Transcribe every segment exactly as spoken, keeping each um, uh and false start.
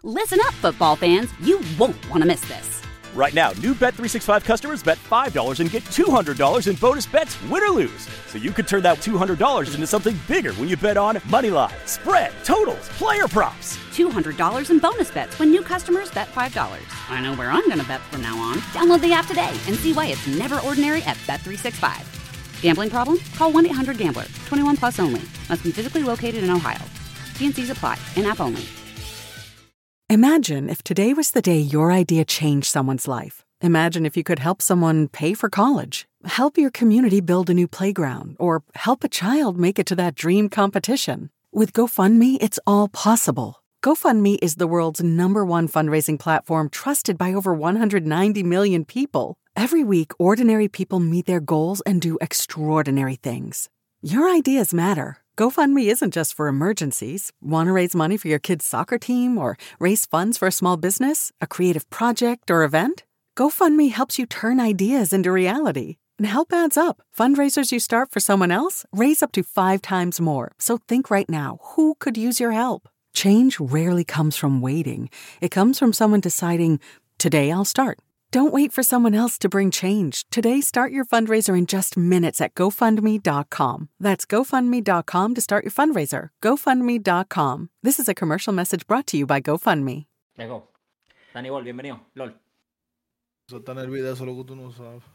Listen up, football fans. You won't want to miss this. Right now, new Bet three sixty-five customers bet five dollars and get two hundred dollars in bonus bets, win or lose. So you could turn that two hundred dollars into something bigger when you bet on moneyline, spread, totals, player props. two hundred dollars in bonus bets when new customers bet five dollars. I know where I'm going to bet from now on. Download the app today and see why it's never ordinary at Bet three sixty-five. Gambling problem? Call one eight hundred gambler. twenty-one plus only. Must be physically located in Ohio. T and C's apply. In-app only. Imagine if today was the day your idea changed someone's life. Imagine if you could help someone pay for college, help your community build a new playground, or help a child make it to that dream competition. With GoFundMe, it's all possible. GoFundMe is the world's number one fundraising platform trusted by over one hundred ninety million people. Every week, ordinary people meet their goals and do extraordinary things. Your ideas matter. GoFundMe isn't just for emergencies. Want to raise money for your kid's soccer team or raise funds for a small business, a creative project, or event? GoFundMe helps you turn ideas into reality. And help adds up. Fundraisers you start for someone else raise up to five times more. So think right now, who could use your help? Change rarely comes from waiting. It comes from someone deciding, today I'll start. Don't wait for someone else to bring change. Today, start your fundraiser in just minutes at GoFundMe dot com. That's GoFundMe dot com to start your fundraiser. GoFundMe dot com. This is a commercial message brought to you by GoFundMe. Llegó. Danibol, bienvenido. LOL. Eso está en el video, eso es lo que tú no sabes.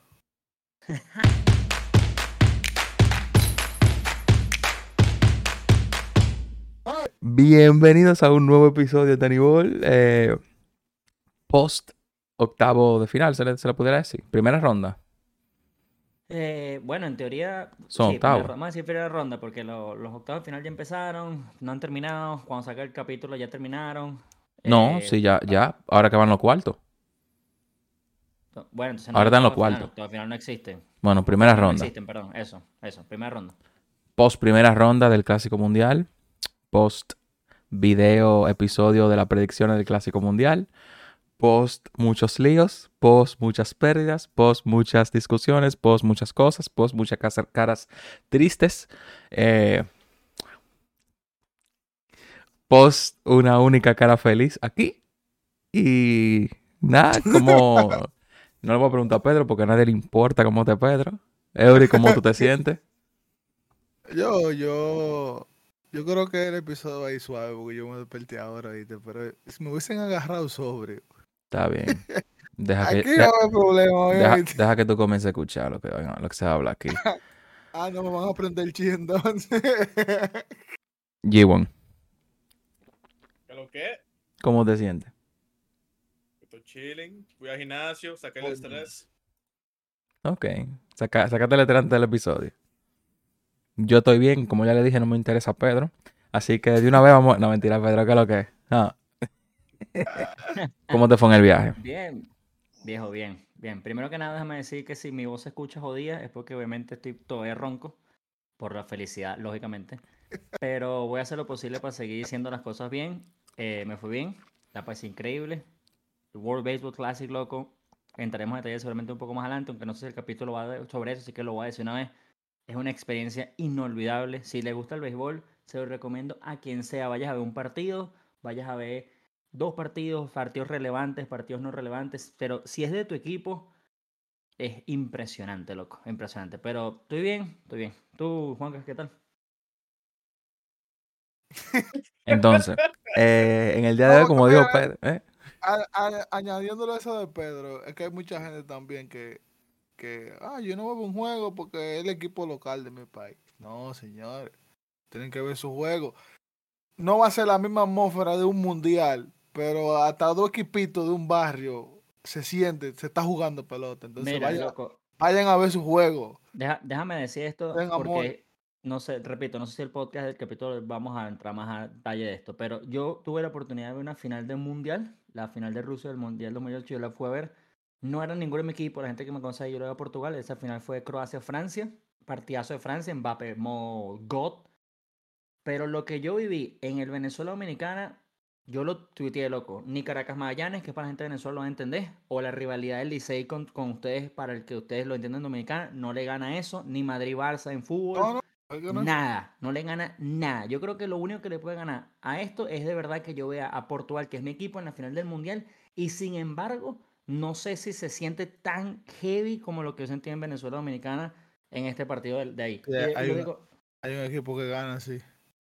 Bienvenidos a un nuevo episodio de Danibol. Eh, post octavo de final, ¿se le, se le pudiera decir? Primera ronda. Eh, bueno, en teoría... Son sí, octavos. Vamos a decir primera ronda porque lo- los octavos de final ya empezaron, no han terminado. Cuando saca el capítulo ya terminaron. No, Eh, sí, ya, ya. Ahora que van los cuartos. Bueno, entonces Ahora están los octavos de final, cuartos. octavos de final no existen. Bueno, primera No ronda. existen, perdón. Eso, eso. Primera ronda. Post primera ronda del Clásico Mundial. Post video episodio de las predicciones del Clásico Mundial. Post muchos líos. Post muchas pérdidas. Post muchas discusiones. Post muchas cosas. Post muchas cas- caras tristes. Eh, post una única cara feliz aquí. Y nada, como... No le voy a preguntar a Pedro porque a nadie le importa cómo te Pedro. Eury, ¿cómo tú te sientes? Yo, yo, yo creo que el episodio va a ir suave porque yo me desperté ahora, ¿viste? Pero si me hubiesen agarrado sobre, Está bien. Deja que, aquí deja, no hay problema, deja, ¿viste? deja que tú comiences a escuchar lo que, lo que se habla aquí. Ah, no me van a prender el chi entonces. G-Won, ¿Qué lo que? ¿cómo te sientes? Estoy chilling, fui al gimnasio, saqué el estrés. Ok. Saca, sácate el estrés del episodio. Yo estoy bien. Como ya le dije, no me interesa Pedro. Así que de una vez vamos... No, mentira, Pedro, ¿qué es lo que es? Ah. ¿Cómo te fue en el viaje? Bien, viejo, bien, bien. Primero que nada, déjame decir que si mi voz se escucha jodida es porque obviamente estoy todavía ronco, por la felicidad, lógicamente. Pero voy a hacer lo posible para seguir haciendo las cosas bien. Eh, me fue bien, la pasé increíble. El World Baseball Classic, loco. Entraremos en detalle seguramente un poco más adelante, aunque no sé si el capítulo va de- sobre eso, así que lo voy a decir una vez. Es una experiencia inolvidable. Si le gusta el béisbol, se lo recomiendo a quien sea. Vayas a ver un partido, vayas a ver dos partidos, partidos relevantes, partidos no relevantes, pero si es de tu equipo, es impresionante, loco, impresionante. Pero estoy bien, estoy bien. Tú, Juanca, ¿qué tal? Entonces, eh, en el día de hoy, No, como que dijo mira, Pedro... ¿eh? a- a- añadiéndole eso de Pedro, es que hay mucha gente también que, que, ah, yo no veo un juego porque es el equipo local de mi país. No, señores, tienen que ver su juego. No va a ser la misma atmósfera de un mundial, pero hasta dos equipitos de un barrio se siente, se está jugando pelota. Entonces Mira, vayan, loco, vayan a ver su juego. deja- déjame decir esto Den amor. porque, no sé, repito, no sé si el podcast del capítulo vamos a entrar más a detalle de esto, pero yo tuve la oportunidad de ver una final del Mundial, la final de Rusia del Mundial dos mil ocho, yo la fui a ver. No era ninguno de mi equipo, la gente que me conoce, yo lo iba a Portugal, esa final fue Croacia-Francia, partidazo de Francia, Mbappé, Mo, God. Pero lo que yo viví en el Venezuela Dominicana, yo lo tuiteé, loco. Ni Caracas Magallanes, que para la gente de Venezuela lo va a entender, o la rivalidad del Licey con, con ustedes, para el que ustedes lo entiendan en Dominicana, no le gana eso. Ni Madrid-Barça en fútbol, No, no, ¿Por qué no? Nada, no le gana nada. Yo creo que lo único que le puede ganar a esto es de verdad que yo vea a Portugal, que es mi equipo en la final del Mundial, y sin embargo, no sé si se siente tan heavy como lo que yo sentí en Venezuela Dominicana en este partido de, de ahí. Sí, Y, y hay, lo una- digo, hay un equipo que gana, sí.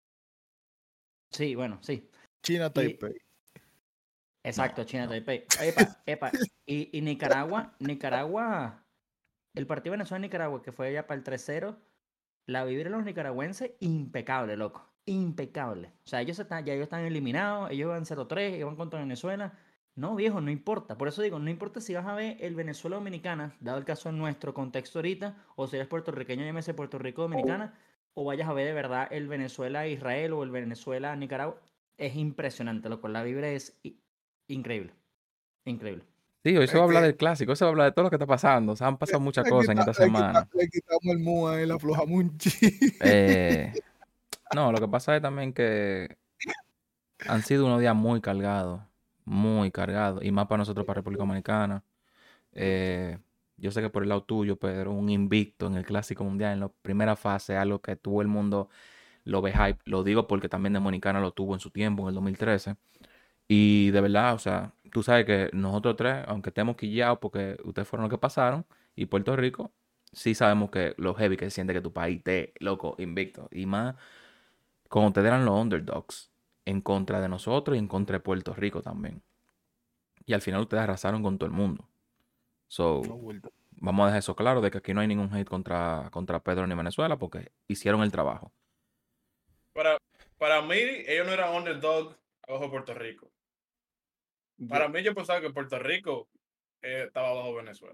sí, bueno, sí. China Y, Taipei. exacto, No, China, no. Taipei. Epa, epa. Y, y Nicaragua, Nicaragua, el partido Venezuela-Nicaragua, que fue allá para el tres cero, la vibra de los nicaragüenses, impecable, loco. Impecable. O sea, ellos están, ya ellos están eliminados, ellos van cero tres, ellos van contra Venezuela. No, viejo, no importa. Por eso digo, no importa si vas a ver el Venezuela Dominicana, dado el caso en nuestro contexto ahorita, o si eres puertorriqueño, llámese Puerto Rico Dominicana, o vayas a ver de verdad el Venezuela Israel o el Venezuela Nicaragua. Es impresionante, loco. La vibra es i- increíble. Increíble. Sí, hoy se va Es a hablar que del clásico, hoy se va a hablar de todo lo que está pasando. O sea, han pasado muchas le, cosas en quita- esta le quita- semana. le quitamos el mu ahí, le aflojamos un chi. Eh, no, lo que pasa es también que han sido unos días muy cargados, muy cargados, y más para nosotros, para República Dominicana. Eh, yo sé que por el lado tuyo, Pedro, un invicto en el Clásico Mundial en la primera fase, algo que todo el mundo lo ve hype. Lo digo porque también Dominicana lo tuvo en su tiempo, en el dos mil trece. Y de verdad, o sea, tú sabes que nosotros tres, aunque estemos quillados porque ustedes fueron los que pasaron, y Puerto Rico, sí sabemos que lo heavy que se siente que tu país esté loco, invicto. Y más, como ustedes eran los underdogs, en contra de nosotros y en contra de Puerto Rico también. Y al final ustedes arrasaron con todo el mundo. So, No, vuelta. vamos a dejar eso claro de que aquí no hay ningún hate contra, contra Pedro ni Venezuela porque hicieron el trabajo. Para, para mí, ellos no eran underdog abajo Puerto Rico. Para Yo, mí, yo pensaba que Puerto Rico eh, estaba bajo Venezuela.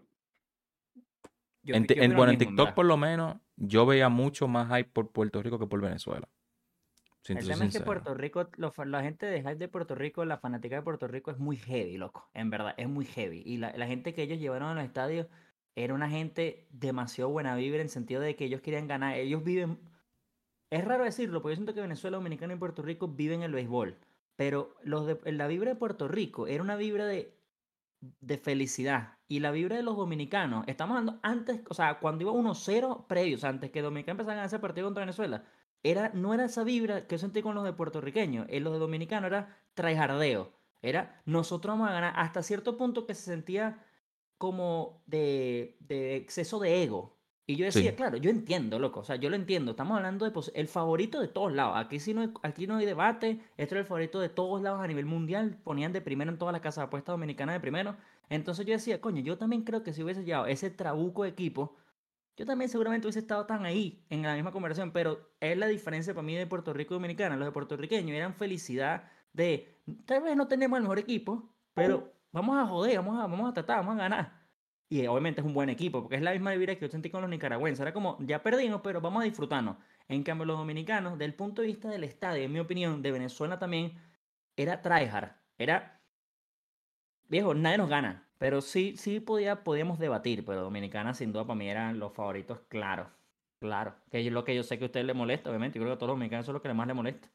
yo, En pi- ti- yo en- opino lo bueno, en mismo, en TikTok verdad. por lo menos yo veía mucho más hype por Puerto Rico que por Venezuela. Si te El soy tema es que sincero. Puerto Rico, lo fa- la gente de hype de Puerto Rico, la fanática de Puerto Rico es muy heavy, loco. En verdad, es muy heavy. Y la, la gente que ellos llevaron a los estadios era una gente demasiado buena vibra en sentido de que ellos querían ganar. Ellos viven. Es raro decirlo, porque yo siento que Venezuela, Dominicana y Puerto Rico viven el béisbol. Pero los de, la vibra de Puerto Rico era una vibra de, de felicidad. Y la vibra de los dominicanos, estamos hablando antes, o sea, cuando iba uno cero previos, antes que Dominicana empezara a ganar ese partido contra Venezuela, era, no era esa vibra que yo sentí con los de puertorriqueños. En los de dominicanos era tryhardeo. Era nosotros vamos a ganar hasta cierto punto que se sentía como de, de exceso de ego. Y yo decía, Sí. claro, yo entiendo, loco, o sea, yo lo entiendo. Estamos hablando de pos- el favorito de todos lados. Aquí sí no hay, aquí no hay debate. Esto era el favorito de todos lados a nivel mundial. Ponían de primero en todas las casas de apuestas dominicanas de primero. Entonces yo decía, coño, yo también creo que si hubiese llevado ese trabuco de equipo, yo también seguramente hubiese estado tan ahí en la misma conversación. Pero es la diferencia para mí de Puerto Rico y Dominicana. Los de puertorriqueños eran felicidad de, tal vez no tenemos el mejor equipo, pero vamos a joder, vamos a, vamos a tratar, vamos a ganar. Y obviamente es un buen equipo, porque es la misma vibra que yo sentí con los nicaragüenses. Era como, ya perdimos, pero vamos a disfrutarnos. En cambio, los dominicanos, del punto de vista del estadio, en mi opinión, de Venezuela también, era tryhard. Era, viejo, nadie nos gana. Pero sí, sí podía, podíamos debatir, pero Dominicana sin duda para mí eran los favoritos, claro. Claro. Que es lo que yo sé que a ustedes les molesta, obviamente. Yo creo que a todos los dominicanos eso es lo que más les molesta.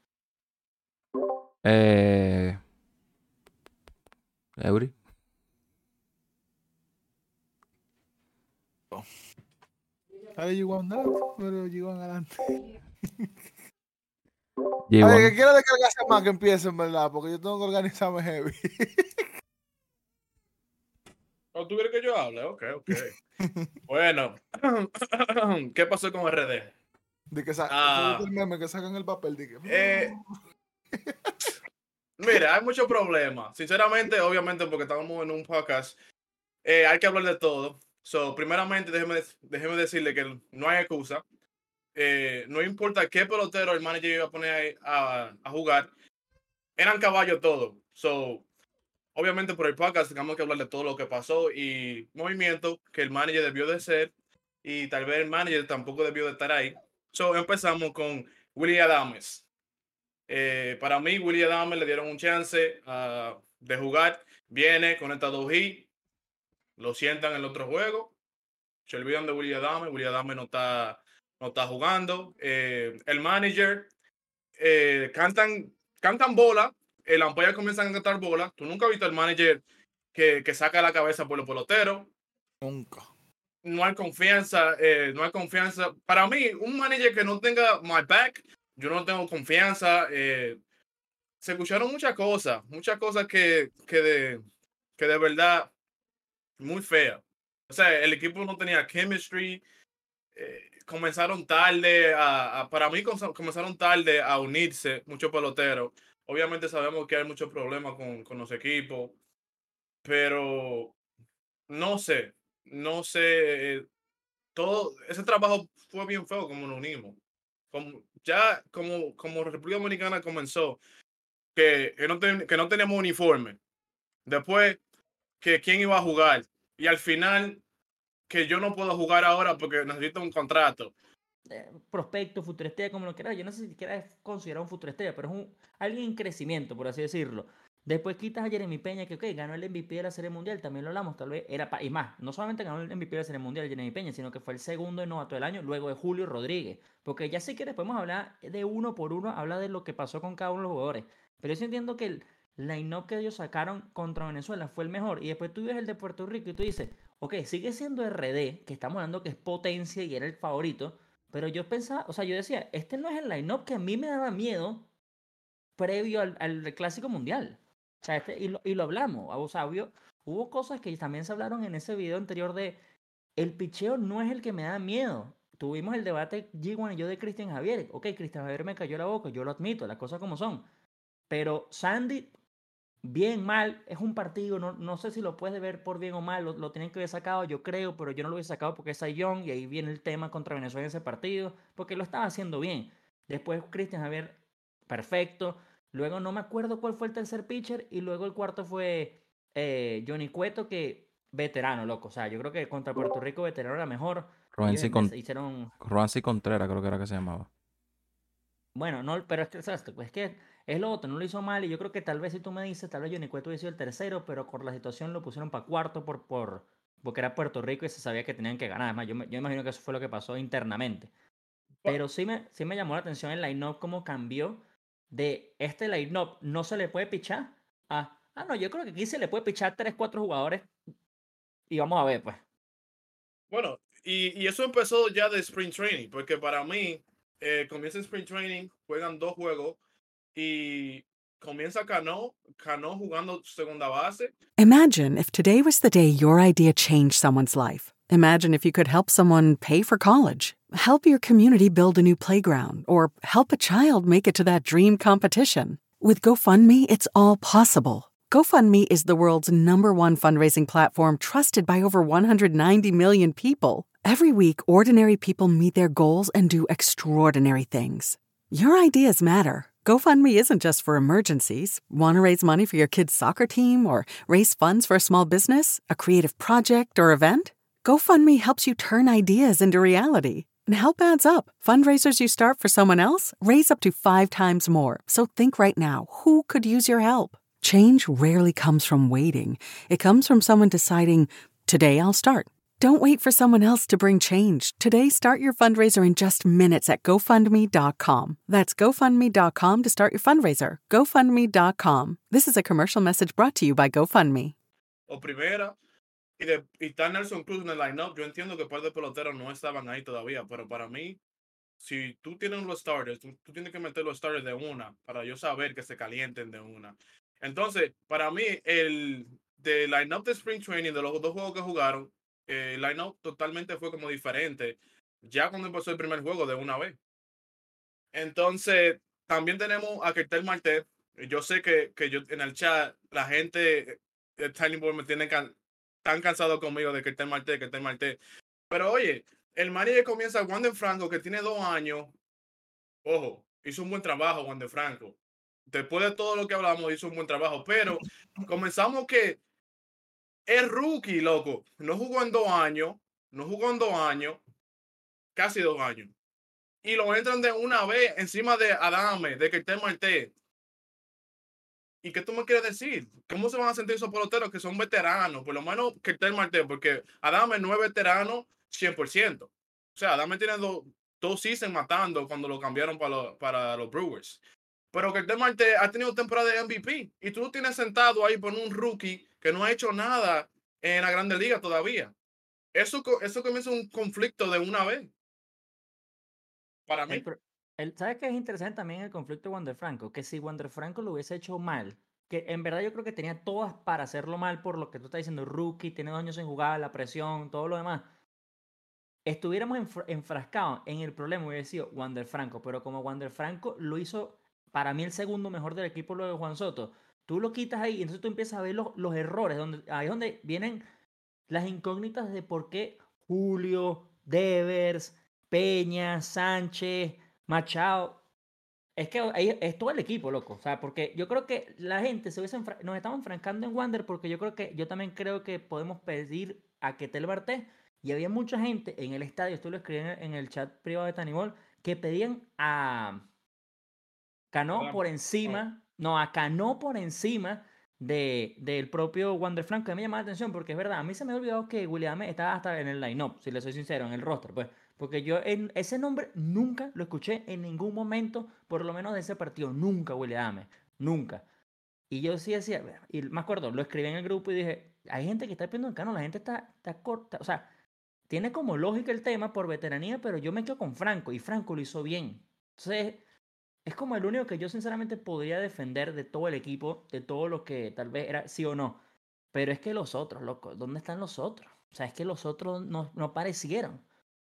Eh, Eury. Dale, G uno, dale, pero G uno adelante. G uno. Oye, que quiero descargarse más que empiece, en verdad, porque yo tengo que organizarme heavy. ¿O tú quieres que yo hable? Ok, ok. Bueno, ¿qué pasó con R D? De que sa- Ah. tú viste el meme que sacan el papel, de que... Eh, Mira, hay muchos problemas. Sinceramente, obviamente, porque estamos en un podcast, eh, hay que hablar de todo. So, primeramente, déjeme, déjeme decirle que no hay excusa. Eh, no importa qué pelotero el manager iba a poner ahí a, a jugar, eran caballos todos. So, obviamente, por el podcast tenemos que hablar de todo lo que pasó y movimiento que el manager debió de ser y tal vez el manager tampoco debió de estar ahí. So, empezamos con Willy Adames. Eh, para mí, Willy Adames le dieron un chance uh, de jugar. Viene con esta dos hits. Lo sientan en el otro juego. Se olvidan de Willy Adames. Willy Adames no está, no está jugando. Eh, el manager eh, cantan, cantan bola. El umpire comienzan a cantar bola. Tú nunca has visto al manager que, que saca la cabeza por los peloteros. Nunca. no hay confianza, eh, no hay confianza. Para mí, un manager que no tenga my back, yo no tengo confianza. Eh, se escucharon muchas cosas, muchas cosas que, que, de, que de verdad muy feas. O sea, el equipo no tenía chemistry. Eh, comenzaron tarde a, a- para mí com- comenzaron tarde a unirse muchos peloteros. Obviamente sabemos que hay muchos problemas con, con los equipos, pero no sé, no sé, eh, todo ese trabajo fue bien feo como nos unimos. Como, ya como, como República Dominicana comenzó, que, que, no ten- que no teníamos uniforme. Después, que quién iba a jugar. Y al final, que yo no puedo jugar ahora porque necesito un contrato. eh, prospecto, futurestrella, como lo quieras. Yo no sé si siquiera es considerado un futurestrella, pero es un, alguien en crecimiento, por así decirlo. Después quitas a Jeremy Peña, que ok, ganó el M V P de la Serie Mundial, también lo hablamos, tal vez era pa- y más, no solamente ganó el M V P de la Serie Mundial Jeremy Peña, sino que fue el segundo en novato del año, luego de Julio Rodríguez. Porque ya sí que después podemos hablar de uno por uno, habla de lo que pasó con cada uno de los jugadores. Pero yo sí entiendo que el line-up que ellos sacaron contra Venezuela fue el mejor. Y después tú ves el de Puerto Rico y tú dices, ok, sigue siendo R D, que estamos hablando que es potencia y era el favorito. Pero yo pensaba, o sea, yo decía, este no es el line-up que a mí me daba miedo previo al, al Clásico Mundial. O sea, este, y, lo, y lo hablamos. O sea, hubo, hubo cosas que también se hablaron en ese video anterior de el picheo no es el que me da miedo. Tuvimos el debate G uno y yo de Cristian Javier. Ok, Cristian Javier me cayó la boca, yo lo admito, las cosas como son. Pero Sandy, bien, mal, es un partido, no, no sé si lo puedes ver por bien o mal, lo, lo tienen que haber sacado, yo creo, pero yo no lo hubiese sacado porque es Cy Young y ahí viene el tema contra Venezuela en ese partido, porque lo estaba haciendo bien. Después Cristian Javier, perfecto. Luego no me acuerdo cuál fue el tercer pitcher y luego el cuarto fue eh, Johnny Cueto, que veterano, loco. O sea, yo creo que contra Puerto Rico veterano era mejor. Ellos Roansy, en vez Con hicieron Roansy Contreras, creo que era que se llamaba. bueno, no, pero es que, ¿sabes? Es que es lo otro, no lo hizo mal y yo creo que tal vez si tú me dices, tal vez Johnny Cueto hubiese sido el tercero, pero por la situación lo pusieron para cuarto por, por, porque era Puerto Rico y se sabía que tenían que ganar. Además, yo, me- yo imagino que eso fue lo que pasó internamente. Pero sí me, sí me llamó la atención el line-up cómo cambió de este line-up no se le puede pichar a, ah, no, yo creo que aquí se le puede pichar tres, cuatro jugadores y vamos a ver, pues. Bueno, y, y eso empezó ya de Spring Training, porque para mí, eh, comienza Spring Training, juegan dos juegos y comienza Cano, Cano jugando segunda base. Imagine if today was the day your idea changed someone's life. Imagine if you could help someone pay for college, help your community build a new playground, or help a child make it to that dream competition. With GoFundMe, it's all possible. GoFundMe is the world's number one fundraising platform trusted by over one hundred ninety million people. Every week, ordinary people meet their goals and do extraordinary things. Your ideas matter. GoFundMe isn't just for emergencies. Want to raise money for your kid's soccer team or raise funds for a small business, a creative project, or event? GoFundMe helps you turn ideas into reality. And help adds up. Fundraisers you start for someone else raise up to five times more. So think right now, who could use your help? Change rarely comes from waiting. It comes from someone deciding, today I'll start. Don't wait for someone else to bring change. Today, start your fundraiser in just minutes at GoFundMe dot com. That's GoFundMe dot com to start your fundraiser. GoFundMe dot com. This is a commercial message brought to you by GoFundMe. O primera, y, de, y está Nelson Cruz en el line-up. Yo entiendo que un par de peloteros no estaban ahí todavía, pero para mí, si tú tienes los starters, tú, tú tienes que meter los starters de una para yo saber que se calienten de una. Entonces, para mí, el de line-up de Spring Training, de los dos juegos que jugaron, eh, el line-up totalmente fue como diferente ya cuando empezó el primer juego de una vez. Entonces, también tenemos a Ketel Marte. Yo sé que, que yo en el chat, la gente de Tiny Boy me tiene can, tan cansado conmigo de Ketel Marte, Ketel Marte. Pero oye, el manager comienza Wander Franco, que tiene dos años. Ojo, hizo un buen trabajo Wander Franco. Después de todo lo que hablamos, hizo un buen trabajo. Pero comenzamos que es rookie, loco. No jugó en dos años. No jugó en dos años. Casi dos años. Y lo entran de una vez encima de Adame, de Ketel Marte. ¿Y qué tú me quieres decir? ¿Cómo se van a sentir esos peloteros que son veteranos? Por lo menos Ketel Marte, porque Adame no es veterano cien por ciento. O sea, Adame tiene dos, dos seasons matando cuando lo cambiaron para, lo, para los Brewers. Pero Ketel Marte ha tenido temporada de M V P. Y tú lo tienes sentado ahí por un rookie que no ha hecho nada en la Grande Liga todavía. eso, co- eso comienza un conflicto de una vez. Para mí. El, pro- el- ¿sabes qué es interesante también el conflicto de Wander Franco? Que si Wander Franco lo hubiese hecho mal, que en verdad yo creo que tenía todas para hacerlo mal por lo que tú estás diciendo, rookie, tiene dos años sin jugar, la presión, todo lo demás. Estuviéramos enfra- enfrascados en el problema, hubiera sido Wander Franco, pero como Wander Franco lo hizo para mí el segundo mejor del equipo luego de Juan Soto, tú lo quitas ahí y entonces tú empiezas a ver los, los errores, donde, ahí es donde vienen las incógnitas de por qué Julio, Devers, Peña, Sánchez, Machado. Es que ahí es todo el equipo, loco. O sea, porque yo creo que la gente se hubiese enfra- nos estamos enfrancando en Wander porque yo creo que yo también creo que podemos pedir a Ketel Barté. Y había mucha gente en el estadio, esto lo escribí en el, en el chat privado de Tanibol, que pedían a Cano ¿Verdad? por Oh, encima, no, a Cano por encima de, del propio Wander Franco, que me llama la atención porque es verdad, a mí se me ha olvidado que William estaba hasta en el line-up, si le soy sincero, en el roster, pues, porque yo en ese nombre nunca lo escuché en ningún momento, por lo menos de ese partido, nunca William, nunca. Y yo sí decía, y me acuerdo, lo escribí en el grupo y dije, hay gente que está pidiendo a Cano, la gente está, está corta, o sea, tiene como lógica el tema por veteranía, pero yo me quedo con Franco y Franco lo hizo bien. Entonces, es como el único que yo sinceramente podría defender de todo el equipo, de todo lo que tal vez era sí o no. Pero es que los otros, loco, ¿dónde están los otros? O sea, es que los otros no, no aparecieron.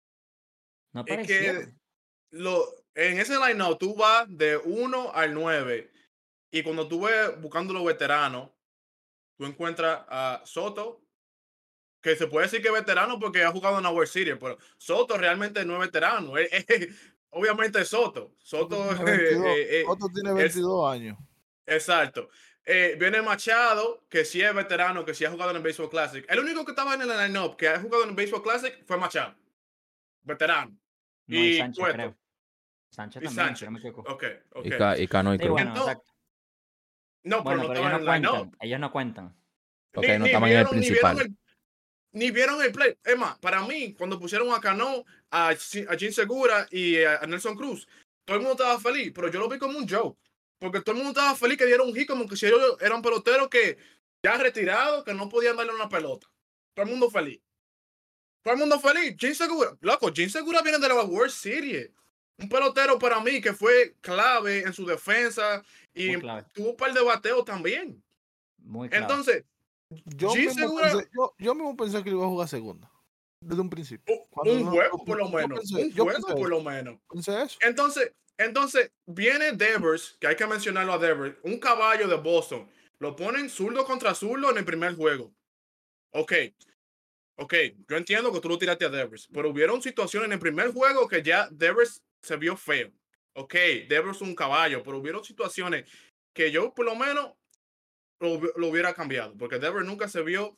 No es que aparecieron. lo, en ese line-up tú vas de uno al nueve y cuando tú ves buscando los veteranos, tú encuentras a Soto, que se puede decir que es veterano porque ha jugado en la World Series, pero Soto realmente no es veterano. Es- es- obviamente es Soto. Otto Soto tiene eh, veintidós, eh, eh, Otto tiene es veintidós años. exacto. Eh, viene Machado, que sí es veterano, que sí ha jugado en el Baseball Classic. El único que estaba en el line-up que ha jugado en el Baseball Classic fue Machado, veterano. No hay Y Sánchez, Cueto, creo. Sánchez y también, si Sánchez. no me equivoco. Ok, ok. Y, Ca- y Cano y Sí, Cruz. bueno, Entonces, exacto. no, pero Bueno, no pero ellos estaban en no el line-up. cuentan. Ellos no cuentan. Ok, Ni, no ni estaban en el vieron, ni vieron principal. el, ni vieron el play. Es más, para mí, cuando pusieron a Cano, a, Ci- a Jim Segura y a, a Nelson Cruz, todo el mundo estaba feliz, pero yo lo vi como un joke. Porque todo el mundo estaba feliz que dieron un hit como que si ellos eran peloteros que ya retirados, que no podían darle una pelota. Todo el mundo feliz. Todo el mundo feliz. Jim Segura, loco, Jim Segura viene de la World Series. Un pelotero para mí que fue clave en su defensa y Muy clave. tuvo un par de bateos también. Muy clave. Entonces, Yo Jim mismo Segura, pensé, yo, yo mismo pensé que le iba a jugar segunda. Desde un principio. Cuando un no, juego no- por lo yo menos, pensé, un yo juego pensé por eso. lo menos. Pensé eso. Entonces, entonces viene Devers, que hay que mencionarlo a Devers, un caballo de Boston. Lo ponen zurdo contra zurdo en el primer juego. Ok, ok, yo entiendo que tú lo tiraste a Devers, pero hubieron situaciones en el primer juego que ya Devers se vio feo. Ok, Devers es un caballo, pero hubieron situaciones que yo por lo menos lo, lo hubiera cambiado, porque Devers nunca se vio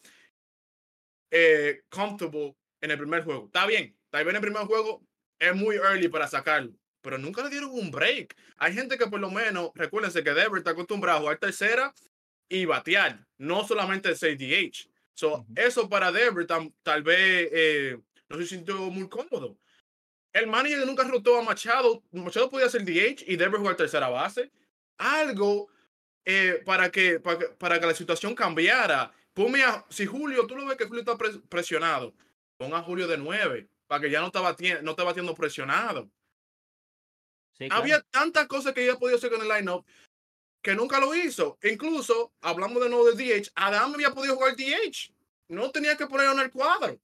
eh, comfortable en el primer juego. Está bien, está bien en el primer juego, es muy early para sacarlo, pero nunca le dieron un break. Hay gente que por lo menos, recuérdense que Devers está acostumbrado a jugar tercera y batear, no solamente el seis D H. So, Ujú. eso para Devers tal, tal vez eh, no se sintió muy cómodo. El manager nunca rotó a Machado. Machado podía ser D H y Devers jugar tercera base. Algo eh, para, que, para, que, para que la situación cambiara. Ponme a, si Julio, tú lo ves que Julio está pres, presionado, pon a Julio de nueve, para que ya no estaba no esté batiendo presionado. Sí, Había claro. tantas cosas que ella podía hacer con el line-up que nunca lo hizo. Incluso, hablamos de nuevo de D H, Adam había podido jugar D H. No tenía que ponerlo en el cuadro.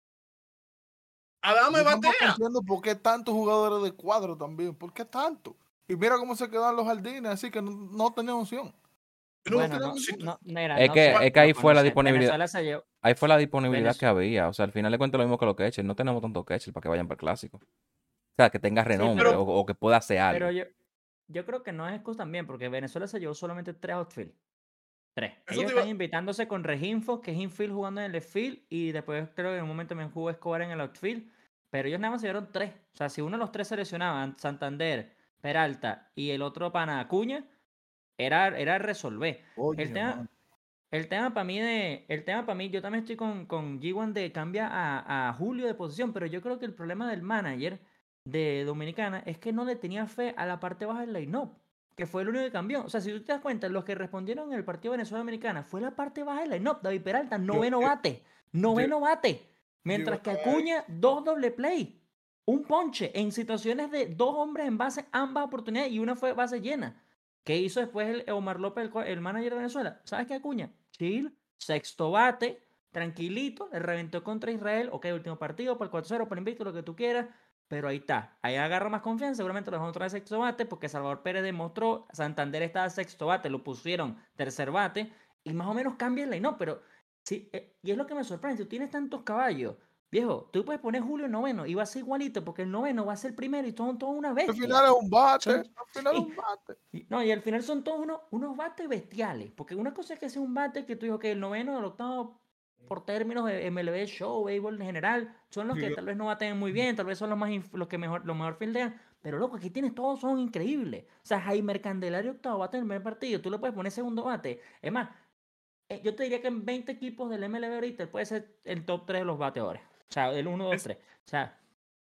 Adam me Yo tampoco batea. entiendo por qué tantos jugadores de cuadro también. ¿Por qué tanto? Y mira cómo se quedan los jardines, así que no, no tenían opción. No, Bueno, tenían no, si, opción. no, mira, Es no que, sé, es que ahí loco, fue no la sé. disponibilidad. Venezuela se llevó. Ahí fue la disponibilidad Venez- que había. O sea, al final le cuento lo mismo que los catchers. No tenemos tantos catchers para que vayan para el clásico. O sea, que tenga Sí, renombre o, pero, o que pueda hacer pero algo. yo, yo creo que no es excusa también, porque Venezuela se llevó solamente tres outfield. Tres. eso Ellos te están iba, invitándose con Reginfo, que es infield jugando en el left field, y después creo que en un momento también jugó Escobar en el outfield, pero ellos nada más se llevaron tres. O sea, si uno de los tres seleccionaban, Santander, Peralta y el otro pana Acuña, era, era resolver. El Oye, tema, man. el tema para mí de, el tema para mí, yo también estoy con, con G uno de cambia a, a Julio de posición, pero yo creo que el problema del manager de Dominicana es que no le tenía fe a la parte baja del line-up, que fue el único que cambió. O sea, si tú te das cuenta, los que respondieron en el partido Venezuela-Dominicana fue la parte baja del line-up. David Peralta, yo, noveno yo, bate, yo, noveno bate. Mientras Yo- que Acuña, dos doble play. Un ponche en situaciones de dos hombres en base, ambas oportunidades, y una fue base llena. ¿Qué hizo después el Omar López, el, co- el manager de Venezuela? ¿Sabes qué, Acuña? Chill, sexto bate, tranquilito, le reventó contra Israel. Ok, último partido, por cuatro cero, por invicto, lo que tú quieras. Pero ahí está. Ahí agarra más confianza. Seguramente lo dejó otra vez sexto bate porque Salvador Pérez demostró. Santander estaba sexto bate, lo pusieron tercer bate. Y más o menos cambia el line, pero sí, eh, y es lo que me sorprende. Tú tienes tantos caballos. Viejo, tú puedes poner Julio noveno y va a ser igualito porque el noveno va a ser el primero y son todos una Al bestia. final es un bate. Son- Al final es sí. un bate. Y- No, y al final son todos unos, unos bates bestiales. Porque una cosa es que sea un bate que tú dices que el noveno, el octavo, por términos de M L B Show, béisbol en general, son los que Sí. tal vez no baten muy bien, tal vez son los más inf- los que mejor, los mejor fildean. Pero loco, aquí tienes todos, son increíbles. O sea, Jaimer Candelario, octavo bate en el primer partido, tú le puedes poner segundo bate. Es más, eh, yo te diría que en veinte equipos del M L B ahorita él puede ser el top tres de los bateadores. O sea, el uno, dos, Es- tres. O sea,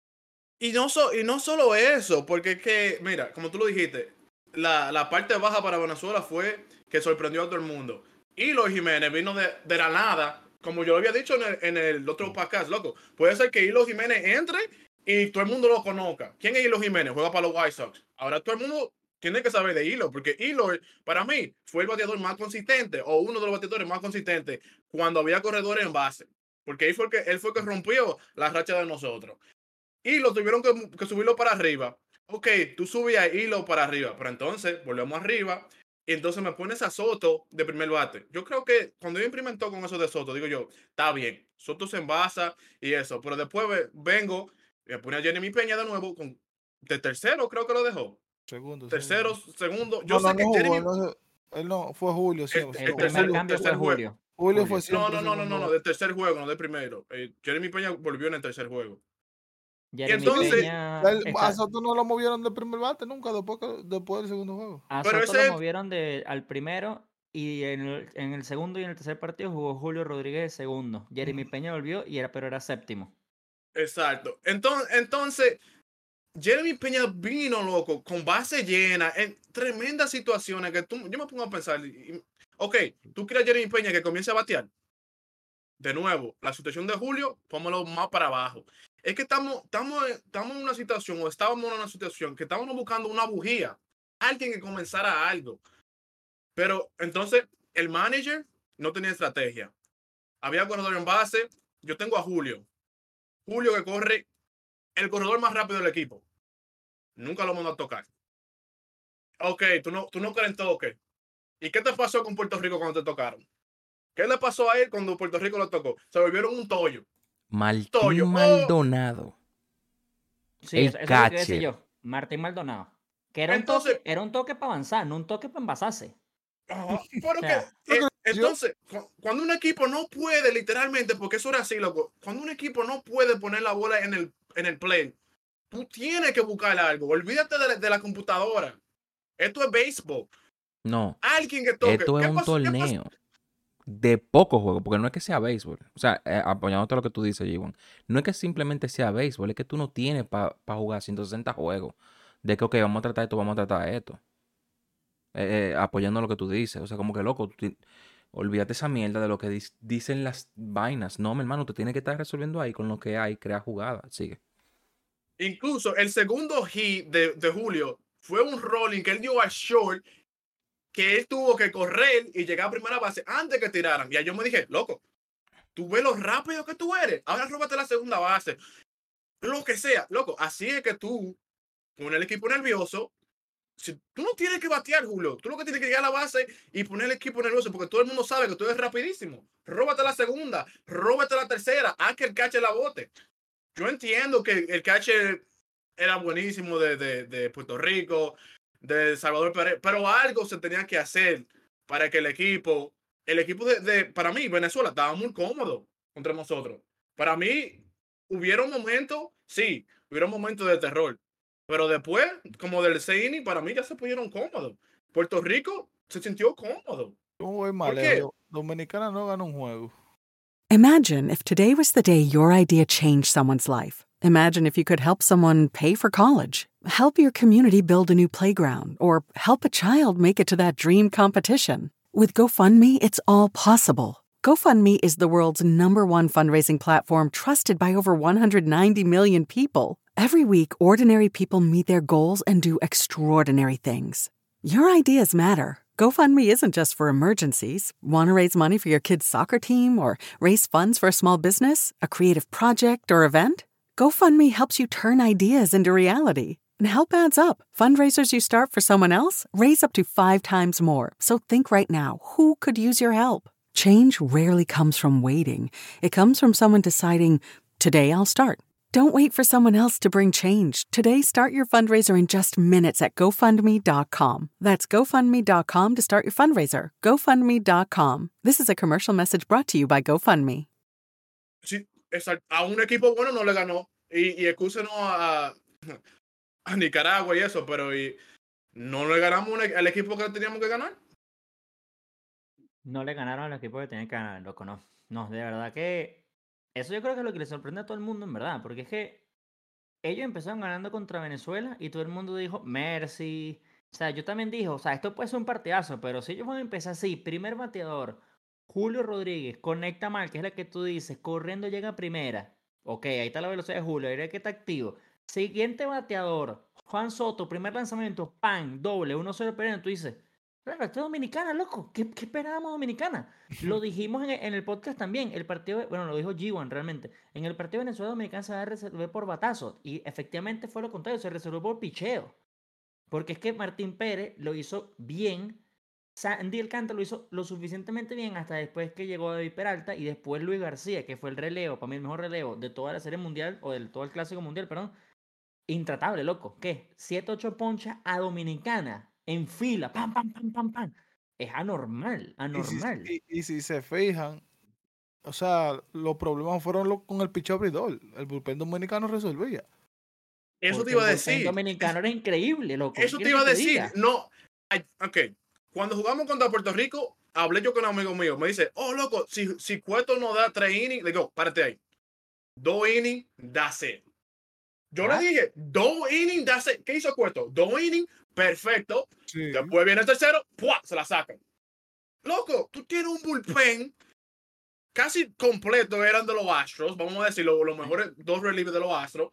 Y no, so- y no solo eso, porque es que, mira, como tú lo dijiste, la, la parte baja para Venezuela fue que sorprendió a todo el mundo. Y Hilo Jiménez vino de, de la nada, como yo lo había dicho en el, en el otro podcast, loco. Puede ser que Hilo Jiménez entre y todo el mundo lo conozca. ¿Quién es Hilo Jiménez? Juega para los White Sox. Ahora todo el mundo tiene que saber de Hilo, porque Hilo, para mí, fue el bateador más consistente, o uno de los bateadores más consistentes, cuando había corredores en base. Porque él fue el que, él fue el que rompió la racha de nosotros. Y lo tuvieron que, que subirlo para arriba. Ok, tú subías hilo para arriba, pero entonces volvemos arriba y entonces me pones a Soto de primer bate. Yo creo que cuando yo implementó con eso de Soto, digo yo, está bien, Soto se envasa y eso, pero después ve- vengo y me pone a Jeremy Peña de nuevo con, de tercero, creo que lo dejó. Segundo. Tercero, segundo. segundo. Yo No, sé no, que no jugó, Jeremy. él no, se- él no, fue Julio El, siempre. el el Julio- primer tercer, cambio fue tercer juego. Julio. Julio Julio. fue No, siempre no, no, no, no, segundo. no, del tercer juego, no del primero. Eh, Jeremy Peña volvió en el tercer juego. Jeremy entonces- Peña Él- está- a Soto no lo movieron de primer bate nunca después, que- después del segundo juego. a pero Soto lo ese- movieron de, al primero y en el, en el segundo y en el tercer partido jugó Julio Rodríguez de segundo. Jeremy Peña volvió y era, pero era séptimo. Exacto. Entonces, entonces, Jeremy Peña vino, loco, con base llena, en tremendas situaciones que tú, yo me pongo a pensar, y- y- ok, tú quieres a Jeremy Peña que comience a batear. De nuevo, la situación de Julio, póngalo más para abajo. Es que estamos, estamos, estamos en una situación, o estábamos en una situación, que estábamos buscando una bujía, alguien que comenzara algo. Pero entonces, el manager no tenía estrategia. Había corredor en base, yo tengo a Julio. Julio que corre el corredor más rápido del equipo. Nunca lo mandó a tocar. Ok, tú no, tú no crees en toque. ¿Y qué te pasó con Puerto Rico cuando te tocaron? ¿Qué le pasó a él cuando Puerto Rico lo tocó? Se volvieron un tollo. Martín Toyo. Oh. Maldonado. Sí, El eso, eso es lo que decía catcher. yo. Martín Maldonado. Que era un Entonces- toque, era un toque para avanzar, no un toque para envasarse. Ajá, pero O sea, que, eh, yo- entonces, cu- cuando un equipo no puede, literalmente, porque eso era así, loco, cuando un equipo no puede poner la bola en el, en el play, tú tienes que buscar algo. Olvídate de la, de la computadora. Esto es béisbol. No, Alguien que toque. esto es ¿Qué un pasó? ¿Qué pasó? torneo de pocos juegos, porque no es que sea béisbol. O sea, eh, apoyándote a lo que tú dices, G uno, no es que simplemente sea béisbol, es que tú no tienes para jugar ciento sesenta juegos. De que, ok, vamos a tratar esto, vamos a tratar esto. Eh, eh, apoyando lo que tú dices. O sea, como que loco, tú ti- olvídate esa mierda de lo que dis- dicen las vainas. No, mi hermano, te tienes que estar resolviendo ahí con lo que hay, crea jugada. Sigue. Incluso el segundo hit de, de Julio fue un rolling que él dio a short, que él tuvo que correr y llegar a primera base antes que tiraran. Y ahí yo me dije, loco, tú ves lo rápido que tú eres. Ahora róbate la segunda base. Lo que sea, loco. Así es que tú, con el equipo nervioso, si, tú no tienes que batear, Julio. Tú lo que tienes que llegar a la base y poner el equipo nervioso, porque todo el mundo sabe que tú eres rapidísimo. Róbate la segunda, róbate la tercera, haz que el catcher la bote. Yo entiendo que el catcher era buenísimo de, de, de Puerto Rico, de Salvador Pérez, pero algo se tenía que hacer para que el equipo, el equipo de, de para mí, Venezuela, estaba muy cómodo contra nosotros. Para mí, hubieron momentos, sí, hubieron momentos de terror, pero después, como del seis inning, para mí ya se pusieron cómodos. Puerto Rico se sintió cómodo. ¿Cómo voy mal? qué? Do- Dominicana no gana un juego. Imagine if today was the day your idea changed someone's life. Imagine if you could help someone pay for college, help your community build a new playground, or help a child make it to that dream competition. With GoFundMe, it's all possible. GoFundMe is the world's number one fundraising platform trusted by over one hundred ninety million people. Every week, ordinary people meet their goals and do extraordinary things. Your ideas matter. GoFundMe isn't just for emergencies. Want to raise money for your kid's soccer team or raise funds for a small business, a creative project, or event? GoFundMe helps you turn ideas into reality. And help adds up. Fundraisers you start for someone else raise up to five times more. So think right now, who could use your help? Change rarely comes from waiting. It comes from someone deciding, today I'll start. Don't wait for someone else to bring change. Today, start your fundraiser in just minutes at GoFundMe dot com. That's GoFundMe dot com to start your fundraiser. GoFundMe dot com. This is a commercial message brought to you by GoFundMe. Sí, exacto. A un equipo bueno no le ganó. Y, y excúsenos a, a Nicaragua y eso, pero y, no le ganamos un, al equipo que teníamos que ganar. No le ganaron al equipo que tenían que ganar, loco, no. No, de verdad que eso yo creo que es lo que le sorprende a todo el mundo, en verdad, porque es que ellos empezaron ganando contra Venezuela y todo el mundo dijo, Mercy. O sea, yo también dije, o sea, esto puede ser un partidazo, pero si ellos van a empezar así, primer bateador, Julio Rodríguez, conecta mal, que es la que tú dices, corriendo llega a primera. Ok, ahí está la velocidad de Julio, ahí que está activo. Siguiente bateador, Juan Soto, primer lanzamiento, pan, doble, uno cero perdiendo, tú dices, claro, esta es Dominicana, loco. ¿Qué, qué esperábamos Dominicana? Lo dijimos en, en el podcast también. El partido, bueno, lo dijo G uno realmente. En el partido de Venezuela-Dominicana se va a resolver por batazos. Y efectivamente fue lo contrario, se resolvió por picheo. Porque es que Martín Pérez lo hizo bien. Sandy Alcántara lo hizo lo suficientemente bien hasta después que llegó David Peralta. Y después Luis García, que fue el relevo, para mí el mejor relevo de toda la serie mundial, o de todo el clásico mundial, perdón. Intratable, loco. ¿Qué? siete ocho ponchas a Dominicana. En fila, pam, pam, pam, pam, pam. Es anormal, anormal. Y si, y, y si se fijan, o sea, los problemas fueron los, con el picheo abridor. El bullpen dominicano resolvía. Eso Porque te iba a el bullpen decir. dominicano era increíble, loco. Eso te iba a decir. Diga? No. Ay, ok. Cuando jugamos contra Puerto Rico, hablé yo con un amigo mío. Me dice, oh, loco, si, si Cueto no da tres innings, le digo, párate ahí. Dos innings, that's it. Yo ¿Ah? le dije, dos innings, that's it. ¿Qué hizo Cueto? Dos innings, perfecto. Sí. Después viene el tercero, ¡pua! Se la sacan. Loco, tú tienes un bullpen casi completo, eran de los Astros, vamos a decir, los, los mejores dos relievers de los Astros,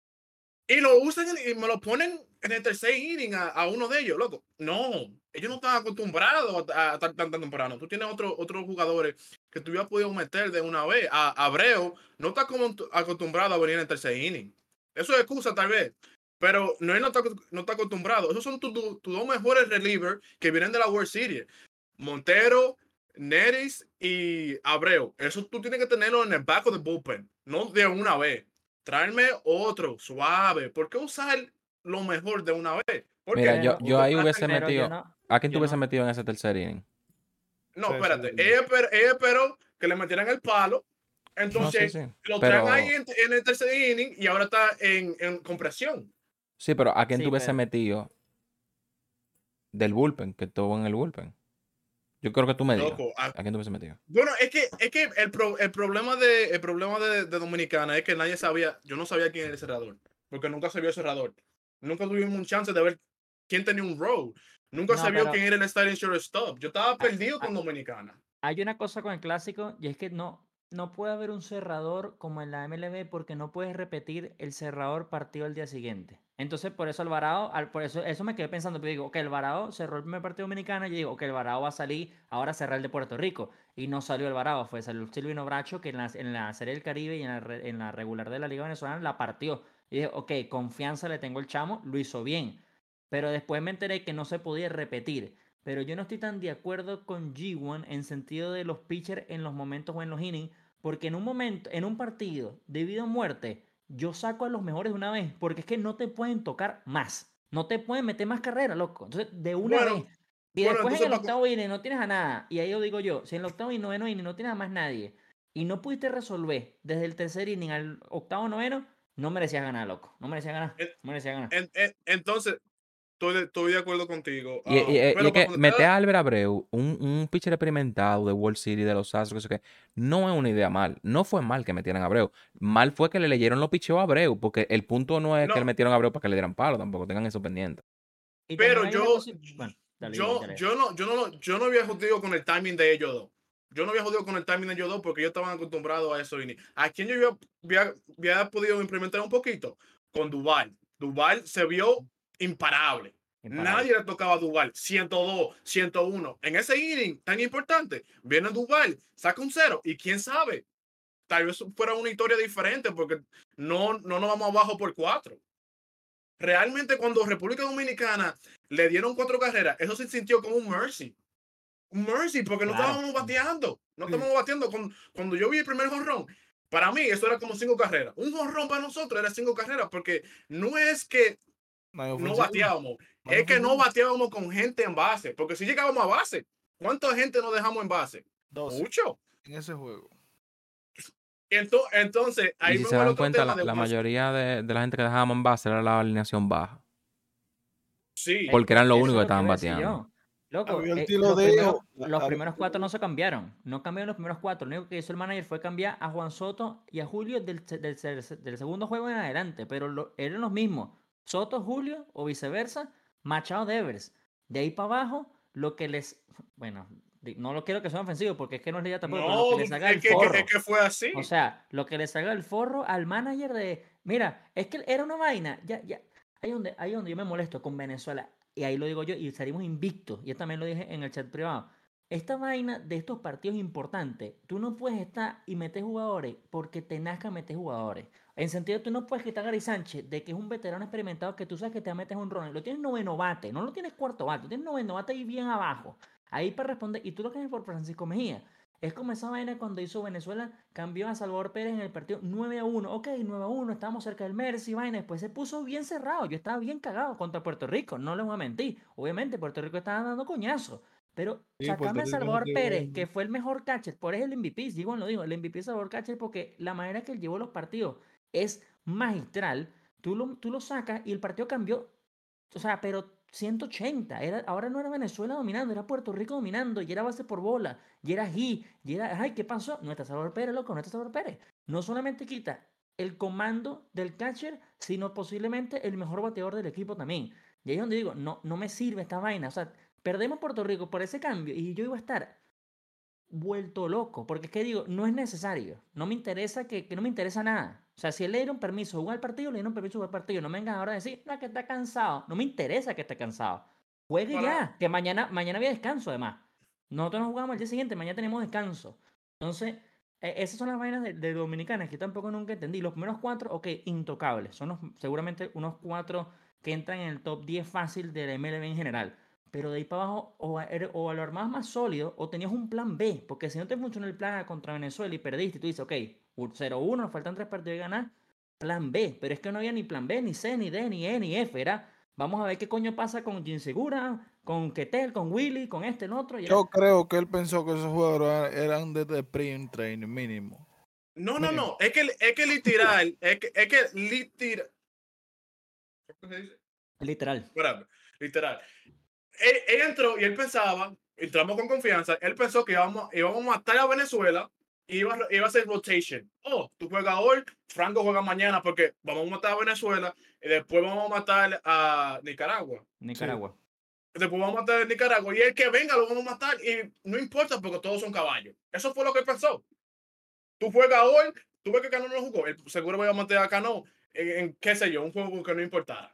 y lo usan y me lo ponen en el tercer inning a, a uno de ellos, loco. No, ellos no están acostumbrados a estar tan, tan temprano. Tú tienes otros otros jugadores que tú hubieras podido meter de una vez. A Abreu no está como acostumbrado a venir en el tercer inning. Eso es excusa tal vez. Pero no, él no está, no está acostumbrado. Esos son tus tu, tu dos mejores relievers que vienen de la World Series. Montero, Neris y Abreu. Eso tú tienes que tenerlo en el back of the bullpen. No de una vez. Tráeme otro, suave. ¿Por qué usar lo mejor de una vez? Porque Mira, yo, yo ahí hubiese pero metido... no, ¿A quién tú hubiese no. metido en ese tercer inning? No, Sí, espérate. sí, sí. Ella, esperó, ella esperó que le metieran el palo. Entonces, no, sí, sí. lo pero... traen ahí en, en el tercer inning y ahora está en, en compresión. Sí, pero ¿a quién Sí, tú hubiese pero... metido del bullpen, que estuvo en el bullpen? Yo creo que tú me digas. Loco, a... ¿A quién tú hubiese metido? Bueno, es que, es que el, pro, el problema, de, el problema de, de Dominicana es que nadie sabía, yo no sabía quién era el cerrador, porque nunca se vio el cerrador. Nunca tuvimos un chance de ver quién tenía un role. Nunca No, se vio pero- quién era el starting shortstop. Yo estaba perdido ah, con Dominicana. Hay una cosa con el clásico y es que no, no puede haber un cerrador como en la M L B porque no puedes repetir el cerrador partido al día siguiente. Entonces, por eso Alvarado, al- por eso, eso me quedé pensando, pero digo, ok, Alvarado cerró el primer partido dominicano y digo, ok, Alvarado va a salir ahora a cerrar el de Puerto Rico. Y no salió Alvarado, fue salió Silvino Bracho que en la, en la Serie del Caribe y en la, re- en la regular de la Liga Venezolana la partió. Y dije, ok, confianza le tengo el chamo, lo hizo bien. Pero después me enteré que no se podía repetir. Pero yo no estoy tan de acuerdo con G uno en sentido de los pitchers en los momentos o en los innings, porque en un momento, en un partido de vida o muerte, yo saco a los mejores de una vez, porque es que no te pueden tocar más. No te pueden meter más carrera, loco. Entonces, de una Bueno, vez. Y bueno, después en entonces el para- octavo inning no tienes a nada. Y ahí yo digo yo, si en el octavo y noveno inning no tienes a más nadie, y no pudiste resolver desde el tercer inning al octavo noveno, no merecías ganar, loco. No merecías ganar. En- No merecías ganar. en- en- entonces, estoy de, estoy de acuerdo contigo. Y, y- um, y- y pero es que cuando meter te- a Albert Abreu, un, un pitcher experimentado de World Series, de los Astros, que sé qué, no es una idea mal. No fue mal que metieran a Abreu. Mal fue que le leyeron los picheos a Abreu, porque el punto no es No. que le metieron a Abreu para que le dieran palo, tampoco tengan eso pendiente. Y pero también hay una yo- cosa- bueno, dale, yo, dale. yo, no, yo, no, yo no había jodido con el timing de ellos dos. yo no había jodido con el timing de ellos dos porque ellos estaban acostumbrados a eso. Y a quién yo había, había, había podido implementar un poquito con Duval. Duval se vio imparable. Imparable. Nadie le tocaba a Duval. ciento dos, ciento uno. En ese inning tan importante, viene Duval, saca un cero. Y quién sabe, tal vez fuera una historia diferente porque no, no nos vamos abajo por cuatro. Realmente cuando República Dominicana le dieron cuatro carreras, eso se sintió como un mercy. Un mercy, porque no Claro. estábamos bateando. No Sí. estábamos bateando. Cuando, cuando yo vi el primer jonrón, para mí eso era como cinco carreras. Un jonrón para nosotros era cinco carreras, porque no es que No hay no ofensivo. bateábamos, No hay es que no ofensivo. bateábamos con gente en base. Porque si llegábamos a base, ¿cuánta gente nos dejamos en base? Dos Mucho. en ese juego. Ento- Entonces, ahí Y si me se voy al dan otro cuenta, tema la, de la Watson. mayoría de, de la gente que dejábamos en base era la alineación baja. Sí. Porque eran los Eso únicos que es lo estaban iba a decir bateando. yo. Loco, Había el eh, tiro los, de primeros, ellos, los había primeros el cuatro tiro- no se cambiaron. No cambiaron los primeros cuatro. Lo único que hizo el manager fue cambiar a Juan Soto y a Julio del, se- del, se- del segundo juego en adelante. Pero lo- eran los mismos. Soto, Julio o viceversa. Machado, Devers. De ahí para abajo, lo que les... Bueno, di- no lo quiero que sea ofensivo porque es que no es liga tampoco. Pero lo No, que les haga es el que, que- forro. es que fue así. O sea, lo que le salga el forro al manager de, mira, es que era una vaina, ya, ya, ahí donde, ahí donde yo me molesto con Venezuela, y ahí lo digo yo, y salimos invictos, yo también lo dije en el chat privado, esta vaina de estos partidos importantes, tú no puedes estar y meter jugadores porque te nazca meter jugadores. En sentido, tú no puedes quitar a Gary Sánchez, de que es un veterano experimentado que tú sabes que te metes un run, lo tienes noveno bate, no lo tienes cuarto bate, tienes noveno bate ahí bien abajo, ahí para responder, y tú lo que haces por Francisco Mejía. Es como esa vaina cuando hizo Venezuela, cambió a Salvador Pérez en el partido nueve a uno. Ok, nueve a uno, estábamos cerca del Mercy, vaina. Después se puso bien cerrado. Yo estaba bien cagado contra Puerto Rico, no les voy a mentir. Obviamente, Puerto Rico estaba dando coñazo. Pero Sí, sacarme Puerto a Rico se Salvador tiró Pérez, un- que fue el mejor catcher, por eso el M V P, digo, lo digo, el M V P Salvador Catcher, porque la manera que él llevó los partidos es magistral. Tú lo, tú lo sacas y el partido cambió. O sea, pero ciento ochenta. Era, ahora no era Venezuela dominando, era Puerto Rico dominando, y era base por bola, y era G, y era, ay, ¿qué pasó? No está Salvador Pérez, loco, no está Salvador Pérez. No solamente quita el comando del catcher, sino posiblemente el mejor bateador del equipo también. Y ahí es donde digo, no, no me sirve esta vaina. O sea, perdemos Puerto Rico por ese cambio, y yo iba a estar vuelto loco, porque es que digo, no es necesario, no me interesa que, que no me interesa nada. O sea, si él le dieron permiso de jugar el partido, le dieron permiso de jugar el partido. No me vengan ahora a decir, no, que está cansado. No me interesa que esté cansado. Juegue Para- ya, que mañana, mañana había descanso además. Nosotros no jugamos el día siguiente, mañana tenemos descanso. Entonces, eh, esas son las vainas de, de Dominicanas que tampoco nunca entendí. Los primeros cuatro, ok, intocables. Son los, seguramente unos cuatro que entran en el top diez fácil de la M L B en general. Pero de ahí para abajo, o, a- eres- o lo armabas más sólido, o tenías un plan B. Porque si no te funcionó el plan A contra Venezuela y perdiste, y tú dices, ok, cero uno, nos faltan tres partidos de ganar, plan B. Pero es que no había ni plan B, ni C, ni D, ni E, ni F. Era, vamos a ver qué coño pasa con Jim Segura, con Ketel, con Willy, con este, el otro. Y era, Yo creo que él pensó que esos juegos eran- eran desde sprint training mínimo. No, no, Mínimo. no. Es que, es que literal, es que, es que literal. ¿Cómo se dice? literal. Espérame, literal. Él, él entró y él pensaba, entramos con confianza, él pensó que íbamos, íbamos a matar a Venezuela y iba, a- iba a hacer rotation. Oh, tú juegas hoy, Franco juega mañana porque vamos a matar a Venezuela y después vamos a matar a Nicaragua. Nicaragua. Después vamos a matar a Nicaragua y el que venga lo vamos a matar y no importa porque todos son caballos. Eso fue lo que él pensó. Tú juegas hoy, tú ves que Cano no jugó, él seguro voy a matar a Cano en, en, qué sé yo, un juego que no importara.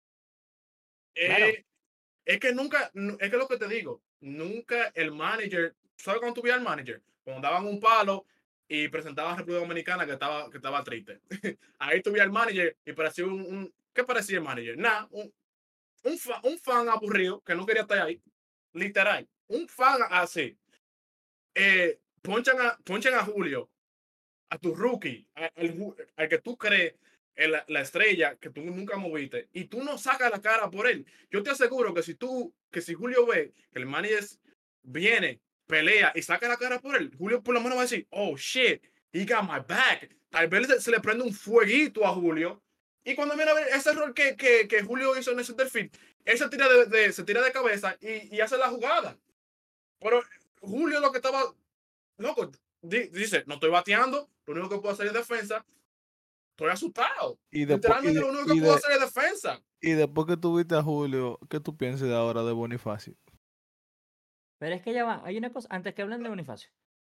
Claro. Eh, es que nunca, nu- es que lo que te digo, nunca el manager, ¿sabes cuando tú veías al manager? Cuando daban un palo y presentaban a República Dominicana que estaba, que estaba triste. Ahí tú veías al manager y parecía un, un- ¿qué parecía el manager? Nada, un, un, fa- un fan aburrido que no quería estar ahí. Literal, un fan así. Eh, ponchan, a, ponchan a Julio, a tu rookie, a- al, ju- al que tú crees en la, la estrella que tú nunca moviste y tú no sacas la cara por él. Yo te aseguro que si tú, que si Julio ve que el manager viene, pelea y saca la cara por él, Julio por lo menos va a decir, oh shit, he got my back. Tal vez se, se le prende un fueguito a Julio. Y cuando viene a ver ese error que, que, que Julio hizo en ese field, él se tira de, de- se tira de cabeza y, y hace la jugada. Pero Julio lo que estaba, loco, di- dice, no estoy bateando, lo único que puedo hacer es defensa. Estoy asustado. Y después, y, Literalmente de- lo único que y puedo de- hacer es defensa. y después que tuviste a Julio, ¿qué tú piensas de ahora de Bonifacio? Pero es que ya va, hay una cosa, antes que hablen de Bonifacio.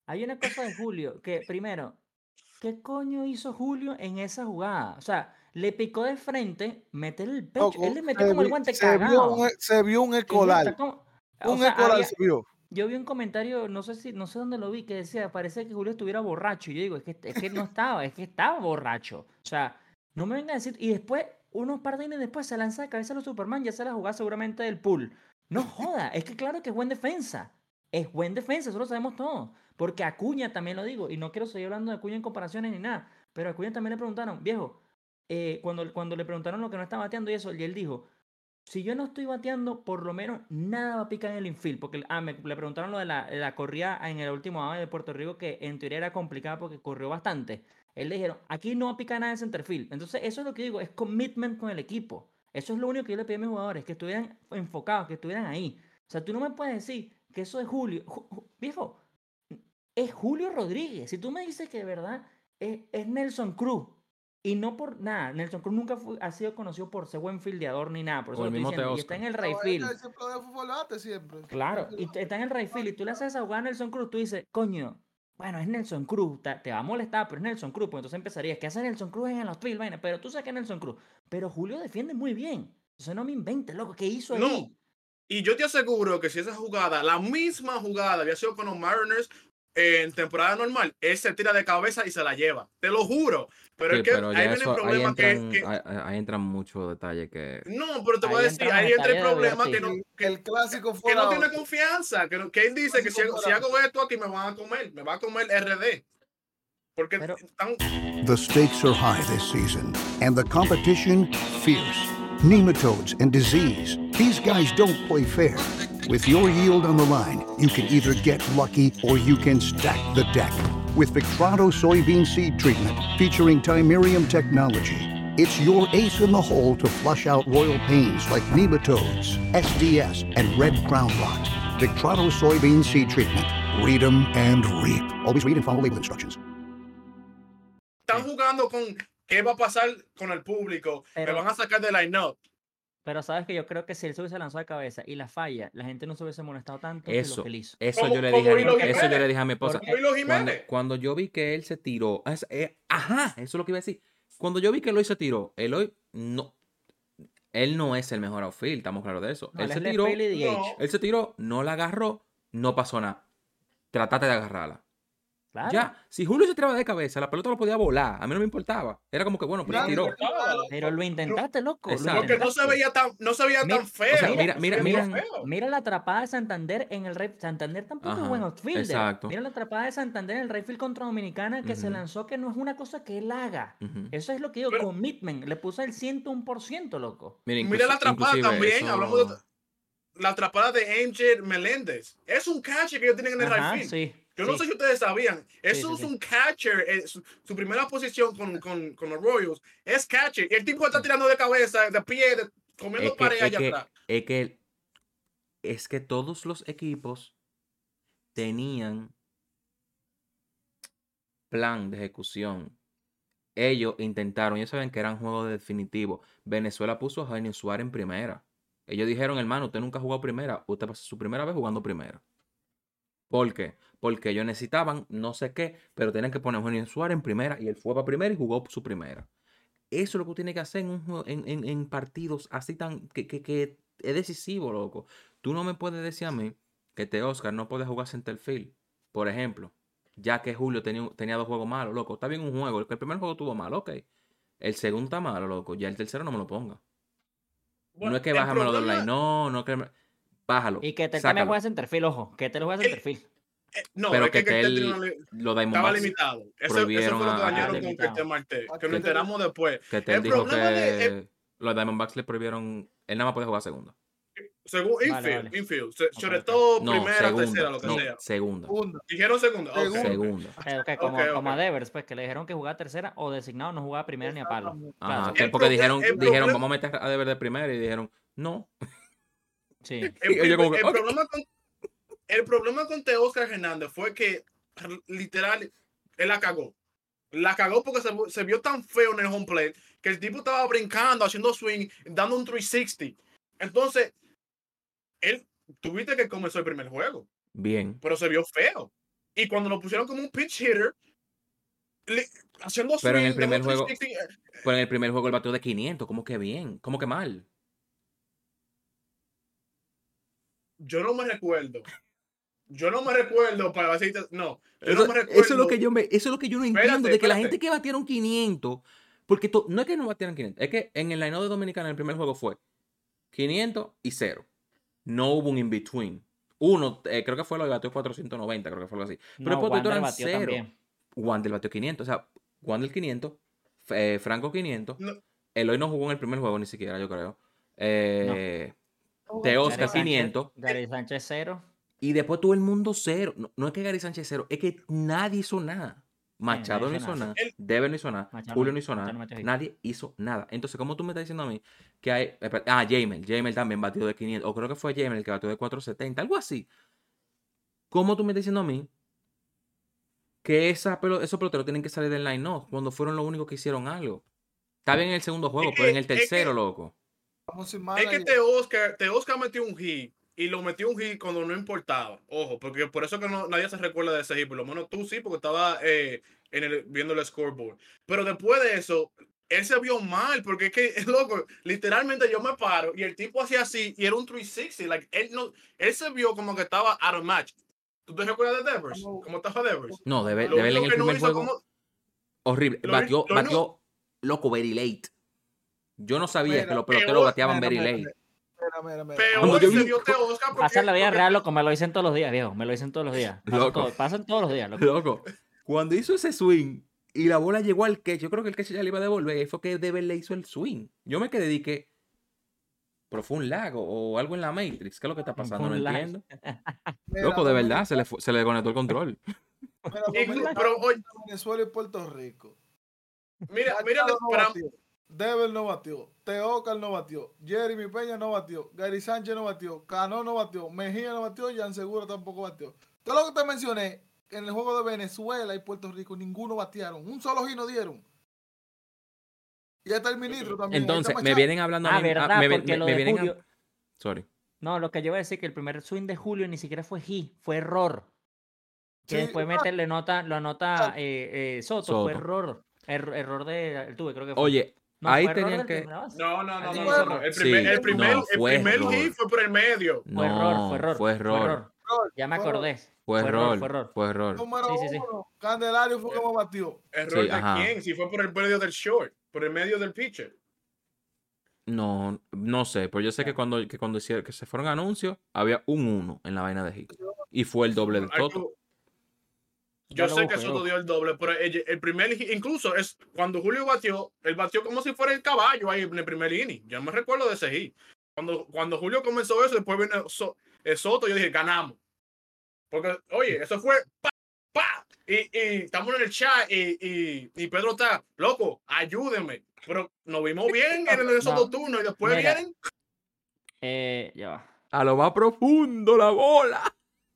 hay una cosa de Julio que, primero, ¿qué coño hizo Julio en esa jugada? O sea, le picó de frente, meterle el pecho. Él Loco, le metió se, como el vi- guante se vio un, cagado. e- se vio un Es escolar. esta, como- O Un sea, escolar había, se vio. yo vi un comentario, no sé si, no sé dónde lo vi, que decía, parece que Julio estuviera borracho. Y yo digo, es que, es que no estaba, es que estaba borracho. O sea, no me vengan a decir. Y después, unos par de años después, se lanza de cabeza a los Superman, ya se la jugaba seguramente del pool. No joda, es que claro que es buen defensa. Es buen defensa, eso lo sabemos todos. Porque Acuña también lo digo, y no quiero seguir hablando de Acuña en comparaciones ni nada, pero a Acuña también le preguntaron, viejo, eh, cuando, cuando le preguntaron lo que no está bateando y eso, y él dijo, si yo no estoy bateando, por lo menos nada va a picar en el infield. Porque ah, me, le preguntaron lo de la, la corrida en el último A de Puerto Rico, que en teoría era complicada porque corrió bastante. Él le dijeron, aquí no va a picar nada en centerfield. Entonces, eso es lo que digo, es commitment con el equipo. Eso es lo único que yo le pedí a mis jugadores, que estuvieran enfocados, que estuvieran ahí. O sea, tú no me puedes decir que eso es Julio. Ju- ju- viejo, es Julio Rodríguez. Si tú me dices que de verdad es, es Nelson Cruz, y no por nada, Nelson Cruz nunca fue- ha sido conocido por ser buen fildeador ni nada, por eso O lo el estoy mismo diciendo. Y está Teoscar. en el No, right él field. siempre de fútbol bate, siempre. Claro, y t- está en el right field y tú le haces esa jugada a Nelson Cruz, tú dices, coño, bueno, es Nelson Cruz, te, te va a molestar, pero es Nelson Cruz, pues entonces empezarías, ¿qué hace Nelson Cruz en los field, vaina? Pero tú sabes que es Nelson Cruz. Pero Julio defiende muy bien. Entonces no me inventes, loco, ¿qué hizo No, ahí? y yo te aseguro que si esa jugada, la misma jugada había sido con los Mariners en temporada normal, él se tira de cabeza y se la lleva. Te lo juro. Pero Sí, es que pero ahí ya viene el eso, ahí problema que, entran, que- ahí, ahí entran muchos detalles que... no, pero te voy a Ahí decir, entran los ahí entra el detalles de problema que Ortiz. no, Sí, que, el clásico que fuera. no tiene confianza, que, no- que él dice que si, Clásico si fuera. hago esto aquí me van a comer, me va a comer R D. Porque Pero- están, The stakes are high this season, and the competition fierce. Nematodes and disease. These guys don't play fair. With your yield on the line, you can either get lucky or you can stack the deck. With Victrano soybean seed treatment featuring Timerium technology, it's your ace in the hole to flush out royal pains like nematodes, S D S, and red crown rot. Victrano soybean seed treatment. Read 'em and reap. Always read and follow label instructions. están jugando con qué va a pasar con el público, Pero- me van a sacar de line-up. Pero sabes que yo creo que si él se hubiese lanzado de cabeza y la falla, la gente no se hubiese molestado tanto que Eso, lo que él hizo. eso Como- yo le como dije, a mi- Hilo eso yo Jiménez. le dije a mi esposa. Porque- Como Hilo Cuando, Jiménez. cuando yo vi que él se tiró, es- eh, ajá, eso es lo que iba a decir. Cuando yo vi que Eloy se tiró, Eloy no, él no es el mejor outfield, estamos claros de eso. No, él él se es left tiró, field y D H. No. él se tiró, no la agarró, no pasó nada. Tratate de agarrarla. Claro. Ya, si Julio se tiraba de cabeza, la pelota lo podía volar. A mí no me importaba. Era como que, bueno, pues se Nadie tiró. le importaba. Pero lo intentaste, loco. lo Exacto. Porque no se intentaste. veía tan, no se veía Mira- tan feo. o sea, mira- no se mira- veía mira- feo. Mira la atrapada de Santander en el rey. Santander tampoco Ajá, es buen outfielder. exacto. Mira la atrapada de Santander en el Rayfield contra Dominicana que se Ujú. lanzó, que no es una cosa que él haga. Ujú. Eso es lo que digo, Pero- commitment. Le puso el ciento uno por ciento, loco. Mira, Mira la inclusi- atrapada inclusive también, eso- hablamos de la atrapada de Angel Meléndez. Es un catcher que ellos tienen en el Ajá, right field. sí. Yo no sí. sé si ustedes sabían. Eso sí, es sí. un catcher. eh, su, su primera posición con, con, con los Royals es catcher. Y el tipo está tirando de cabeza, de pie, de, comiendo Es que, pared es, allá que, atrás. es que es que todos los equipos tenían plan de ejecución. Ellos intentaron, ellos saben que eran juegos definitivos. Venezuela puso a Jaime Suárez en primera. Ellos dijeron, hermano, usted nunca ha jugado primera, usted pasó su primera vez jugando primera. ¿Por qué? Porque ellos necesitaban no sé qué, pero tenían que poner a Jaime Suárez en primera y él fue para primera y jugó su primera. Eso es lo que tiene que hacer en, un, juego- en, en, en partidos así tan que, que, que es decisivo, loco. Tú no me puedes decir a mí que Teoscar no puede jugar centerfield, por ejemplo, ya que Julio tenía, tenía dos juegos malos, loco. Está bien un juego, el, el primer juego tuvo malo, ok. El segundo está malo, loco. Ya el tercero no me lo ponga. Bueno, no es que el bájamelo del problema- line, no, no que me- bájalo. Y que te también sácalo. juega centerfield, ojo. Que te lo juega El- centerfield. eh, no, Pero es que, que, que él, tenía una li- los estaba Diamondbacks limitado. Eso, eso prohibieron fue lo que a- dañaron a- con limitado. Ketel Marte, que Aquí lo enteramos después. que El él dijo problema que de- el- los Diamondbacks le prohibieron, él nada más puede jugar segunda. según Vale, infield, vale. infield, se- sobre ok. todo No, primera, segunda. tercera, lo que no, sea. segunda. Segunda. Dijeron segunda. ok. Segunda. Segunda. Eh, ok, como, Ok, como ok. a Devers, pues, que le dijeron que jugaba tercera o designado no jugaba primera ni a palo. Exactamente. Ajá, Claro, que El porque proble- dijeron, el dijeron, problema- vamos a meter a deber de primera y dijeron, no. sí. El, Y yo como que, el ok. problema con, el problema con Teoscar Hernández fue que literal él la cagó. La cagó porque se, se vio tan feo en el home plate que el tipo estaba brincando, haciendo swing, dando un trescientos sesenta. Entonces, él, tuviste que comenzó el primer juego, Bien. pero se vio feo. Y cuando lo pusieron como un pitch hitter, le, haciendo Pero en el swing, primer double juego, three sixty, pero en el primer juego el batió de quinientos, ¿cómo que bien? ¿Cómo que mal? yo no me recuerdo. Yo no me recuerdo para decirte, no, yo Eso, no me recuerdo. eso es lo que yo me, eso es lo que yo no entiendo, Espérate, de que la espérate. gente que batieron quinientos, porque to- no es que no batieran quinientos, es que en el line de Dominicana el primer juego fue quinientos y cero. No hubo un in-between. Uno, eh, creo que fue lo que batió cuatrocientos noventa, creo que fue algo así. Pero No, después Wander eran batió cero. también. Wander batió quinientos, o sea, Wander quinientos, eh, Franco quinientos, No, Eloy no jugó en el primer juego ni siquiera, yo creo. Eh, No, Teoscar Gary Sánchez, quinientos. Gary Sánchez cero. Y después todo el mundo cero. No, no es que Gary Sánchez cero, es que nadie hizo nada. Machado nadie no hizo hizo nada. nada. Él- Devin no hizo nada. Machado Julio no- no hizo Machado nada. no metió hit. Nadie hizo nada. Entonces, ¿cómo tú me estás diciendo a mí que hay... espera, Ah, Jamel. Jamel también batió de quinientos. O creo que fue Jamel el que batió de cuatrocientos setenta. Algo así. ¿Cómo tú me estás diciendo a mí que esa pelo- esos peloteros tienen que salir del line-off cuando fueron los únicos que hicieron algo? Está bien en el segundo juego, Es pero en que- el es que- tercero, loco. Vamos sin Es manager. que Teoscar, Teoscar metió un hit y lo metió un hit cuando no importaba. Ojo, porque por eso que no, nadie se recuerda de ese hit. Por lo menos tú sí, porque estaba eh, en el, viendo el scoreboard. Pero después de eso, él se vio mal, porque es que, loco, literalmente yo me paro y el tipo hacía así y era un trescientos sesenta. Like, él, no, él se vio como que estaba out of match. ¿Tú te recuerdas de Devers? No. ¿Cómo estaba Devers? No, debe, Lo debe en único el que no primer hizo juego... como... Horrible. Lo Batió, único- lo batió loco, very late. Yo no sabía Mira, que los peloteros peor- bateaban Mira, very mira, late. Mira, mira, mira. Peor Cuando yo se vi- vio Teoscar porque... Pasa en la vida porque- real, loco, me lo dicen todos los días, viejo. Me lo dicen todos los días. Pasan, Loco. todo- pasan todos los días, loco. Loco, cuando hizo ese swing y la bola llegó al catch, yo creo que el catch ya le iba a devolver, y ahí fue que Devin le hizo el swing. Yo me quedé y que, pero fue un lago o algo en la Matrix. ¿Qué es lo que está pasando? No Un lag. entiendo. Mira, Loco, de verdad, Dominicana- se le, fue- se le desconectó el control. mira, Inclu- Dominicana, pero, oye, Venezuela y Puerto Rico. mira, mira, Machado no para- batió. Devil no batió. Teócar no batió. Jeremy Peña no batió. Gary Sánchez no batió. Cano no batió. Mejía no batió. Jan Segura tampoco batió. Todo lo que te mencioné, en el juego de Venezuela y Puerto Rico, ninguno batearon. Un solo hit no dieron. Y hasta el ministro también. Entonces, Ahí está me Machado. vienen hablando a Ah, mí. verdad, ah, me, porque me- lo me de vienen a- Julio... Sorry. No, lo que yo iba a decir que el primer swing de Julio ni siquiera fue hit, fue error. Que Sí, después ah. meterle nota, lo anota eh, eh, Soto, Soto. fue error. Er- error de el tuve, creo que fue. Oye, No, ahí fue error tenían del que... primera base. No, no, no, Así no, fue no, error. no. El Sí, primer, el primer, no, el fue primer error. hit fue por el medio. No, Fue error, fue error. fue error. Error, Ya me fue error. acordé. Fue error, fue error. fue error. Número Sí, sí, sí. uno, Candelario fue como batió. ¿Error Sí, de ajá. quién? Si fue por el medio del short, por el medio del pitcher. No, no sé, pero yo sé que cuando, que cuando hicieron, que se fueron anuncios, había un uno en la vaina de hit. Y fue el doble de Ay, Soto. tú- Ya Yo lo sé busco, que ya Soto lo dio el doble, pero el, el primer hit, incluso es cuando Julio batió, él batió como si fuera el caballo ahí en el primer inning. Yo no me recuerdo de ese hit. Cuando, cuando Julio comenzó eso, después vino So- eh, Soto, yo dije, ganamos. Porque, oye, eso fue pa, pa. Y, y estamos en el chat y, y, y Pedro está, loco, ayúdenme. Pero nos vimos bien en esos No. dos turnos y después Mira. vienen. Eh, ya va. A lo más profundo, la bola.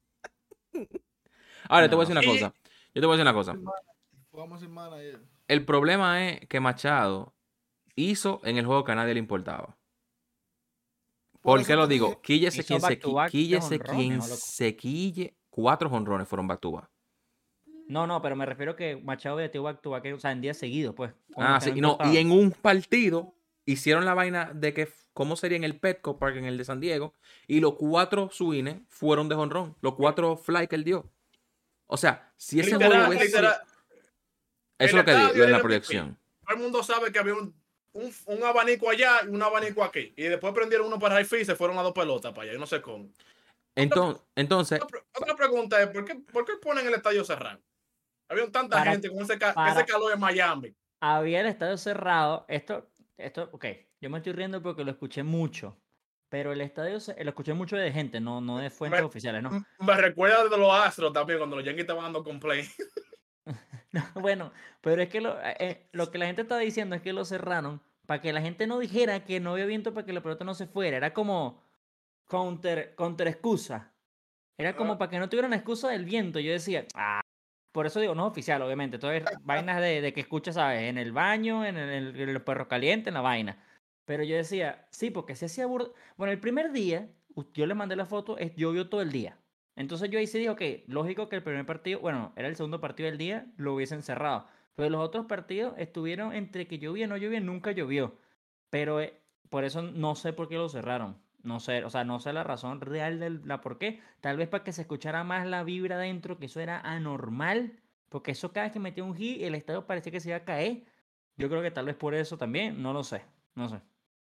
Ahora, te voy a decir una Y- cosa. Yo te voy a decir una cosa. Jugamos sin manager. El problema es que Machado hizo en el juego que a nadie le importaba. Por ¿Por eso qué lo te digo? dije, Quíllese hizo quien se, back to qui- back de quíllese jonrones, quien ¿o loco? se quille. Cuatro jonrones fueron back to back. No, no, pero me refiero que Machado batió back to back, o sea, en días seguidos, pues. como Ah, que sí. No, importaba. y en un partido hicieron la vaina de que f- cómo sería en el Petco Park, en el de San Diego, y los cuatro swings fueron de jonrón. Los cuatro fly que él dio. O sea, si ese Literal, juego hubiese sido- literal, Eso es el lo que estadio digo en era la el proyección. todo el mundo sabe que había un, un, un abanico allá y un abanico aquí. Y después prendieron uno para high field y se fueron a dos pelotas para allá. Yo no sé cómo. Entonces, entonces Otra, otra pregunta es, ¿por qué, ¿por qué ponen el estadio cerrado? Había tanta Para- gente con ese, ca- para- ese calor en Miami. Había el estadio cerrado. Esto, esto, ok, yo me estoy riendo porque lo escuché mucho. Pero el estadio se- lo escuché mucho de gente, no, no de fuentes Me- oficiales, ¿no? M- Me recuerda de los Astros también, cuando los Yankees estaban dando complaint. No, bueno, pero es que lo, eh, eh, lo que la gente está diciendo es que lo cerraron para que la gente no dijera que no había viento para que la pelota no se fuera. Era como counter, counter excusa. Era como Ah. para que no tuvieran excusa del viento. Yo decía, ah, por eso digo, no es oficial, obviamente. Todo es vainas de, de que escuchas, ¿sabes? En el baño, en el, en el perro caliente, en la vaina. Pero yo decía, sí, porque se hacía burda. Bueno, el primer día, u- yo le mandé la foto, es, llovió todo el día. Entonces yo ahí sí digo que lógico que el primer partido, bueno, era el segundo partido del día, lo hubiesen cerrado. Pero los otros partidos estuvieron entre que llovía, no llovía, nunca llovió. Pero eh, por eso no sé por qué lo cerraron. No sé, o sea, no sé la razón real de la por qué. Tal vez para que se escuchara más la vibra adentro, que eso era anormal. Porque eso cada vez que metía un hit, el estadio parecía que se iba a caer. Yo creo que tal vez por eso también, no lo sé, no sé.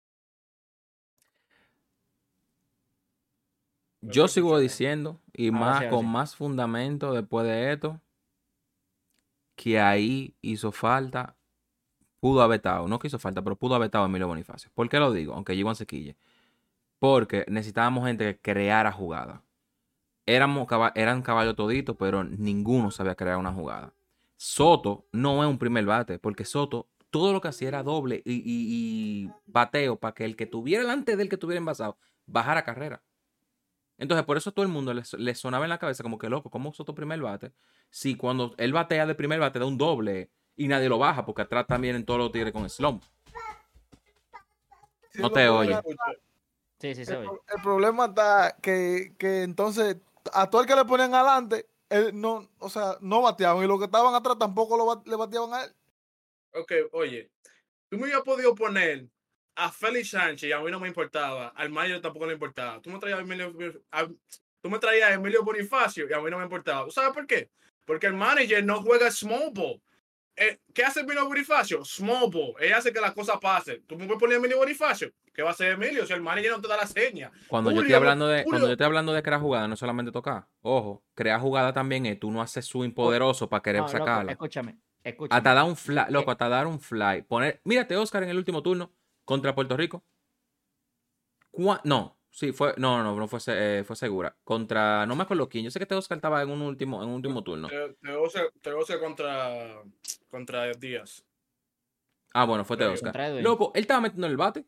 Yo sigo diciendo, y Ahora más sí, ahora con sí. más fundamento después de esto, que ahí hizo falta, pudo haber estado, no que hizo falta, pero pudo haber estado Emilio Bonifacio. ¿Por qué lo digo? Aunque Gibson se quille. Porque necesitábamos gente que creara jugada. Éramos, caba- eran caballos toditos, pero ninguno sabía crear una jugada. Soto no es un primer bate, porque Soto todo lo que hacía era doble y, y- y bateo para que el que tuviera delante del que tuviera envasado bajara carrera. Entonces, por eso todo el mundo le, le sonaba en la cabeza como que loco, ¿cómo Soto primer bate? Si cuando él batea de primer bate da un doble y nadie lo baja, porque atrás también en todos los tigres con slump. Sí, No el te problema oye. está- Sí, sí, se El, oye. pro- el problema está que, que entonces a todo el que le ponían adelante, él no, o sea, no bateaban y los que estaban atrás tampoco lo, bat- le bateaban a él. Ok, oye, tú me hubieras podido poner a Félix Sánchez y a mí no me importaba, al Mayo tampoco le importaba. Tú me traías a Emilio, a- tú me traías a Emilio Bonifacio y a mí no me importaba. ¿Tú sabes por qué? Porque el manager no juega small ball. Eh, ¿Qué hace Emilio Bonifacio? Small ball. Él hace que las cosas pasen. Tú me puedes poner a Emilio Bonifacio. ¿Qué va a hacer Emilio si el manager no te da la seña? Cuando yo estoy Julio, no- hablando de, cuando yo Julio. estoy hablando de crear jugada, no es solamente tocar. Ojo, crear jugada también es tú no haces swing Por- poderoso para querer No, loco, sacarla. escúchame, escúchame. Hasta dar un fly, Lo loco, que- hasta dar un fly. Poner, mírate, Oscar en el último turno contra Puerto Rico. Cua- No, sí, fue, no, no, no fue, se- eh, fue segura. Contra, no me acuerdo quién. Yo sé que este Oscar estaba en un último, en un último turno. Te, te goce, te goce contra, contra Díaz. Ah, bueno, fue este Creo yo. Oscar. Contra Edwin. Loco, él estaba metiendo el bate.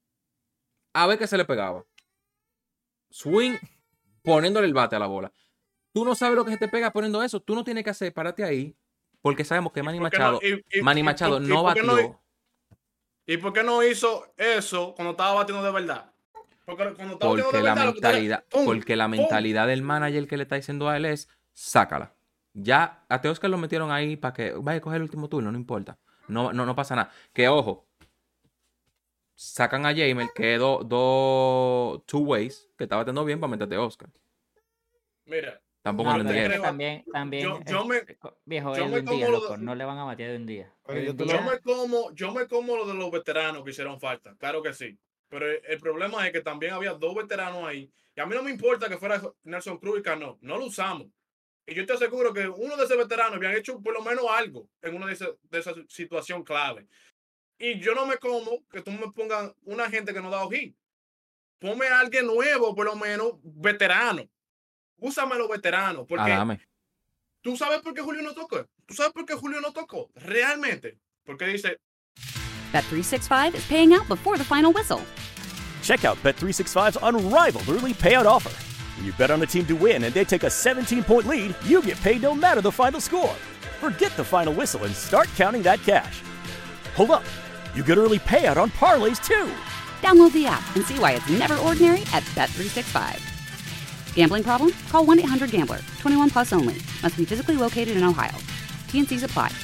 A ver qué se le pegaba. Swing, poniéndole el bate a la bola. Tú no sabes lo que se te pega poniendo eso. Tú no tienes que hacer, párate ahí. Porque sabemos que Manny ¿Por qué no- Machado, y- y- Manny y- Machado y no por qué no- batió. ¿Y por qué no hizo eso cuando estaba batiendo de verdad? Porque cuando estaba batiendo Porque de la verdad, lo que tú haces, mentalidad, ¡pum! porque la ¡pum! mentalidad del manager que le está diciendo a él es, sácala. Ya a Teoscar lo metieron ahí para que vaya a coger el último turno, no importa. No, no, no pasa nada. Que ojo, sacan a Jamer, que es dos do, two ways, que está batiendo bien para meterte a Oscar. Mira, Tampoco No, lo pero es que entiendo. también, también, yo, yo es- me, viejo, yo es de me un día, como lo loco, de- no le van a batear de un día. Oye, Hoy yo en te lo- yo día, me como, yo me como lo de los veteranos que hicieron falta, claro que sí. Pero el, el problema es que también había dos veteranos ahí. Y a mí no me importa que fuera Nelson Cruz y Cano, no lo usamos. Y yo te aseguro que uno de esos veteranos habían hecho por lo menos algo en una de esas de esa situación clave. Y yo no me como que tú me pongas una gente que no da ojín. Ponme a alguien nuevo, por lo menos veterano. Úsame a los veteranos, porque Adame. tú sabes por qué Julio no tocó. Tú sabes por qué Julio no tocó. Realmente. Porque dice, Bet three sixty-five is paying out before the final whistle. Check out Bet three sixty-five's unrivaled early payout offer. When you bet on a team to win and they take a seventeen-point lead, you get paid no matter the final score. Forget the final whistle and start counting that cash. Hold up. You get early payout on parlays too. Download the app and see why it's never ordinary at Bet three sixty-five. Gambling problem? Call one eight hundred gambler. twenty-one plus only. Must be physically located in Ohio. T and C's apply.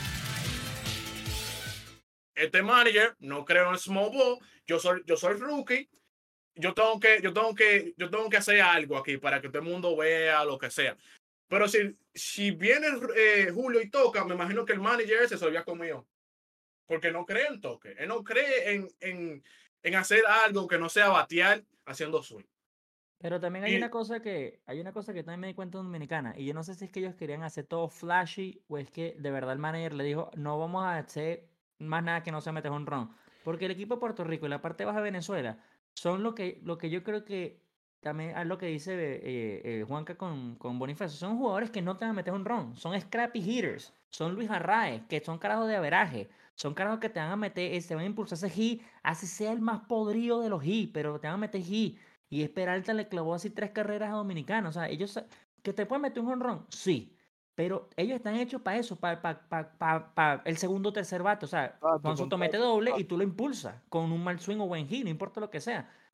este manager no creo en el small ball. Yo soy, yo soy rookie. Yo tengo que, yo tengo que, yo tengo que hacer algo aquí para que todo el mundo vea lo que sea. Pero si, si viene eh, Julio y toca, me imagino que el manager ese se lo había comido. Porque no cree en toque. Él no cree en, en, en hacer algo que no sea batear haciendo swing. pero también hay Y- una cosa que, hay una cosa que también me di cuenta en Dominicana, y yo no sé si es que ellos querían hacer todo flashy, o es que de verdad el manager le dijo, no vamos a hacer más nada que no se mete un ron. Porque el equipo de Puerto Rico y la parte baja de Venezuela son lo que, lo que yo creo que también es lo que dice eh, eh, Juanca con, con Bonifacio. Son jugadores que no te van a meter un ron. Son scrappy hitters. Son Luis Arraez, que son carajos de averaje. Son carajos que te van a meter, eh, se van a impulsar ese hit, así sea el más podrido de los hits, pero te van a meter hit. Y Peralta le clavó así tres carreras a Dominicana. O sea, ellos, sa- que te pueden meter un jonrón, sí. Pero ellos están hechos para eso, para pa, pa, pa, pa el segundo o tercer bate. O sea, Exacto, Juan Soto mete contrato, doble y exacto. tú lo impulsas con un mal swing o buen hit, no importa lo que sea.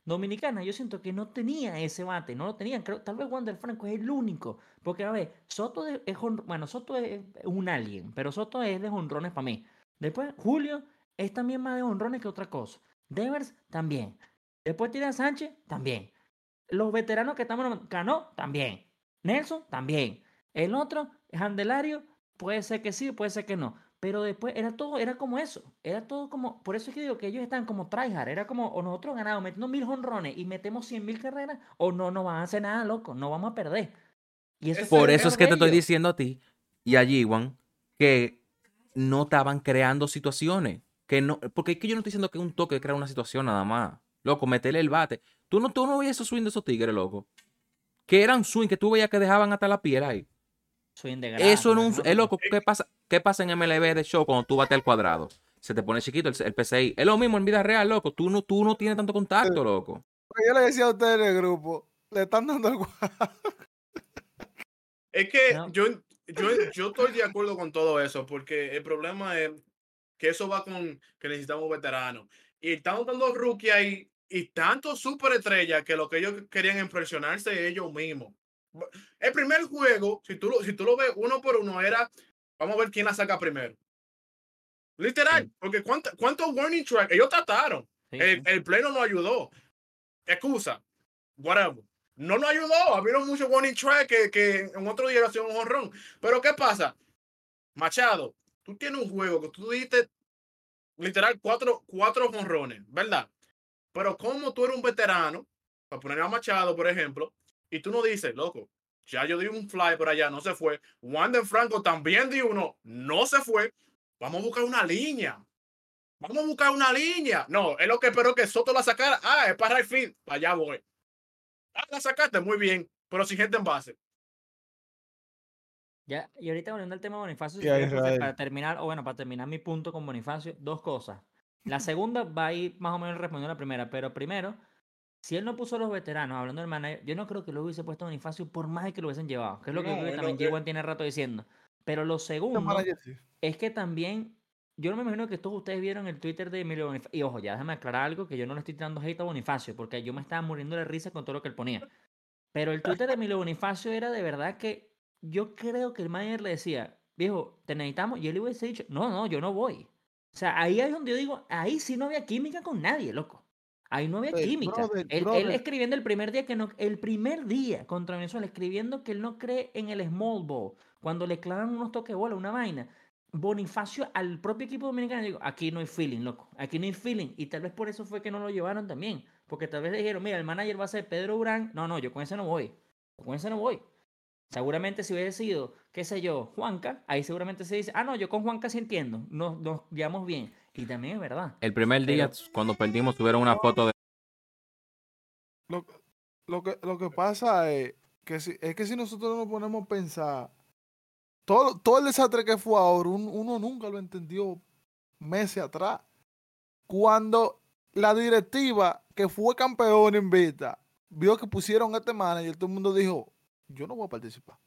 Dominicana, yo siento que no tenía ese bate, no lo tenían. Creo, tal vez Wander Franco es el único. Porque, a ver, Soto de- es, hon- bueno, Soto es un alien, pero Soto es de jonrones para mí. Después, Julio es también más de jonrones que otra cosa. Devers también. Después tiene a Sánchez también. Los veteranos que estamos, Cano también. Nelson también. El otro, Candelario, puede ser que sí, puede ser que no. Pero después era todo, era como eso. Era todo como. Por eso es que digo que ellos están como tryhard. Era como, o nosotros ganamos metiendo mil jonrones y metemos cien mil carreras, o no nos van a hacer nada, loco. No vamos a perder. Y eso Ese Por es eso el es que te estoy bello. diciendo a ti y a G-Wan que no estaban creando situaciones. Que no, porque es que yo no estoy diciendo que es un toque de crear una situación nada más. Loco, meterle el bate. Tú no, tú no veías esos swing de esos tigres, loco. Que eran swing que tú veías que dejaban hasta la piel ahí. swing de grada, Eso no como es dicen un. Es nosotros. loco, ¿qué pasa, ¿qué pasa en M L B de show cuando tú bates al cuadrado? Se te pone chiquito el, el P C I. Es lo mismo en vida real, loco. Tú no, tú no tienes tanto contacto, loco. Yo le decía a ustedes en el grupo, le están dando el guau. Es que No. yo, yo, yo estoy de acuerdo con todo eso, porque el problema es que eso va con que necesitamos veteranos. Y están dando rookie ahí y tanto superestrellas que lo que ellos querían impresionarse ellos mismos. El primer juego, si tú, lo, si tú lo ves uno por uno, era vamos a ver quién la saca primero. Literal, Sí. porque ¿cuánto, cuántos warning track? Ellos trataron. Sí, El, sí. el play no nos ayudó. Excusa. Whatever. No nos ayudó. Habieron muchos warning track que, que en otro día hacían un jonrón. Pero ¿qué pasa? Machado, tú tienes un juego que tú diste literal cuatro, cuatro jonrones, ¿verdad? Pero como tú eres un veterano, para poner a Machado, por ejemplo, y tú no dices, loco, ya yo di un fly por allá, no se fue. Wander Franco también dio uno, no se fue. Vamos a buscar una línea. Vamos a buscar una línea. No, es lo que espero que Soto la sacara. Ah, es para right field. Para allá voy. Ah, la sacaste muy bien, pero sin gente en base. Ya, y ahorita volviendo al tema de Bonifacio, si Y a quieres, entonces, Israel. para terminar, o bueno, para terminar mi punto con Bonifacio, dos cosas. La segunda va a ir más o menos respondiendo a la primera, pero primero, si él no puso a los veteranos, hablando del manager, yo no creo que lo hubiese puesto a Bonifacio por más de que lo hubiesen llevado, que es lo que No, creo que él también no- él- G uno tiene rato diciendo. Pero lo Este segundo manager sí. es que también, yo no me imagino que todos ustedes vieron el Twitter de Emilio Bonifacio. Y ojo, ya déjame aclarar algo, que yo no le estoy tirando hate a Bonifacio, porque yo me estaba muriendo de risa con todo lo que él ponía. Pero el Twitter de Emilio Bonifacio era de verdad que yo creo que el manager le decía, viejo, te necesitamos. Y él le hubiese dicho, no, no, yo no voy. O sea, ahí es donde yo digo, ahí sí no había química con nadie, loco. Ahí no había Brother, química. brother, Él, él brother. escribiendo el primer día que no, el primer día contra Venezuela, escribiendo que él no cree en el small ball. Cuando le clavan unos toques de bola, una vaina. Bonifacio al propio equipo dominicano, digo, aquí no hay feeling, loco. Aquí no hay feeling. Y tal vez por eso fue que no lo llevaron también. Porque tal vez le dijeron, mira, el manager va a ser Pedro Urán. No, no, yo con ese no voy. Yo con ese no voy. Seguramente si hubiese sido, qué sé yo, Juanca, ahí seguramente se dice, ah, no, yo con Juanca sí entiendo. Nos, nos llevamos bien. Y también es verdad. El primer día, Pero- cuando perdimos, tuvieron una foto de. Lo, lo que, lo que pasa es que, si, es que si nosotros nos ponemos a pensar, todo, todo el desastre que fue ahora, un- uno nunca lo entendió meses atrás. Cuando la directiva que fue campeón en Vita vio que pusieron a este manager, todo el mundo dijo, yo no voy a participar.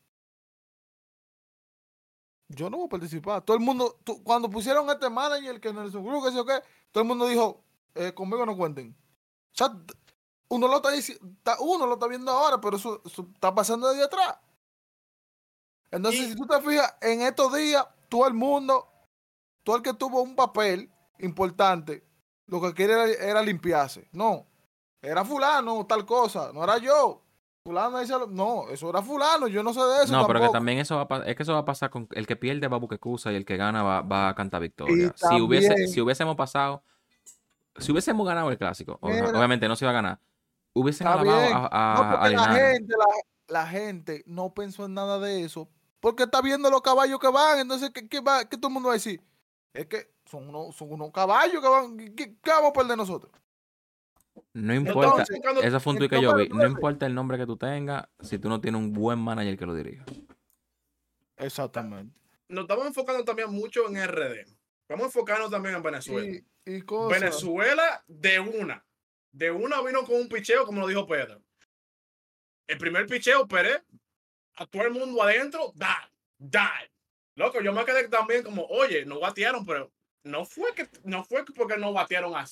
Yo no voy a participar. Todo el mundo, tú- cuando pusieron a este manager, que Nelson Cruz, que sé yo qué, todo el mundo dijo, eh, conmigo no cuenten. O sea, t- uno lo está, dici- está- uno lo está viendo ahora, pero eso, eso está pasando desde atrás. Entonces, Y- si tú te fijas, en estos días, todo el mundo, todo el que tuvo un papel importante, lo que quiere era, era limpiarse. No, era fulano, tal cosa, no era yo. Fulano dice, lo- no, eso era fulano, yo no sé de eso No, pero que tampoco. también eso va a pa- es que eso va a pasar con el que pierde va a buscar excusa y el que gana va, va a cantar Y victoria. Si hubiese, también, si hubiésemos pasado, si hubiésemos ganado el clásico, ob- mira, obviamente no se iba a ganar, hubiesen está alabado bien. a, a, No, a porque la Linares. gente, la, la gente no pensó en nada de eso. Porque está viendo los caballos que van. Entonces, ¿qué, qué va, qué todo el mundo va a decir? Es que son unos, son unos caballos que van. ¿Qué, qué vamos a perder nosotros? No No importa, estamos enfocando- eso fue un tuit que no, yo vi, pero no espérate. importa el nombre que tú tengas, si tú no tienes un buen manager que lo dirija. Exactamente. nos estamos enfocando también mucho en R D. Vamos a enfocarnos también en Venezuela. Y, y cosas. Venezuela de una. De una vino con un picheo, como lo dijo Pedro. El primer picheo, Pérez, a todo el mundo adentro, da, da. Loco, yo me quedé también como, oye, no batearon, pero no fue que no fue porque no batearon así.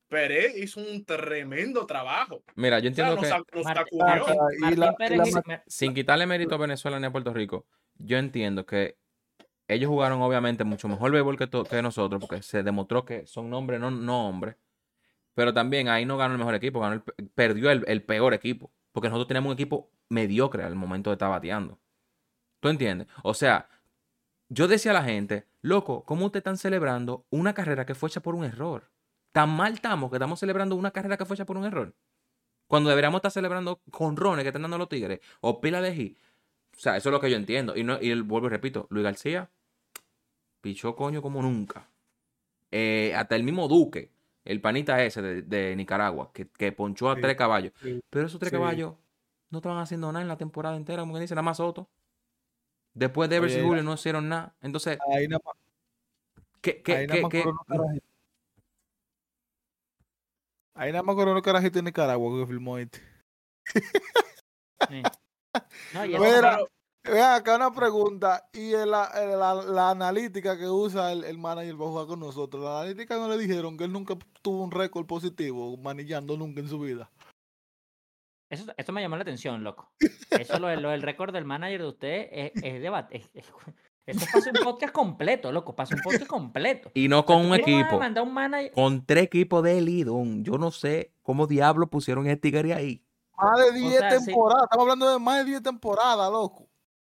Pérez hizo un tremendo trabajo. Mira, yo O sea, entiendo nos, que, sac- nos Mar- sacudió. Ah, y Martín la- y Pérez la y- ma- Mar- sin quitarle mérito a Venezuela ni a Puerto Rico, yo entiendo que ellos jugaron obviamente mucho mejor béisbol que, to- que nosotros, porque se demostró que son nombres, no, no hombres. Pero también ahí no ganó el mejor equipo, ganó el pe- perdió el, el peor equipo. Porque nosotros teníamos un equipo mediocre al momento de estar bateando. ¿Tú entiendes? O sea, yo decía a la gente, loco, ¿cómo ustedes están celebrando una carrera que fue hecha por un error? Tan mal estamos que estamos celebrando una carrera que fue hecha por un error. Cuando deberíamos estar celebrando jonrones que están dando los Tigres o pila de hit. O sea, eso es lo que yo entiendo. Y, no, y el- vuelvo y repito, Luis García pichó coño como nunca. Eh, hasta el mismo Duque, el panita ese de, de Nicaragua, que, que ponchó a Sí, tres caballos. sí, Pero esos tres sí. caballos no estaban haciendo nada en la temporada entera, como que dice, nada más Soto. Después de Evers y Oye, Julio no hicieron nada. Entonces, Ahí nada más, ¿qué, qué, ahí nada qué, más qué? coronó carajito. Ahí nada más coronó carajito en Nicaragua que filmó este. Sí. No, y No, eso Mira, pero- vean acá una pregunta. Y el- la, el- la- la analítica que usa el, el manager para jugar con nosotros, la analítica no le dijeron que él nunca tuvo un récord positivo manillando nunca en su vida. Eso, esto me llamó la atención, loco. Eso lo, del- lo del récord del manager de usted es, es debate. es- es- eso pasa un podcast completo, loco. Pasa un podcast completo. Y no O sea, con ¿tú un cómo vas a equipo, mandar un manager? con tres equipos de Lidón. Yo no sé cómo diablos pusieron ese tigre ahí. Más de diez sea, sí. temporadas. Estamos hablando de más de diez temporadas, loco.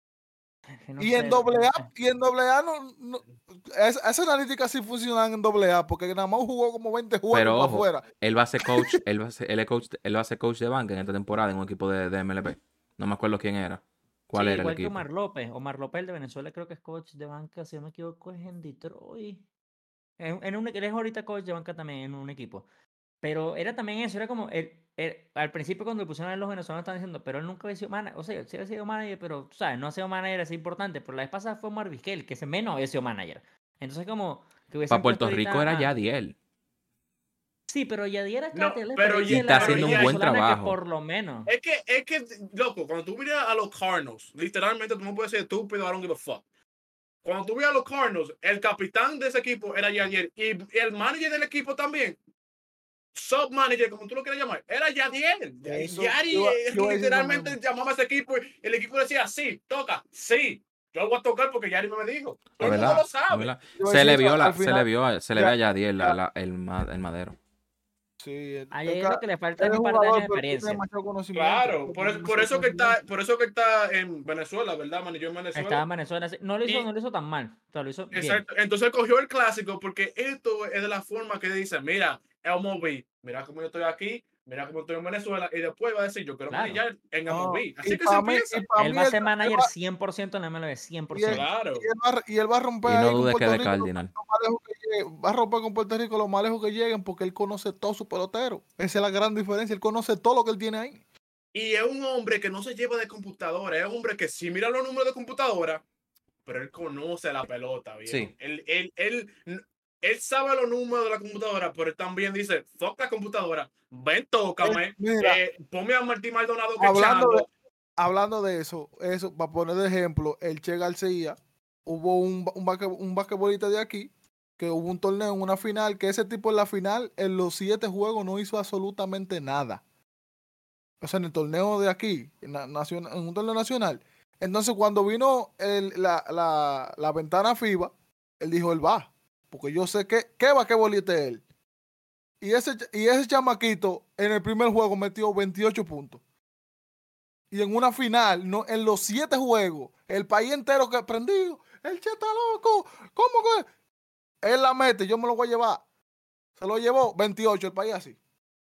Que no Y sé, en loco, doble no A, sé. y en doble A no, no es- esas analíticas sí funcionan en doble A, porque nada más jugó como veinte juegos Pero para ojo, afuera. él va a ser coach, él va a ser, él es coach, él va a ser coach de banca en esta temporada en un equipo de, de M L B. No me acuerdo quién era. ¿Cuál Sí, era el igual que equipo? Omar López. Omar López, el de Venezuela, creo que es coach de banca, si no me equivoco, es en Detroit. En, en un, él es ahorita coach de banca también en un equipo. Pero era también eso, era como, él, él- al principio cuando le pusieron a él, los venezolanos estaban diciendo, pero él nunca había sido manager, o sea, sí había sido manager, pero tú sabes, no ha sido manager así importante, pero la vez pasada fue Omar Vizquel, que ese menos había sido manager. Entonces como que hubiesen Para Puerto puesto Rico ahorita era a- Yadiel. Sí, pero Yadier está No, teniendo la pero experiencia ya- de Y está la pero haciendo un ya- buen venezolana trabajo. que por lo menos. Es que, es que, loco, cuando tú miras a los Cardinals, literalmente tú no puedes ser estúpido, I don't give a fuck. Cuando tú miras a los Cardinals, el capitán de ese equipo era Yadier y el manager del equipo también, sub-manager, como tú lo quieras llamar, era Yadier. Eso, Yari yo iba- eh, yo iba a decir lo literalmente mismo. llamaba a ese equipo y el equipo decía, sí, toca, sí. Yo lo voy a tocar porque Yari me dijo. Todo La el mundo verdad, lo la sabe. verdad. Yo iba a Se le decir, vio, al la, se le final, vio, a- se le ya- ve a Yadiel la- ya- la- el, ma- el madero. Sí, el, A el Yadier ca- lo que le falta él es es un par de años jugador, de pero tiene experiencia. demasiado conocimiento. Claro, por, tiene eso- por demasiado eso que está, conocimiento. por eso que está en Venezuela, ¿verdad, man? Yo en Venezuela. Estaba en Venezuela. sí. No lo hizo, Y- no lo hizo tan mal. O sea, lo hizo bien. Exacto. Entonces cogió el clásico porque esto es de la forma que dice, mira, M L B, mira cómo yo estoy aquí, mira cómo estoy en Venezuela, y después va a decir, yo quiero Claro. manillar en No, M L B. y Así que se pa' mí- empieza. y pa' Él mí va a él- ser él manager va- cien por ciento en la M L B, cien por Y él, ciento. Claro. y él va, y él va a romper Y ahí no con dudes que Puerto de Rico, Cardinal. lo más lejos que llegue. Va a romper con Puerto Rico lo más lejos que lleguen porque él conoce todo su pelotero. Esa es la gran diferencia. Él conoce todo lo que él tiene ahí. Y es un hombre que no se lleva de computadora, es un hombre que sí mira los números de computadora, pero él conoce la pelota, bien. Sí. Él, él, él, él sabe los números de la computadora, pero él también dice, fuck la computadora, ven, tócame, Eh, mira, eh, ponme a Martín Maldonado que hablando de, chango. hablando de eso, eso, para poner de ejemplo, el Che García, hubo un, ba- un, basque- un basquetbolista de aquí, que hubo un torneo en una final, que ese tipo en la final, en los siete juegos, no hizo absolutamente nada. O sea, en el torneo de aquí, en, la nacion- en un torneo nacional. Entonces, cuando vino el- la, la, la ventana FIBA, él dijo, él va. Porque yo sé que, ¿qué basquetbolista es él? Y ese, ch- y ese chamaquito, en el primer juego, metió veintiocho puntos. Y en una final, no, en los siete juegos, el país entero que prendido, el Che está loco, ¿cómo que? Él la mete, yo me lo voy a llevar. Se lo llevó veintiocho el país así.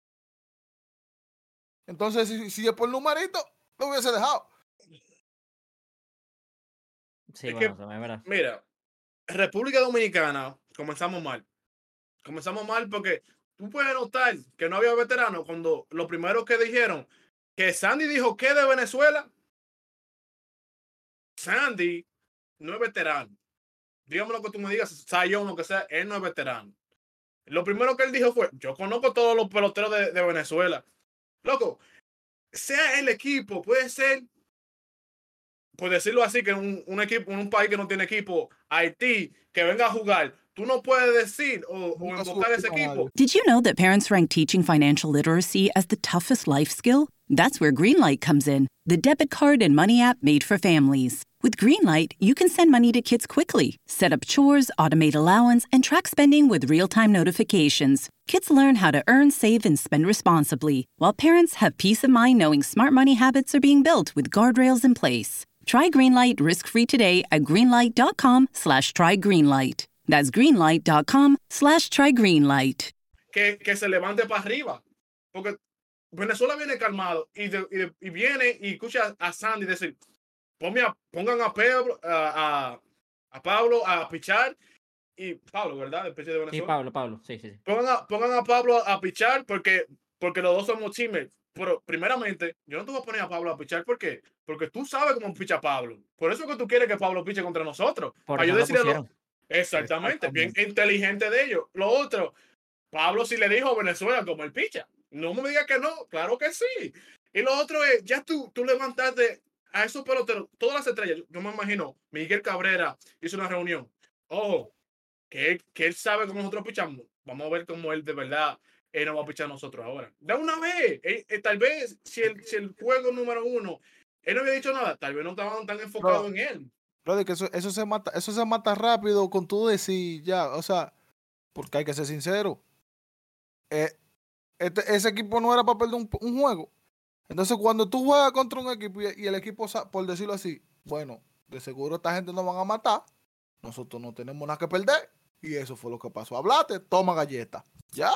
Entonces, si, si es por numerito, lo hubiese dejado. Sí, Es bueno, que- también es verdad. Mira, República Dominicana, comenzamos mal. Comenzamos mal porque tú puedes notar que no había veteranos cuando lo primero que dijeron que Sandy dijo que de Venezuela. Sandy no es veterano. Dígame lo que tú me digas, Sayón, lo que sea, él no es veterano. Lo primero que él dijo fue, yo conozco todos los peloteros de, de Venezuela. Loco, sea el equipo, puede ser, por decirlo así, que un, un equipo, un país que no tiene equipo, Haití, que venga a jugar, tú no puedes decir o, o Nunca invocar ese subestima a equipo. nadie. Did you know that parents rank teaching financial literacy as the toughest life skill? That's where Greenlight comes in, the debit card and money app made for families. With Greenlight, you can send money to kids quickly, set up chores, automate allowance, and track spending with real-time notifications. Kids learn how to earn, save, and spend responsibly, while parents have peace of mind knowing smart money habits are being built with guardrails in place. Try Greenlight risk-free today at greenlight.com slash trygreenlight. That's greenlight.com slash trygreenlight. Que, que se levante para arriba. Porque Venezuela viene calmado y, de, y, de, y viene y escucha a Sandy decir, a, pongan a, Pedro, a, a, a Pablo a pichar. Y Pablo, ¿verdad? El pitcher de Venezuela. Sí, Pablo, Pablo. Sí, sí, sí. Pongan a, pongan a Pablo a, a pichar porque, porque los dos somos teammates. Pero primeramente, yo no te voy a poner a Pablo a pichar. ¿Por qué? Porque tú sabes cómo picha Pablo. Por eso es que tú quieres que Pablo piche contra nosotros. Por para yo eso lo decirle pusieron. Exactamente, Exactamente. bien inteligente de ellos. Lo otro, Pablo sí le dijo a Venezuela como el picha. No me diga que no, claro que sí. Y lo otro es, ya tú, tú levantaste a esos peloteros, todas las estrellas. Yo, yo me imagino, Miguel Cabrera hizo una reunión. Oh, que él, que él sabe cómo nosotros pichamos. Vamos a ver cómo él de verdad él no va a pichar a nosotros ahora. De una vez, él, él, tal vez si el, si el juego número uno, él no había dicho nada, tal vez no estaban tan enfocados en él. Brother, que eso, eso se mata, eso se mata rápido con tú decir ya, o sea, porque hay que ser sincero. Eh, este, ese equipo no era para perder un, un juego. Entonces, cuando tú juegas contra un equipo y, y el equipo, por decirlo así, bueno, de seguro esta gente nos van a matar, nosotros no tenemos nada que perder. Y eso fue lo que pasó. Hablaste, toma galleta. Ya.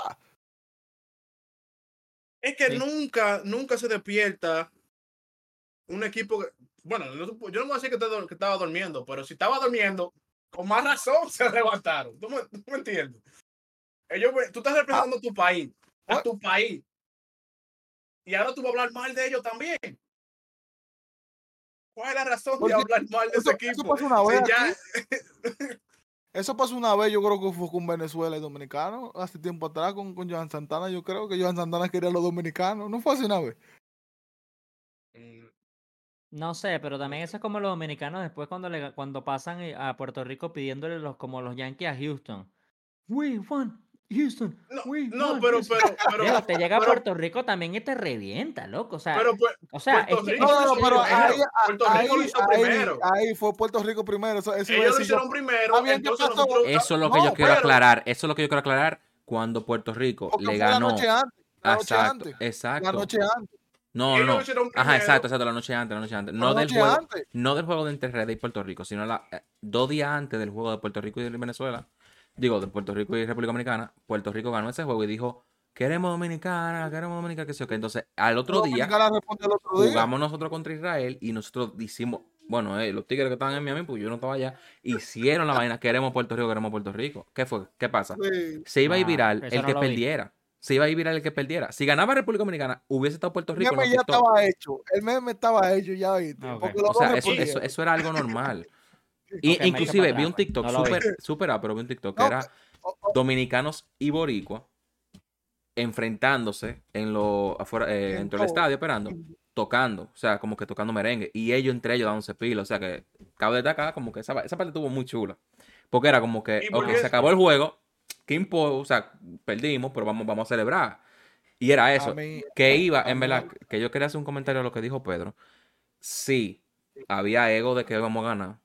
Es que Sí. nunca, nunca se despierta un equipo que, bueno, no, yo no voy a decir que, te, que estaba durmiendo, pero si estaba durmiendo, con más razón se levantaron. ¿Tú me, tú me entiendes? Ellos, tú estás representando a tu país, a tu país. Y ahora tú vas a hablar mal de ellos también. ¿Cuál es la razón Porque de hablar mal de eso, ese equipo? eso pasó una vez Si ya... aquí. Eso pasó una vez, yo creo que fue con Venezuela y Dominicano, hace tiempo atrás con, con Johan Santana. Yo creo que Johan Santana quería a los dominicanos. ¿No fue así una vez? No sé, pero también eso es como los dominicanos después cuando le, cuando pasan a Puerto Rico pidiéndole los como los Yankees a Houston. We won, Houston. No, we no won, pero, Houston. pero, pero, Digo, te llega pero, a Puerto Rico también y te revienta, loco. O sea, pero, pues, o sea Puerto es que Rico No, no, eso no, pero sí, primero. ahí, Puerto ahí, Rico lo hizo ahí, primero. ahí fue Puerto Rico primero. Eso, eso iba a Ellos lo decir yo. hicieron primero. Está bien, ¿qué Entonces pasó? nosotros... Eso es lo que No, yo quiero pero- aclarar. Eso es lo que yo quiero aclarar cuando Puerto Rico Porque le fue la ganó. noche antes. La noche Exacto, antes. exacto. La noche antes. No, Ellos no, lo no. hicieron Ajá, primero. exacto, exacto, la noche antes, la noche antes. No La del noche juego, antes. no del juego de Entre Red y Puerto Rico, sino la, eh, dos días antes del juego de Puerto Rico y de Venezuela. Digo, de Puerto Rico y República Dominicana. Puerto Rico ganó ese juego y dijo, queremos Dominicana, queremos Dominicana, que sé yo qué. Entonces, al otro día, Dominicana responde el otro día. jugamos nosotros contra Israel y nosotros hicimos, bueno, eh, los tigres que estaban en Miami, pues yo no estaba allá, hicieron la vaina, queremos Puerto Rico, queremos Puerto Rico. ¿Qué fue? ¿Qué pasa? Sí. Se iba a ir Ah, viral eso el no que lo vi. perdiera. Se iba a ir viral el que perdiera. Si ganaba República Dominicana, hubiese estado Puerto El Rico en meme los ya TikTok. estaba hecho. El meme estaba hecho ya, ¿viste? Ok. Porque los O sea, dos eso, eso, respondieron. eso era algo normal. Y, Ok, me echo inclusive para vi atrás, un pues. TikTok No lo vi. súper, súper ah, pero vi un TikTok que No, era o- o- dominicanos y boricuas enfrentándose en lo afuera, eh, En dentro del todo. estadio esperando, tocando, o sea, como que tocando merengue, y ellos entre ellos dándose pila, o sea que cabe destacar como que esa, esa parte estuvo muy chula, porque era como que, Y ok, porque- se acabó el juego, ¿qué impo- o sea, perdimos, pero vamos, vamos a celebrar. Y era eso, A mí- que iba, a en mí- verdad, que yo quería hacer un comentario a lo que dijo Pedro. Sí, había ego de que íbamos a ganar.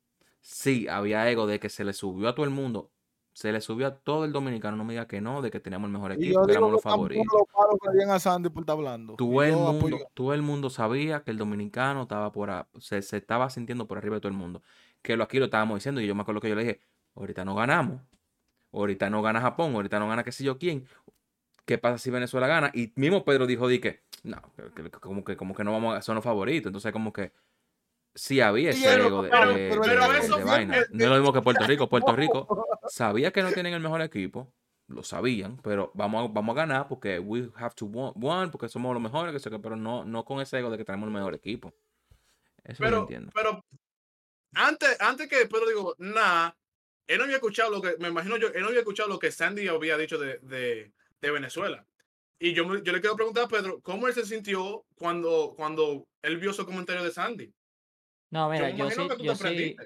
Sí, había ego de que se le subió a todo el mundo. Se le subió a todo el dominicano. No me diga que no, de que teníamos el mejor Y equipo, yo que éramos digo los que tampoco favoritos. los palos que dieron a Sandy por estar hablando. Todo Y el yo mundo, apoyo. todo el mundo sabía que el dominicano estaba por a- se, se estaba sintiendo por arriba de todo el mundo. Que lo aquí lo estábamos diciendo. Y yo me acuerdo que yo le dije, ahorita no ganamos. Ahorita no gana Japón, ahorita no gana qué sé yo quién. ¿Qué pasa si Venezuela gana? Y mismo Pedro dijo, di que, no, que- que- como que, como que no vamos a, son los favoritos. Entonces como que sí había ese Pero- ego de, pero- de- pero de- eso de fue- vaina. eh, No es lo mismo que Puerto Rico. Puerto Rico sabía que no tienen el mejor equipo. Lo sabían, pero vamos a, vamos a ganar porque we have to won, won, porque somos los mejores, que sé qué, pero no, no con ese ego de que tenemos el mejor equipo. Eso es lo que Pero, entiendo. pero antes, antes que Pedro digo, nah, él no había escuchado lo que, me imagino yo, él no había escuchado lo que Sandy había dicho de, de, de Venezuela. Y yo, me- yo le quiero preguntar a Pedro, ¿cómo él se sintió cuando, cuando él vio su comentario de Sandy? No, mira, me yo imagino sí, que tú yo te sí, prendiste.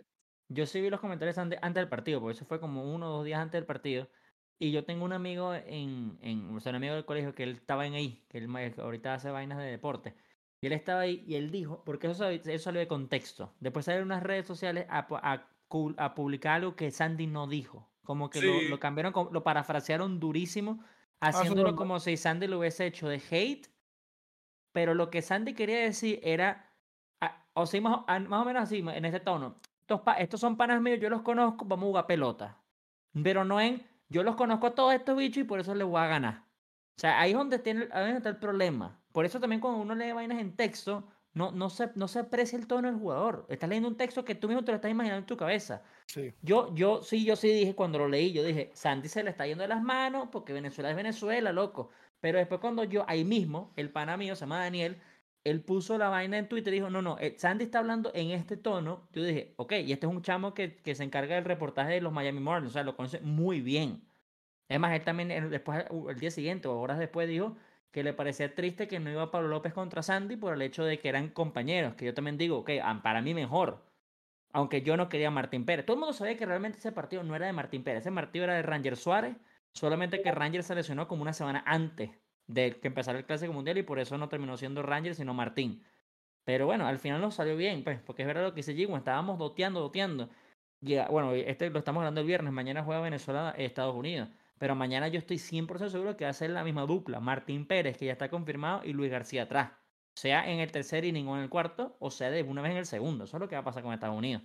yo sí vi los comentarios antes, antes del partido, porque eso fue como uno o dos días antes del partido. Y yo tengo un amigo en, en o sea, un amigo del colegio que él estaba en ahí, que él ma- que ahorita hace vainas de deporte. Y él estaba ahí y él dijo, porque eso, salió- eso salió de contexto. Después salió en unas redes sociales a, pu- a, cu- a publicar algo que Sandy no dijo. Como que lo, lo Sí, cambiaron, co- lo parafrasearon durísimo, Ah, eso es haciéndolo verdad. como si Sandy lo hubiese hecho de hate. Pero lo que Sandy quería decir era, a- o sea, más, a- más o menos así, en ese tono. Estos, pa- estos son panas míos, yo los conozco, vamos a jugar pelota. Pero no en, yo los conozco a todos estos bichos y por eso les voy a ganar. O sea, ahí es donde, tiene, ahí es donde está el problema. Por eso también cuando uno lee vainas en texto, no, no, se, no se aprecia el tono del jugador. Estás leyendo un texto que tú mismo te lo estás imaginando en tu cabeza. Sí. Yo, yo sí, yo sí dije cuando lo leí, yo dije, Sandy se le está yendo de las manos porque Venezuela es Venezuela, loco. Pero después cuando yo, ahí mismo, el pana mío, se llama Daniel, él puso la vaina en Twitter y dijo, no, no, eh, Sandy está hablando en este tono. Yo dije, ok, y este es un chamo que, que se encarga del reportaje de los Miami Marlins, o sea, lo conoce muy bien. Además, él también el- después, el día siguiente o horas después dijo que le parecía triste que no iba Pablo López contra Sandy por el hecho de que eran compañeros, que yo también digo, ok, ah, para mí mejor. Aunque yo no quería a Martín Pérez. Todo el mundo sabía que realmente ese partido no era de Martín Pérez. Ese partido era de Ranger Suárez. Solamente que Ranger se lesionó como una semana antes de que empezara el Clásico Mundial y por eso no terminó siendo Ranger, sino Martín. Pero bueno, al final nos salió bien, pues, porque es verdad lo que dice Jigwan. Estábamos doteando, doteando. Y, ah, bueno, este lo estamos hablando el viernes. Mañana juega Venezuela, Estados Unidos. Pero mañana yo estoy cien por ciento seguro que va a ser la misma dupla. Martín Pérez, que ya está confirmado, y Luis García atrás. Sea en el tercer inning o en el cuarto, o sea de una vez en el segundo. Eso es lo que va a pasar con Estados Unidos.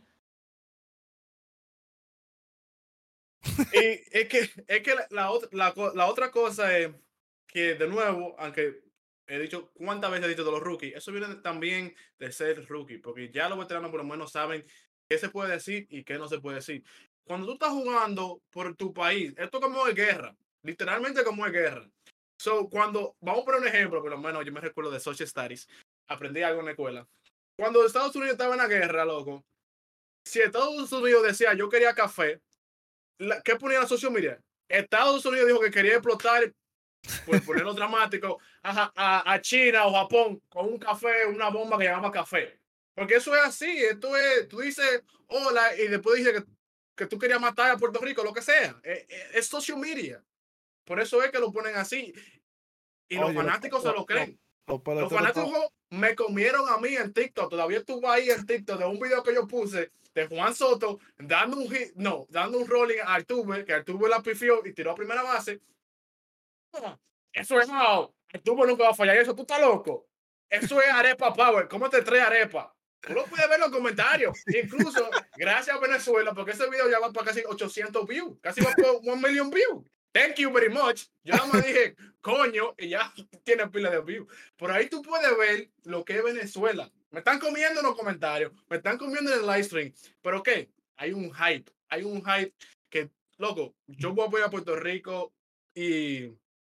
y es que, es que la, la, otra, la, co- la otra cosa es que, de nuevo, aunque he dicho cuántas veces he dicho de los rookies, eso viene también de ser rookie, porque ya los veteranos por lo menos saben qué se puede decir y qué no se puede decir. Cuando tú estás jugando por tu país, esto como es guerra, literalmente como es guerra. So, cuando, vamos a poner un ejemplo, por lo menos yo me recuerdo de Social Studies, aprendí algo en la escuela. Cuando Estados Unidos estaba en la guerra, loco, si Estados Unidos decía yo quería café, la, ¿qué ponía la social media? Estados Unidos dijo que quería explotar, por ponerlo dramático, a, a, a China o Japón con un café, una bomba que llamaba café. Porque eso es así, esto es, tú dices hola y después dices que, que tú querías matar a Puerto Rico, lo que sea. Es, es, es social media. Por eso es que lo ponen así. Y los Oye, los fanáticos se lo, lo lo, creen. los Los peloteros están- fanáticos me comieron a mí en TikTok. Todavía estuvo ahí en TikTok de un video que yo puse de Juan Soto dando un hit, no, dando un rolling a Altuve, que Altuve la pifió y tiró a primera base. Ah, eso es no. Altuve nunca va a fallar eso. Tú estás loco. Eso es arepa power. ¿Cómo te trae arepa? Tú lo puedes ver en los comentarios. Incluso, gracias a Venezuela, porque ese video ya va para casi ochocientos views. Casi va por un million views. Thank you very much. Yo nada más dije, coño, y ya tiene pila de views. Por ahí tú puedes ver lo que es Venezuela. Me están comiendo en los comentarios, me están comiendo en el live stream. Pero ¿qué? Hay un hype. Hay un hype que, loco, yo voy a apoyar a Puerto Rico y...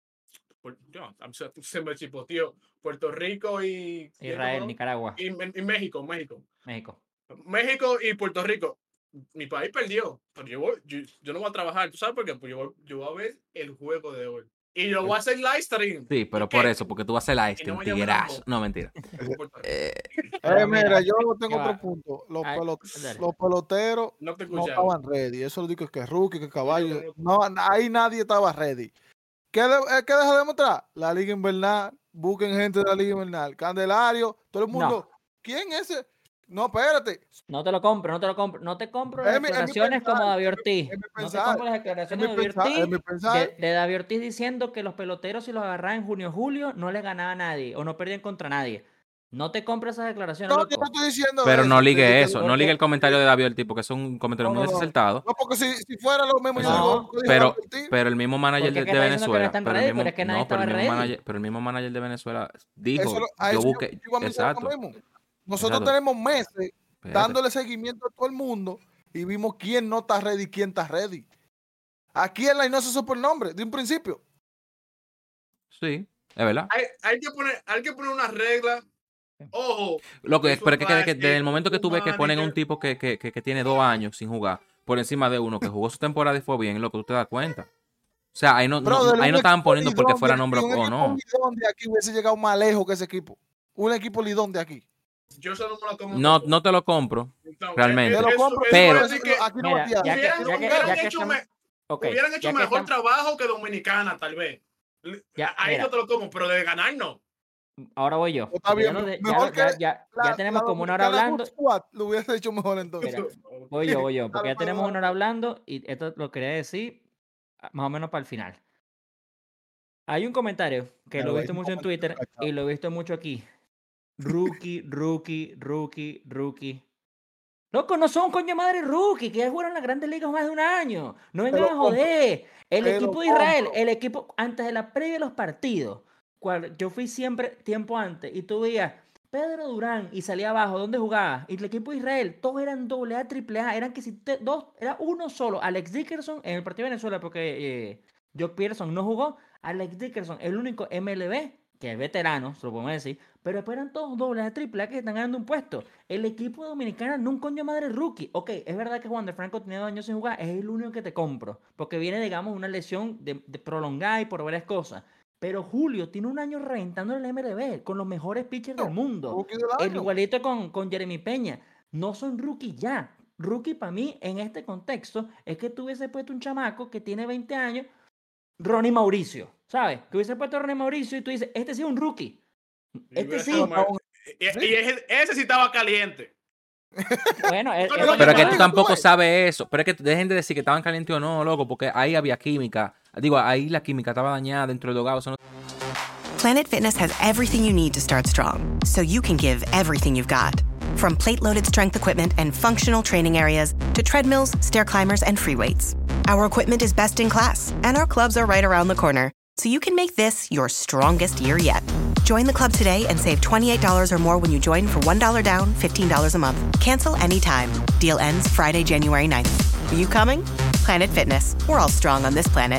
Yo, se me chipoteó. Puerto Rico y... Israel, Nicaragua, Y, y México, México. México. México y Puerto Rico. Mi país perdió, pero yo, voy, yo, yo no voy a trabajar. ¿Tú sabes por qué? Pues yo, yo voy a ver el juego de hoy. Y yo voy a hacer live stream. Sí, pero por eso, porque tú vas a hacer live stream, tiguerazo. No, mentira. Eh, Pero mira, mira, yo tengo ¿qué otro va? punto. Los, Ay, pelot- dale. los peloteros No te no escuchaba. estaban ready. Eso lo digo que es rookie, que Oye, caballo. pero- No, ahí nadie estaba ready. ¿Qué, de- eh, ¿Qué deja de demostrar? La Liga Invernal. Busquen gente de la Liga Invernal. Candelario, todo el mundo. ¿Quién es ese? No, espérate. No te lo compro, no te lo compro. No te compro Es las mi- es mi declaraciones pensar, como David es mi- Ortiz. es mi No te pensar, compro las Es declaraciones mi de David pensar. Es Ortiz. mi pensar. De, de David Ortiz diciendo que los peloteros, si los agarraban en junio o julio, no les ganaba a nadie o no perdían contra nadie. No te compro esas declaraciones, No, yo no loco. estoy diciendo Pero eso. no de ligue que- eso, de- no ligue de- el comentario de David Ortiz, porque es un comentario No, muy no, no. desacertado. No, porque si, si fuera lo mismo, yo No, digo, digo pero, David Ortiz. pero el mismo manager Porque de, es que de está diciendo que no Venezuela, están pero el ready, mismo, pero es que nadie no, pero el estaba mismo ready. manager, pero el mismo manager de Venezuela Eso dijo, lo- a yo eso yo- busqué, yo iba a mencionar exacto, lo mismo. Nosotros exacto. tenemos meses Espérate. dándole seguimiento a todo el mundo y vimos quién no está ready y quién está ready. Aquí en la no se supo el nombre de un principio. Sí, es verdad. Hay, hay, que poner, hay que poner una regla. Ojo. Lo que es, eso pero es que, que- que es desde el momento que un tú ves que ponen a un manager. tipo que, que, que, que tiene dos años sin jugar por encima de uno que jugó su temporada y fue bien, lo que tú te das cuenta. O sea, ahí no, no- Brother, ahí un no estaban equipo poniendo porque lidón fuera de nombre aquí, un o equipo no. lidón de aquí hubiese llegado más lejos que ese equipo. Un equipo lidón de aquí. Yo solo me lo como. No, no te lo compro, No, realmente. Te lo eso- compro, eso pero- quiere decir que aquí no Mira, va a ya que, hubieran, ya que, hubieran ya que hecho, estamos- me- ok, hubieran hecho ya que mejor estamos- trabajo que Dominicana, tal vez. Ya, Ahí mira. yo te lo como, pero de ganar no. Ahora voy yo. Está porque bien, ya, no de- ya mejor lo- que ya- ya- la- ya tenemos la como una hora Dominicana hablando. Good Squad lo hubiese hecho mejor entonces. Mira, voy yo, voy yo, porque Dale, ya tenemos dale, una hora hablando y esto lo quería decir ah, más o menos para el final. Hay un comentario que Pero lo he es visto un mucho en comentario Twitter cachado. y lo he visto mucho aquí. Rookie, rookie, rookie, rookie. Loco, no son coño madre rookie, que ya jugaron en las grandes ligas más de un año. No vengan lo a joder. El te lo equipo de Israel, compro. el equipo, antes de la previa de los partidos, cual, yo fui siempre tiempo antes y tú veías Pedro Durán y salía abajo, ¿dónde jugaba? Y el equipo de Israel, todos eran doble A, triple A, eran que si te- dos, era uno solo, Alex Dickerson en el partido de Venezuela, porque eh, Jock Peterson no jugó, Alex Dickerson, el único M L B, que es veterano, se lo podemos decir, pero después eran todos doble A, triple A que están ganando un puesto. El equipo dominicano no un coño madre rookie. Ok, es verdad que Juan de Franco tiene dos años sin jugar, es el único que te compro, porque viene, digamos, una lesión de, de prolongada y por varias cosas. Pero Julio tiene un año reventando en el M L B con los mejores pitchers del mundo. Rookie del El año. igualito con, con Jeremy Peña. No son rookies ya. Rookie para mí, en este contexto, es que tú hubiese puesto un chamaco que tiene veinte años, Ronnie Mauricio, ¿sabes? Que hubiese puesto a Ronnie Mauricio y tú dices, este sí es un rookie. Este sí. Y, y ese, ese sí estaba caliente. Bueno, es, Pero es Pero es que normal. tú tampoco sabes eso. Pero es que dejen de decir que estaban calientes o no, loco, porque ahí había química. Digo, ahí la química estaba dañada dentro del dogado. Eso no... Planet Fitness has everything you need to start strong, so you can give everything you've got. From plate-loaded strength equipment and functional training areas to treadmills, stair climbers, and free weights. Our equipment is best in class, and our clubs are right around the corner, so you can make this your strongest year yet. Join the club today and save twenty-eight dollars or more when you join for one dollar down, fifteen dollars a month. Cancel anytime. Deal ends Friday, January ninth. Are you coming? Planet Fitness. We're all strong on this planet.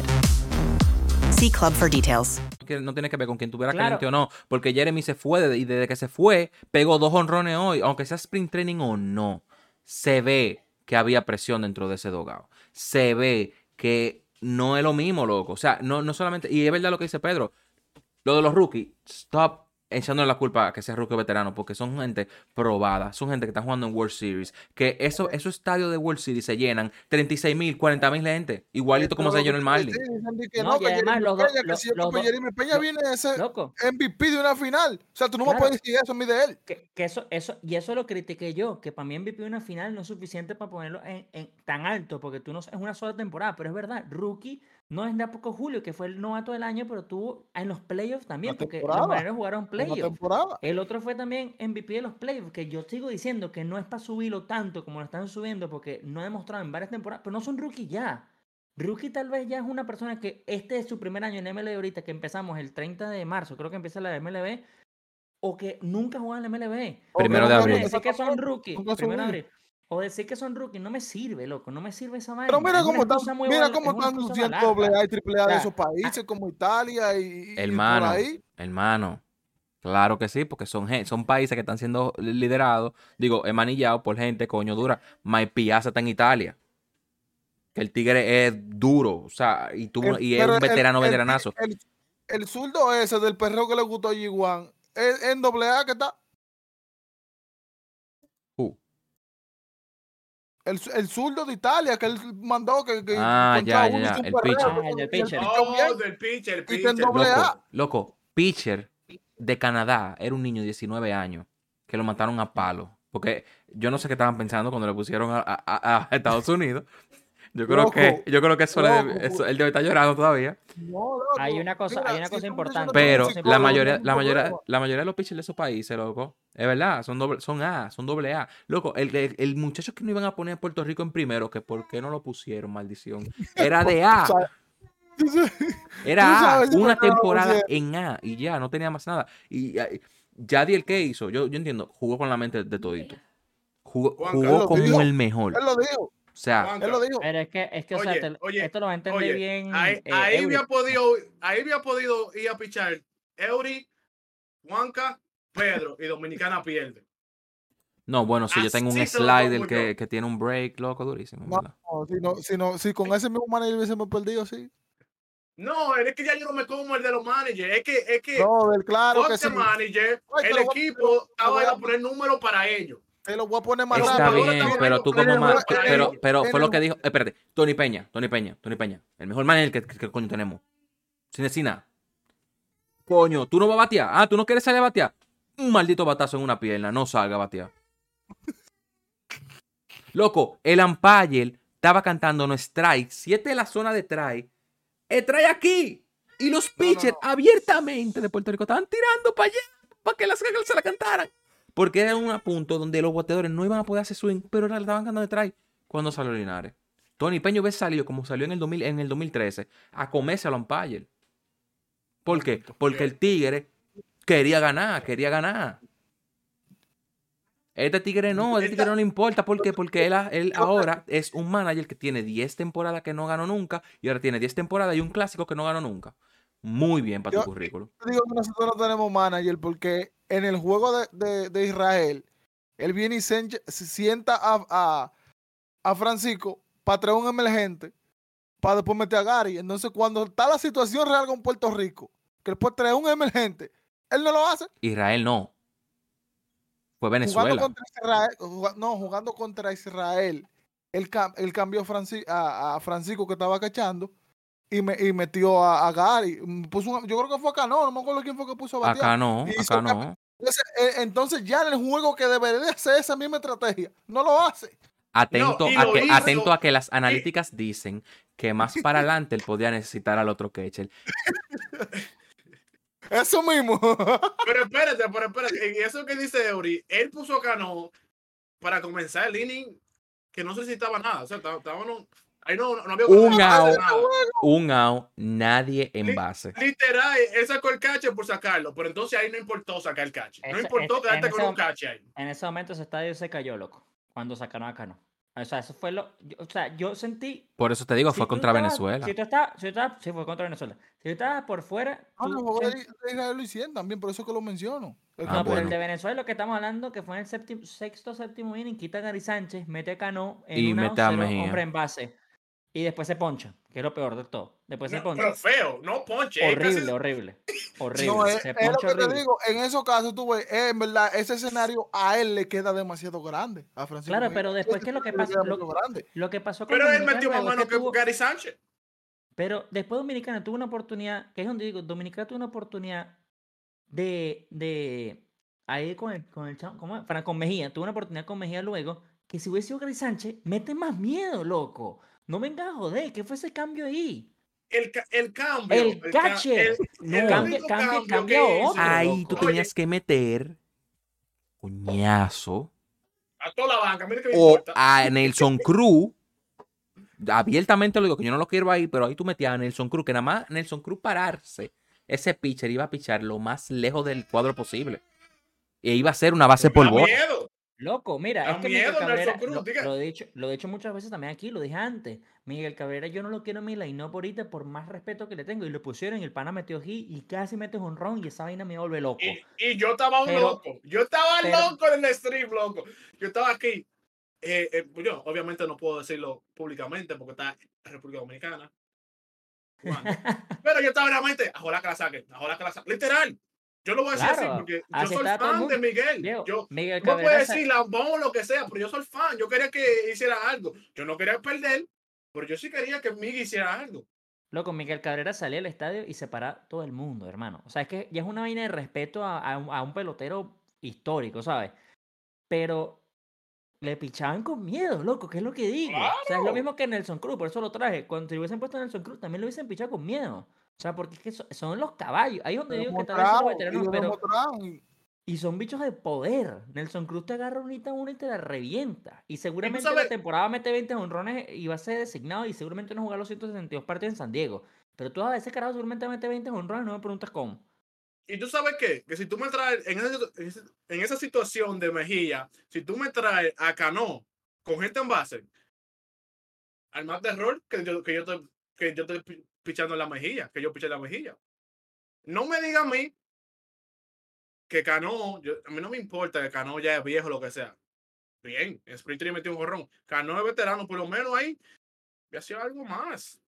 See club for details. que no tiene que ver con quien tuviera Claro. caliente o no, porque Jeremy se fue de- y desde que se fue pegó dos honrones hoy, aunque sea sprint training o no, se ve que había presión dentro de ese dogado, se ve que no es lo mismo, loco, o sea, no, no solamente, y es verdad lo que dice Pedro, lo de los rookies, stop echándole la culpa a que sea rookie o veterano, porque son gente probada, son gente que está jugando en World Series, que eso, esos estadios de World Series se llenan treinta y seis mil, cuarenta mil gente, igualito como se llenó el Marlin. Sí, dicen de que No, no, y que además Jeremy los dos- Peña, que los- si yo los compro dos- Jeremy Peña lo- viene a ser Loco. M V P de una final. O sea, tú no me Claro. puedes decir eso a mí de él. Que, que eso, eso, y eso lo critiqué yo, que para mí M V P de una final no es suficiente para ponerlo en, en tan alto, porque tú no es una sola temporada, pero es verdad, rookie no es de poco Julio, que fue el novato del año, pero tuvo en los playoffs también, Una porque temporada. los marineros jugaron Una playoffs. temporada. El otro fue también M V P de los playoffs, que yo sigo diciendo que no es para subirlo tanto como lo están subiendo, porque no ha demostrado en varias temporadas, pero no son rookie ya. Rookie tal vez ya es una persona que este es su primer año en M L B ahorita, que empezamos el treinta de marzo, creo que empieza la M L B, o que nunca juegan en la M L B. Primero O de que abril. Decir que son rookies, Nunca primero de subí. abril. O decir que son rookies, no me sirve, loco, no me sirve esa vaina. Pero mira Es una cómo están, excusa muy mira val- cómo es una están excusa luciendo barata. doble A y triple A O de sea, esos países como Italia y, y- y por Hermano, ahí. hermano, claro que sí, porque son, gen- son países que están siendo liderados, digo, emanillados por gente, coño, dura. Mike Piazza está en Italia. Que el tigre es duro, o sea, y, tuvo, El- y es pero un el- veterano, el- veteranazo. El, el zurdo ese del perreo que le gustó a G-Wan, es en doble A que está. Uh. El, el zurdo de Italia que él mandó que, que Ah, contra ya, ya, uno ya, hizo un el perreo, pitcher. Ah, el del y el pitcher. pichó bien, Oh, del pitcher, el y está en pitcher. doble A. Loco, loco, pitcher de Canadá era un niño de diecinueve años que lo mataron a palo. Porque yo no sé qué estaban pensando cuando le pusieron a, a- a- a Estados Unidos. Yo creo Loco, que, yo creo que eso, le loco, debe- eso- él debe estar llorando todavía. No, loco, Hay una cosa- mira, hay una si cosa tú importante. mencionas Pero un la psicólogo, mayoría, no hay la mayoría, problema. la mayoría de los pitchers de esos países, loco, es verdad, son doble, son A, son doble A. Loco, el, el, el muchacho que no iban a poner a Puerto Rico en primero, que por qué no lo pusieron, maldición. Era de A. O sea, Era tú A, sabes por una qué no lo temporada pusieron. en A y ya, no tenía más nada. Y y- Yadiel, ¿qué hizo? Yo, yo entiendo, jugó con la mente de todito. Jugó, Juanca, él jugó lo como dijo, el mejor. Él lo dijo, O sea, Juanca, él lo dijo. Pero es que, es que o sea, Oye, te- oye, esto lo va a entender oye, bien. ahí, eh, ahí Eury. había podido, ahí había podido ir a pichar Eury, Juanca, Pedro y Dominicana pierde. no, bueno, si yo tengo un Así se lo pongo slider que, yo. que tiene un break, loco, durísimo. No, ¿verdad? no, si, no, si, no, si con ese mismo manager hubiésemos perdido, sí. No, es que ya yo no me como el de los managers. Es que, es que, No, del claro que Fox sí. manager, Ay, el te lo voy a- equipo estaba voy a- a poner números para ellos. Te lo voy a poner más Está rápido. bien, estamos pero viendo tú poner como el más, juego para pero, ellos. pero En fue el lo que ju- dijo, espérate, Tony Peña, Tony Peña, Tony Peña, el mejor manager que, que, que coño tenemos. Sin decir nada. Coño, tú no vas a batear. Ah, tú no quieres salir a batear. Un maldito batazo en una pierna, no salga a batear. Loco, el umpire estaba cantando no strike. Si esta es la zona de try, strike aquí. Y los No, no, pitchers no. abiertamente de Puerto Rico estaban tirando para allá, para que las se la cantaran. Porque era un punto donde los bateadores no iban a poder hacer swing, pero ahora le estaban cantando de try. Cuando salió Linares, Tony Peña hubiese salido como salió en el, dos mil, en el dos mil trece a comerse al umpire. ¿Por qué? Porque el Tigre quería ganar, quería ganar. Este Tigre no, este Tigre no le importa. ¿Por qué? Porque él, él ahora es un manager que tiene diez temporadas que no ganó nunca y ahora tiene diez temporadas y un clásico que no ganó nunca. Muy bien para tu Yo- currículum. Yo digo que nosotros no tenemos manager porque en el juego de, de- de Israel, él viene y se, enche- se sienta a, a, a Francisco para traer un emergente para después meter a Gary. Entonces, cuando está la situación real con Puerto Rico, que él puede traer un emergente, él no lo hace. Israel no. Fue Jugando Venezuela. contra Israel, juga- no, jugando contra Israel, él, cam- él cambió Franci- a, a Francisco que estaba cachando y, me, y metió a, a Gary. Mm, puso un- yo creo que fue acá, no, no me acuerdo quién fue que puso a batear. Acá no, Y hizo acá cam- no. Entonces, eh, entonces ya en el juego que debería de hacer esa misma estrategia, no lo hace. Atento, No, y a lo que, hizo. atento a que las analíticas dicen que más para adelante él podía necesitar al otro catcher. Eso mismo. Pero espérate, pero espérate. Y eso que dice Eury, él puso a Cano para comenzar el inning que no necesitaba nada. O sea, estaba- estábamos. Ahí no, no había Un no había out, nada. un out, nadie en Li- base. Literal, él sacó el catcher por sacarlo, pero entonces ahí no importó sacar el catcher. No Ese- importó ese- quedarte en con ese un mom- catcher ahí. En ese momento ese estadio se cayó, loco. Cuando sacaron a Cano. O sea, eso fue lo. yo- o sea, yo sentí. Por eso te digo, si fue tú contra estabas- Venezuela. Si tú estabas. Si tú estabas sí, fue contra Venezuela. Si tú estabas por fuera. Ah, tú no, el juego sen- de de Israel lo hicieron también, por eso que lo menciono. El Ah, No, campeón. pero el bueno. de Venezuela, lo que estamos hablando, que fue en el séptimo, sexto, séptimo inning, quita a Gary Sánchez, mete a Cano en Y un out, mete a cero Mejía. hombre en base. Y después se poncha, que es lo peor de todo. Después se No, poncha. pero feo, no ponche. es Horrible, casi- horrible. Horrible. No, es, se es lo poncha que te horrible. digo, en esos casos tú ves, eh, en verdad, ese escenario a él le queda demasiado grande. A Francisco Claro, Mejía. pero después, Ese ¿qué es lo que escenario le pasa? queda Lo, demasiado grande. lo que pasó con Pero él Dominicana metió más luego es mano que que tuvo- Gary Sánchez. Pero después Dominicana tuvo una oportunidad, que es donde digo, Dominicana tuvo una oportunidad de, de ahí con el, con el chavo, ¿cómo es? Para- con Mejía, tuvo una oportunidad con Mejía luego, que si hubiese sido Gary Sánchez, mete más miedo, loco. No vengas a joder, ¿qué fue ese cambio ahí? El, ca- el cambio. El ca- catcher. el- No, el cambia- único cambia- cambio cambia que hizo otro. Ahí tú loco. tenías que meter coñazo a toda la banca, mira que me o importa. a Nelson Cruz. Abiertamente lo digo que yo no lo quiero ahí, pero ahí tú metías a Nelson Cruz, que nada más Nelson Cruz pararse, ese pitcher iba a pichar lo más lejos del cuadro posible. E iba a ser una base por Da bola. miedo. Loco, mira, Da es que Miguel miedo, Cabrera, Nelson Cruz, lo, diga. lo he dicho, lo he dicho muchas veces también aquí, lo dije antes. Miguel Cabrera, yo no lo quiero en mi line-up ahorita por más respeto que le tengo. Y lo pusieron y el pana metió hit y casi mete un ron y esa vaina me vuelve loco. Y, y yo estaba un Pero- loco. Yo estaba pero- loco en el stream, loco. Yo estaba aquí. Eh, eh, pues yo, obviamente, no puedo decirlo públicamente porque está en República Dominicana. jugando. Pero yo estaba realmente, ojalá que la saquen, ojalá que la saquen. Literal. Yo lo voy a decir Claro, así porque yo así soy está todo el fan de mundo. Miguel. Viejo, Yo, Miguel no puedo Cabrera sa- decir lambón o lo que sea, pero yo soy fan. Yo quería que hiciera algo. Yo no quería perder, pero yo sí quería que Miguel hiciera algo. Loco, Miguel Cabrera salía al estadio y se para todo el mundo, hermano. O sea, es que ya es una vaina de respeto a, a un, a un pelotero histórico, ¿sabes? Pero le pichaban con miedo, loco, que es lo que digo. O sea, es lo ¡Claro! mismo que Nelson Cruz, por eso lo traje. Cuando se hubiesen puesto a Nelson Cruz, también lo hubiesen pichado con miedo. O sea, porque es que so- son los caballos. Ahí es donde Lo digo que tal vez son los demostraron, y veteranos, lo pero... demostraron. Y son bichos de poder. Nelson Cruz te agarra unita a una y te la revienta. Y seguramente sabes- la temporada mete veinte honrones y va a ser designado y seguramente no jugar los ciento sesenta y dos partidos en San Diego. Pero tú a veces, carajo, seguramente mete veinte honrones, no me preguntas cómo. Y tú sabes qué, que si tú me traes en esa, situ- en esa- en esa situación de Mejía, si tú me traes a Cano con gente en base, al más de error que yo, que yo estoy, que yo estoy pi- pichando en la mejilla, que yo piché en la mejilla. No me diga a mí que Cano, yo- a mí no me importa que Cano ya es viejo o lo que sea. Bien, en Sprint Training metió un jorrón. Cano es veterano, por lo menos ahí, y hacía algo más.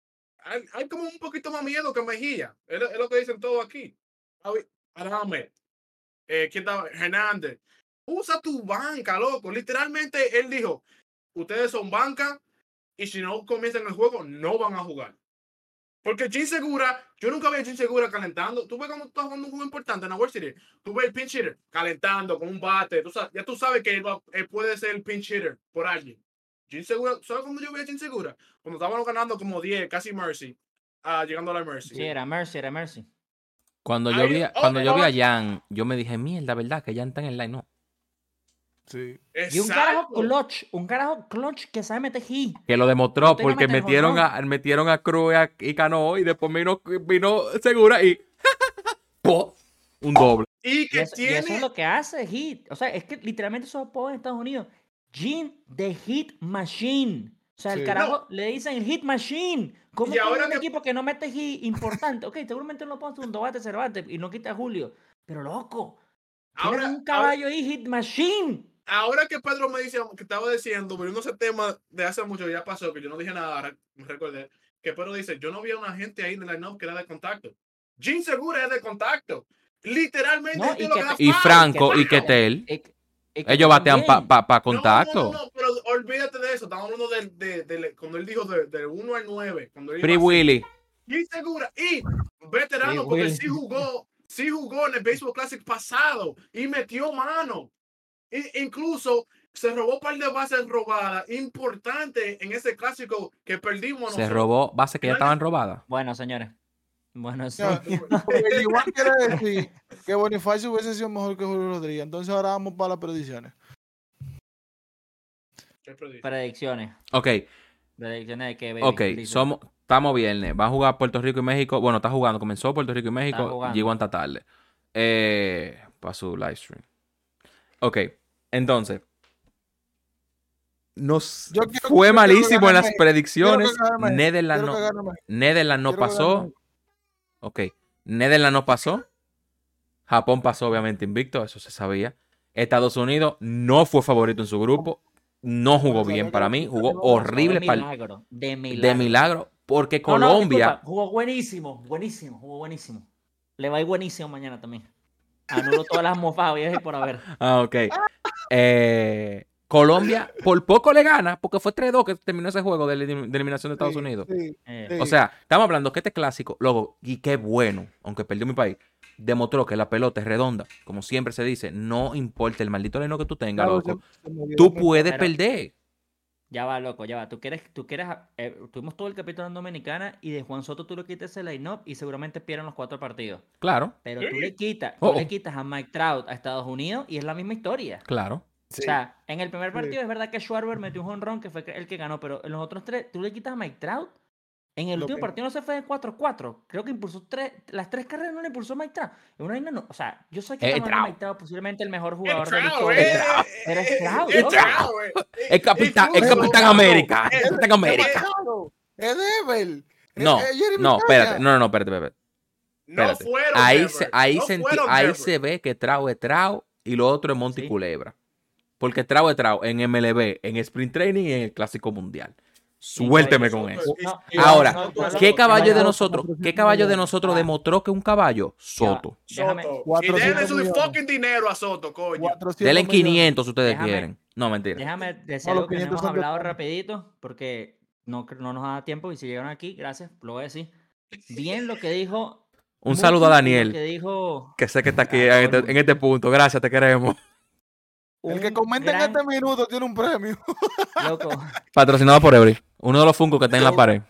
hay, hay como un poquito más miedo que Mejía. Es, es lo que dicen todos aquí. Adame, eh, ¿quién estaba? Hernández. Usa tu banca, loco. Literalmente él dijo, ustedes son banca y si no comienzan el juego, no van a jugar. Porque Jin Segura, yo nunca vi a Jin Segura calentando. Tú ves cuando estás jugando un juego importante en la World Series, tú ves el pinch hitter calentando con un bate. Tú sabes, ya tú sabes que él, va, él puede ser el pinch hitter por alguien. Jin Segura, ¿sabes cuándo yo vi a Jin Segura? Cuando estábamos ganando como diez, casi Mercy, uh, llegando a la Mercy. Sí, era Mercy, era Mercy. Cuando yo Ahí- vi, a- oh, cuando yo vi a oh. Jan, yo me dije, mierda, ¿verdad? Que Jan está en el line, no. Sí. Y un carajo Exacto. clutch, un carajo clutch que sabe meter hit. Que lo demostró No tenía porque meter metieron jonrón. a, metieron a Cruz y, a- y Cano y después vino, vino Segura y ¡po! Un doble. Y Y que eso, y tiene... eso es lo que hace Hit. O sea, es que literalmente esos apodos en Estados Unidos. Gene the Hit Machine. O sea, el Sí. carajo le dicen el Hit Machine. ¿Cómo Y que ahora un que- equipo que no mete hit importante? Ok, seguramente no lo pones un Dobate Cervantes y no quita a Julio. Pero loco, Ahora, tienen un ahora, caballo ahí, Hit Machine. ahora que Pedro me dice que estaba diciendo, pero ese tema de hace mucho ya pasó, que yo no dije nada, ahora me recordé, que Pedro dice, yo no vi a una gente ahí en el line-up que era de contacto. Jin Segura es de contacto. Literalmente, No, este y lo que- que da Y foul. Franco y Foul. Ketel, Y- y que ellos batean para también. pa, pa No, contacto. No, no, no, pero olvídate de eso. Estamos hablando del, de, de- cuando él dijo del de uno al nueve. Cuando él Free iba así. Willy. Jin Segura. Y veterano, Free porque Willy. sí jugó, sí jugó en el Baseball Classic pasado y metió mano. I- incluso se robó un par de bases robadas importantes en ese clásico que perdimos Se nosotros. robó bases que ya estaban robadas. Bueno, señores. Bueno, sí. Ya, porque igual quiere decir que Bonifacio hubiese sido mejor que Julio Rodríguez. Entonces ahora vamos para las predicciones. ¿Qué predice? Predicciones. Ok, Predicciones de que baby. ok, Listo. somos, estamos viernes. Va a jugar Puerto Rico y México. Bueno, está jugando, comenzó Puerto Rico y México. jugando. Llegó esta tarde. Eh, para su live stream. Ok, entonces. Nos Yo quiero- fue yo quiero malísimo que en gane las México. predicciones. Quiero que gane México. Netherlands Quiero que no, gane México. Netherlands no Quiero que gane pasó. México. Ok. Netherlands no pasó. Japón pasó, obviamente, invicto. Eso se sabía. Estados Unidos no fue favorito en su grupo. No jugó bien para mí. Jugó De horrible para milagro. De milagro. de milagro. Porque No, no, Colombia. disculpa, jugó buenísimo. Buenísimo. Jugó buenísimo. Le va a ir buenísimo mañana también. Anulo todas las mofadas hoy es por haber. Ah, ok. Eh, Colombia por poco le gana porque fue tres dos que terminó ese juego de, elim- de eliminación de Estados Sí, Unidos. sí, Eh, sí. O sea, estamos hablando que este clásico, luego, y qué bueno, aunque perdió mi país, demostró que la pelota es redonda. Como siempre se dice, no importa el maldito leno que tú tengas, Claro, loco. se- se me olvidó Tú mi- puedes Pero- perder. Ya va, loco, ya va. Tú quieres, tú quieres, eh, tuvimos todo el capítulo en Dominicana y de Juan Soto tú le quitas el line-up y seguramente pierden los cuatro partidos. Claro, Pero tú le quitas, tú Oh. le quitas a Mike Trout a Estados Unidos y es la misma historia. claro. Sí. O sea, en el primer Sí. partido es verdad que Schwarber metió un jonrón que fue el que ganó, pero en los otros tres, tú le quitas a Mike Trout. En el Lo último que- partido no se fue de cuatro cuatro. Creo que impulsó tres, las tres carreras no le impulsó Mike Trout. Es una vaina no- o sea, yo sé que Eh, estamos hablando de Trout. Mike Trout, posiblemente el mejor Es jugador de la Trout, historia. eh, Pero es Trout, es loco. Trout, eh. El capitán, el Incluso- capitán América. El capitán América. Claro, es Devil. No, Es- es Jeremy no, Peña. espérate. No, no, no, espérate, espérate. No Espérate. fueron Ahí, Devers, se, ahí, no senti- fueron ahí Devers. se ve que Trau es Trau y lo otro es Monty Sí. Culebra. Porque Trau es Trau en M L B, en Sprint Training y en el Clásico Mundial. Suélteme con eso. No, Y- Ahora, no, no, no, ¿qué no, caballo no, de no, nosotros, qué caballo de nosotros Ah. demostró que un caballo? Soto. Déjame- Soto. Y cuatrocientos denle su millones. fucking dinero a Soto, coño. cuatrocientos Denle millones. quinientos si ustedes Déjame- quieren. No, mentira. Déjame decir No, los algo que no quinientos hemos son de hablado Tony. rapidito, porque no, no nos da tiempo y si llegaron aquí, gracias, lo voy a decir. Bien lo que dijo... Un Mookie saludo a y lo Daniel, que dijo que sé que está aquí Ah, en este, en este punto. Gracias, te queremos. El que un comenta en gran- este minuto tiene un premio. Loco. Patrocinado por Every. Uno de los Funko que está en la pared.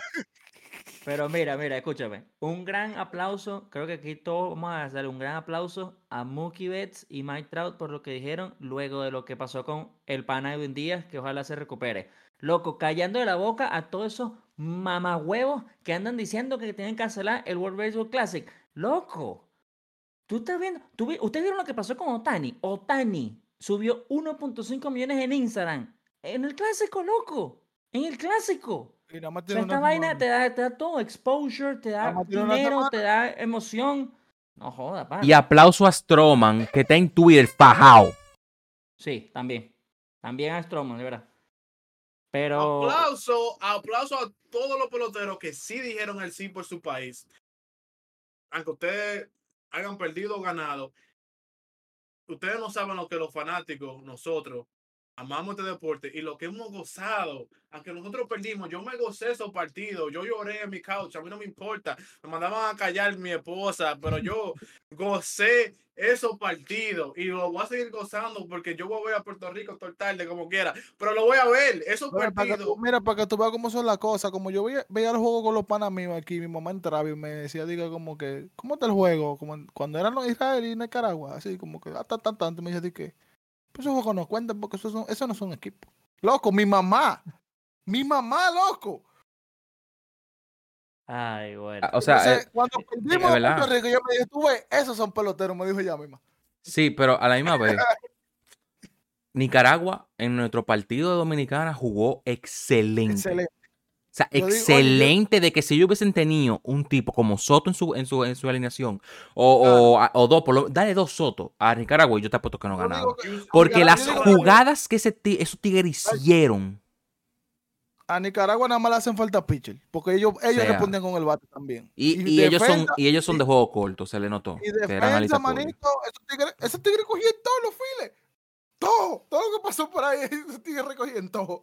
Pero mira, mira, escúchame. Un gran aplauso. Creo que aquí todos vamos a hacer un gran aplauso a Mookie Betts y Mike Trout por lo que dijeron luego de lo que pasó con el pana Edwin Díaz, que ojalá se recupere. Loco, callando de la boca a todos esos mamahuevos que andan diciendo que tienen que cancelar el World Baseball Classic. Loco, tú estás viendo. tú vi- ¿Ustedes vieron lo que pasó con Otani? Otani subió uno punto cinco millones en Instagram. En el clásico, loco. En el clásico. Y nada más O sea, tiene esta una vaina semana. te da, te da todo, exposure, te da Nada más tiene una dinero, semana. te da emoción. No joda, pa. Y aplauso a Stroman, que está en Twitter fajao. Sí, también. También a Stroman, de verdad. Pero Aplauso, aplauso a todos los peloteros que sí dijeron el sí por su país. Aunque ustedes hayan perdido o ganado, ustedes no saben lo que los fanáticos, nosotros, amamos este deporte y lo que hemos gozado. Aunque nosotros perdimos, yo me gocé esos partidos. Yo lloré en mi couch, a mí no me importa. Me mandaban a callar mi esposa, pero yo gocé esos partidos y lo voy a seguir gozando porque yo voy a ver a Puerto Rico todo tarde como quiera. Pero lo voy a ver, esos Mira, para que partidos. tú, mira, para que tú veas cómo son las cosas. Como yo veía, veía el juego con los panas míos aquí, mi mamá entraba y me decía, diga, como que, ¿cómo está el juego? Como en- cuando eran los Israel y Nicaragua, así como que, ah, tan, tan, tan. Me dice, ¿qué? Pues esos juegos no cuentan porque esos, son, esos no son equipos. Loco, mi mamá. Mi mamá, loco. Ay, bueno. Ah, O sea, Entonces, eh, cuando es perdimos a verdad. Puerto Rico, yo me dije, tú ves, esos son peloteros, me dijo ya misma. Sí, pero a la misma vez, Nicaragua en nuestro partido de Dominicana jugó excelente. Excelente. O sea, Yo digo, oye, yo- excelente de que si ellos hubiesen tenido un tipo como Soto en su, en su, en su alineación, o, o, a- o dos, por lo, dale dos Soto a Nicaragua y yo te apuesto que no yo ganaba. digo que- Y- Porque Nicaragua- las yo digo que jugadas que ese ti- esos tigres hicieron, a Nicaragua nada más le hacen falta pitcher, porque ellos, ellos sea, respondían con el bate también. y, y ellos son, defensa, y ellos son de juego corto, se le notó, y que eran defensa, alisatorio. manito, esos tigres, esos tigres cogían todos los files. Todo, todo lo que pasó por ahí, esos tigres recogían todo.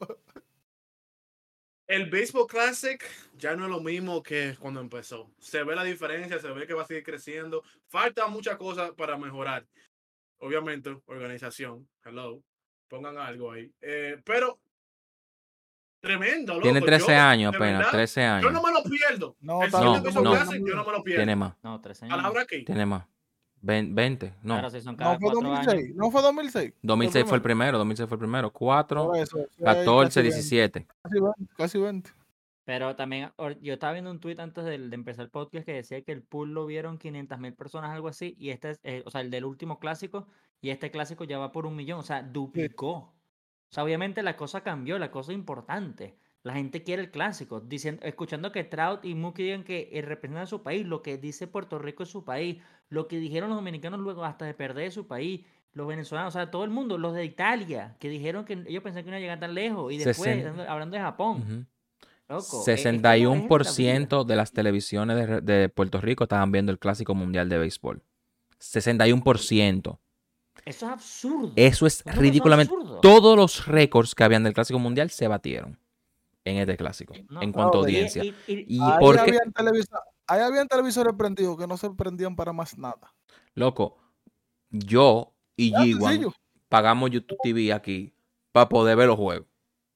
El Baseball Classic ya no es lo mismo que cuando empezó. Se ve la diferencia, se ve que va a seguir creciendo. Falta muchas cosas para mejorar. Obviamente, organización. Hello. Pongan algo ahí. Eh, pero, tremendo, loco. Tiene trece Yo, años de apenas, verdad, trece Yo años. no me lo pierdo. No, El está No, siguiente bien, Baseball no. Classic, yo no me lo Tiene pierdo. más, No, trece años. Palabra aquí. tiene más. Vein- veinte, no. Claro, si son No cada fue cuatro años. dos mil seis, no fue dos mil seis. dos mil seis fue el primero, dos mil seis fue el primero. cuatro, Por eso, sí, catorce, casi veinte, diecisiete. Casi veinte, casi veinte. Pero también, or- yo estaba viendo un tweet antes del- de, empezar el podcast que decía que el pool lo vieron quinientas mil personas, algo así, y este es, eh, o sea, el del último clásico, y este clásico ya va por un millón, o sea, duplicó. O sea, obviamente la cosa cambió, la cosa es importante. La gente quiere el clásico, diciendo, escuchando que Trout y Mookie digan que eh, representan a su país, lo que dice Puerto Rico es su país, lo que dijeron los dominicanos luego hasta de perder su país, los venezolanos, o sea, todo el mundo, los de Italia, que dijeron que ellos pensaban que no iban a llegar tan lejos, y después, Sesen- hablando de Japón. Ujú. Loco, e- es que sesenta y no uno es por la vida. ciento de las televisiones de, re- de Puerto Rico estaban viendo el Clásico Mundial de Béisbol. sesenta y uno por ciento. Eso es absurdo. Eso es Eso es ridículamente. absurdo. Todos los récords que habían del Clásico Mundial se batieron en este clásico, No, en cuanto a no, y- audiencia. Y, y- ¿Y Ahí por qué? habían, televisor, ahí habían televisores prendidos que no se prendían para más nada. Loco, yo y Ya, G uno sencillo. pagamos YouTube T V aquí para poder ver los juegos.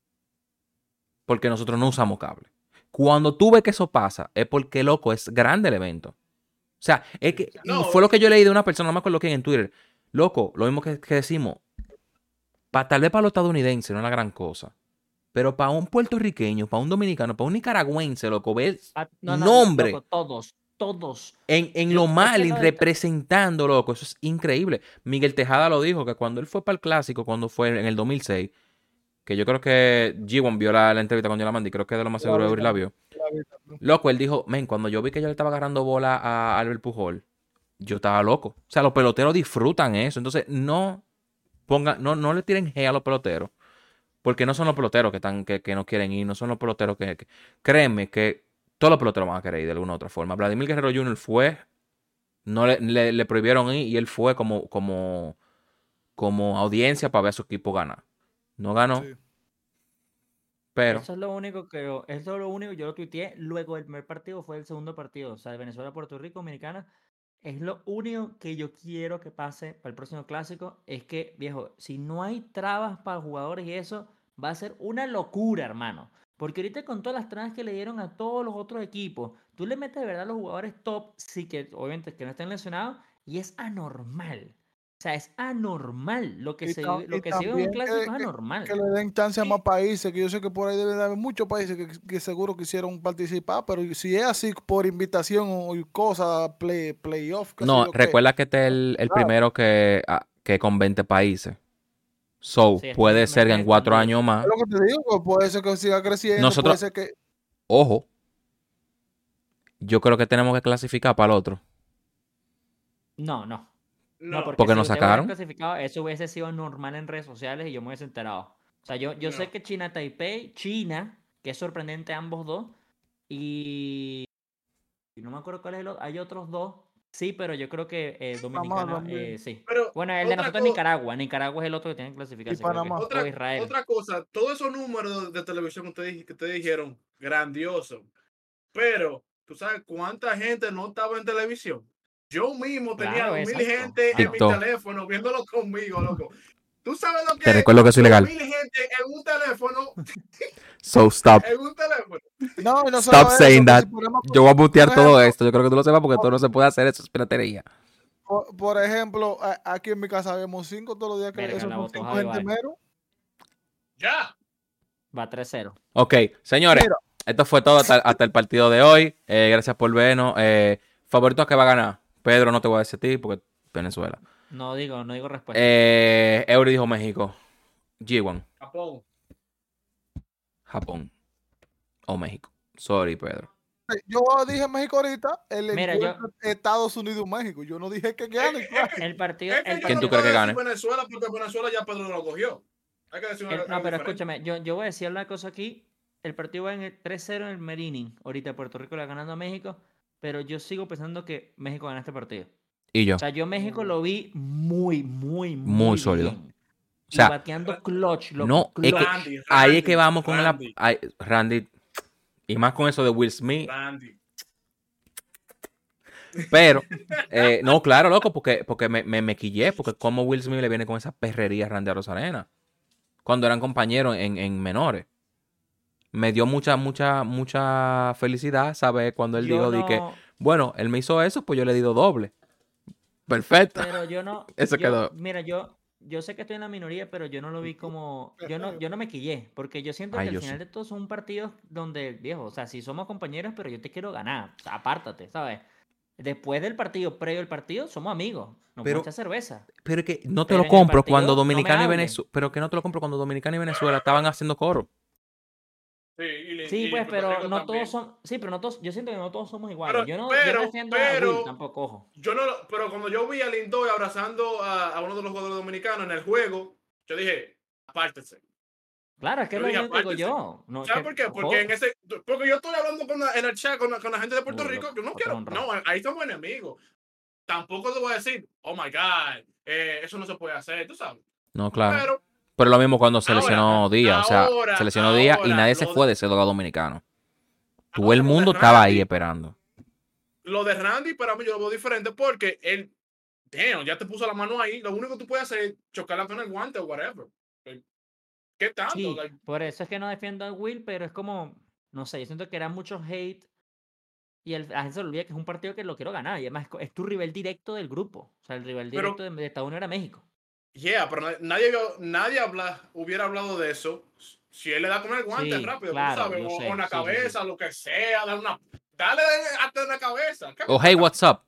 Porque nosotros no usamos cable. Cuando tú ves que eso pasa, es porque, loco, es grande el evento. O sea, es que y No. fue lo que yo leí de una persona, no me acuerdo quién en Twitter. Loco, lo mismo que, que decimos. Pa, tal vez para los estadounidenses no es la gran cosa. Pero para un puertorriqueño, para un dominicano, para un nicaragüense, loco, ves ah, no, no, nombre loco, todos, todos. en, en Yo- lo es que mal, lo de- representando, loco. Eso es increíble. Miguel Tejada lo dijo, que cuando él fue para el clásico, cuando fue en el dos mil seis, que yo creo que G uno vio la, la entrevista con yo la mandé, creo que de lo más seguro de la vio. Loco, él dijo, men, cuando yo vi que yo le estaba agarrando bola a Albert Pujol, yo estaba loco. O sea, los peloteros disfrutan eso. Entonces, no pongan, no, no le tiren G a los peloteros. Porque no son los peloteros que están, que, que no quieren ir, no son los peloteros que, que- Créeme que todos los peloteros van a querer ir de alguna u otra forma. Vladimir Guerrero junior fue, no le, le, le prohibieron ir y él fue como, como, como audiencia para ver a su equipo ganar. No ganó, Sí. pero Eso es lo único que yo, eso es lo único que yo lo tuiteé luego del primer partido, fue el segundo partido, o sea, de Venezuela, Puerto Rico, Dominicana. Es lo único que yo quiero que pase para el próximo clásico, es que, viejo, si no hay trabas para jugadores y eso, va a ser una locura, hermano. Porque ahorita con todas las trabas que le dieron a todos los otros equipos, tú le metes de verdad a los jugadores top, sí que obviamente que no estén lesionados, y es anormal. O sea, es anormal. Lo que Y se, ta- vive- lo y que se vive en un también clásico que- es que- anormal. Que le den chance a más países, que yo sé que por ahí deben de haber muchos países que, que seguro quisieron participar, pero si es así por invitación o cosas, play, playoff, qué sé no, yo qué. recuerda que este es el, el Claro. primero que, ah, que con veinte países. So, Sí, este puede me- ser que me- en cuatro me- años más, Es lo que te digo, pues puede ser que siga creciendo, Nosotros- puede ser que... ojo, yo creo que tenemos que clasificar para el otro. No, no. No, No, porque, Porque si nos ustedes hubieran sacaron. clasificado, eso hubiese sido normal en redes sociales y yo me hubiese enterado. O sea, yo, yo No. sé que China Taipei, China, que es sorprendente ambos dos, y, y no me acuerdo cuál es el otro, hay otros dos, sí, pero yo creo que eh, Dominicana, también. eh, sí. Pero Bueno, el de otra nosotros es co- Nicaragua, Nicaragua es el otro que tiene que clasificarse, Y creo que. Panamá. Otra, O Israel. otra cosa, todos esos números de televisión que ustedes, que ustedes dijeron, grandioso. Pero, ¿tú sabes cuánta gente no estaba en televisión? Yo mismo tenía Claro, dos mil exacto. gente en mi TikTok. teléfono viéndolo conmigo, loco. ¿Tú sabes lo que Te es recuerdo que eso es ilegal. dos mil gente en un teléfono? So stop. En un teléfono. No, y no Stop solo eso, saying que that. si ponemos- Yo voy a mutear por todo ejemplo, esto. Yo creo que tú lo sepas porque todo no se puede hacer. Eso es piratería. Por, por ejemplo, a- aquí en mi casa vemos cinco todos los días, que Verga, esos la son botó cinco Javi gente Baez. mero. Ya. Va tres cero. Ok, señores. Mira. Esto fue todo hasta, hasta el partido de hoy. Eh, gracias por vernos. Eh, ¿Favorito que va a ganar? Pedro, no te voy a decir a ti porque Venezuela. No digo, no digo respuesta. Eh, Eury dijo México. G uno. Japón. Japón. O México. Sorry, Pedro. Yo dije México ahorita, el Mira, encuentro Estados Unidos-México. Yo no dije que gane, claro. El partido, Es que el yo ¿Quién no tú puedo crees que decir gane? Venezuela porque Venezuela ya Pedro lo cogió. Hay que decir una El- algo no, pero diferente. escúchame, yo, yo voy a decir una cosa aquí. El partido va en el tres cero en el Merinin. Ahorita Puerto Rico le va ganando a México. Pero yo sigo pensando que México gana este partido. Y yo. O sea, yo México lo vi muy, muy, muy, Muy sólido. bien. O sea, y bateando clutch. Loco, No, es clutch. que Randy, ahí es Randy, que vamos con Randy. la. ay, Randy. Y más con eso de Will Smith. Randy. Pero, eh, no, claro, loco, porque, porque me, me, me quillé, porque como Will Smith le viene con esa perrería a Randy Arozarena cuando eran compañeros en, en menores. Me dio mucha, mucha, mucha felicidad saber cuando él Yo dijo de que, no- bueno, él me hizo eso, pues yo le he dado doble. Perfecto. Pero yo no. Eso yo- quedó. Mira, yo, yo sé que estoy en la minoría, pero yo no lo vi como. Yo no, yo no me quillé. Porque yo siento Ay, que al yo final sí. de todo son partidos donde, viejo, o sea, si somos compañeros, pero yo te quiero ganar. O sea, apártate, ¿sabes? Después del partido, previo al partido, somos amigos. Nos Pero- vamos a echar cerveza. Pero es que no te Pero lo en el compro partido cuando no me Dominicana y hablen. Venezuela. Pero que no te lo compro cuando Dominicana y Venezuela estaban haciendo coro. Sí, y, Sí, y pues, Puerto pero Rico no también. todos son. Sí, pero no todos. Yo siento que no todos somos iguales. Pero- yo no, pero- yo no defiendo a pero- Will tampoco, ojo. Yo no, lo- pero cuando yo vi a Lindoy abrazando a, a uno de los jugadores dominicanos en el juego, yo dije, apártese. Claro, es que es Yo lo dije, mismo que digo apártese. yo. No, ¿Sabes que- por qué? ojo. Porque en ese, porque yo estoy hablando con la- en el chat con la, con la gente de Puerto Uy, Rico, loco, que no otro quiero, honrado. no, ahí somos enemigos. Tampoco te voy a decir, oh my God, eh, eso no se puede hacer, tú sabes. No, claro. Pero Pero lo mismo cuando se Ahora, lesionó Díaz. O sea, ahora, se lesionó Díaz y ahora, nadie se lo fue de- de ese lado dominicano. Todo ahora el lo de mundo estaba ahí Randy, esperando. Lo de Randy para mí yo lo veo diferente porque él, damn, ya te puso la mano ahí. Lo único que tú puedes hacer es chocarla con el guante o whatever. ¿Qué tanto? Sí, Like, por eso es que no defiendo a Will, pero es como, no sé, yo siento que era mucho hate y el, a la gente se le olvida que es un partido que lo quiero ganar y además es co- es tu rival directo del grupo, o sea, el rival Pero- directo de, de Estados Unidos era México. yeah, pero na- nadie, vio- nadie habla, hubiera hablado de eso si él le da con el guante Sí, rápido, claro, tú sabes, yo o sé, con la sí, sí, sí. cabeza, lo que sea, dale una, dale hasta en la cabeza. ¿Qué O hey, what's up.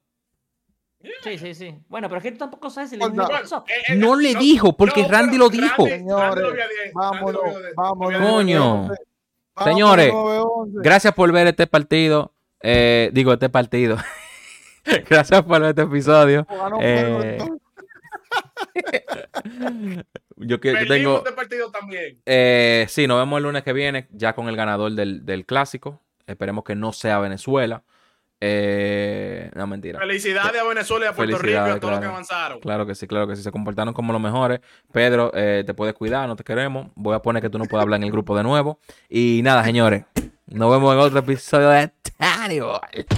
Sí, sí, sí. Bueno, pero es que tú tampoco sabes si le Onda. dijo Bueno, WhatsApp. eh, eh, No le dijo, porque no, Randy pero lo dijo. Randy- Randy lo Señores, había de- Randy lo vámonos, había de- vámonos. lo había de- Coño. Vámonos, Señores, nueve once. Gracias por ver este partido. Eh, digo, este partido. Gracias por ver este episodio. Ganó Eh, Pedro, yo, que, yo Perdimos tengo. este partido también. Eh, sí, nos vemos el lunes que viene, ya con el ganador del, del clásico. Esperemos que no sea Venezuela. Eh, no, mentira. Felicidades a Venezuela y a Puerto Rico y Felicidades, a todos los que claro. avanzaron. Claro que sí, claro que sí. Se comportaron como los mejores. Pedro, eh, te puedes cuidar, no te queremos. Voy a poner que tú no puedas hablar en el grupo de nuevo. Y nada, señores. Nos vemos en otro episodio de Tiny Boy.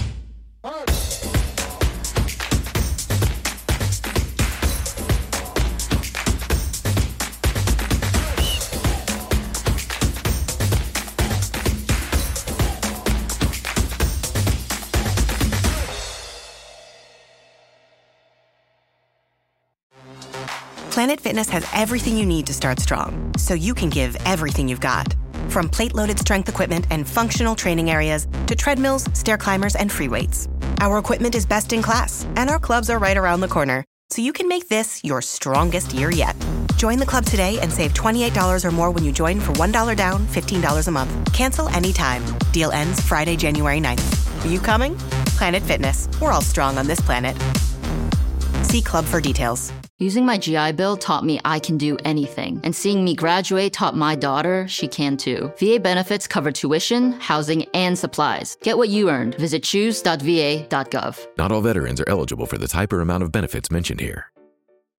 Planet Fitness has everything you need to start strong, so you can give everything you've got. From plate-loaded strength equipment and functional training areas to treadmills, stair climbers, and free weights. Our equipment is best in class, and our clubs are right around the corner, so you can make this your strongest year yet. Join the club today and save twenty-eight dollars or more when you join for one dollar down, fifteen dollars a month. Cancel anytime. Deal ends Friday, January ninth. Are you coming? Planet Fitness. We're all strong on this planet. See club for details. Using my G I Bill taught me I can do anything, and seeing me graduate taught my daughter she can too. V A benefits cover tuition, housing, and supplies. Get what you earned. Visit choose dot v a dot gov. Not all veterans are eligible for the type or amount of benefits mentioned here.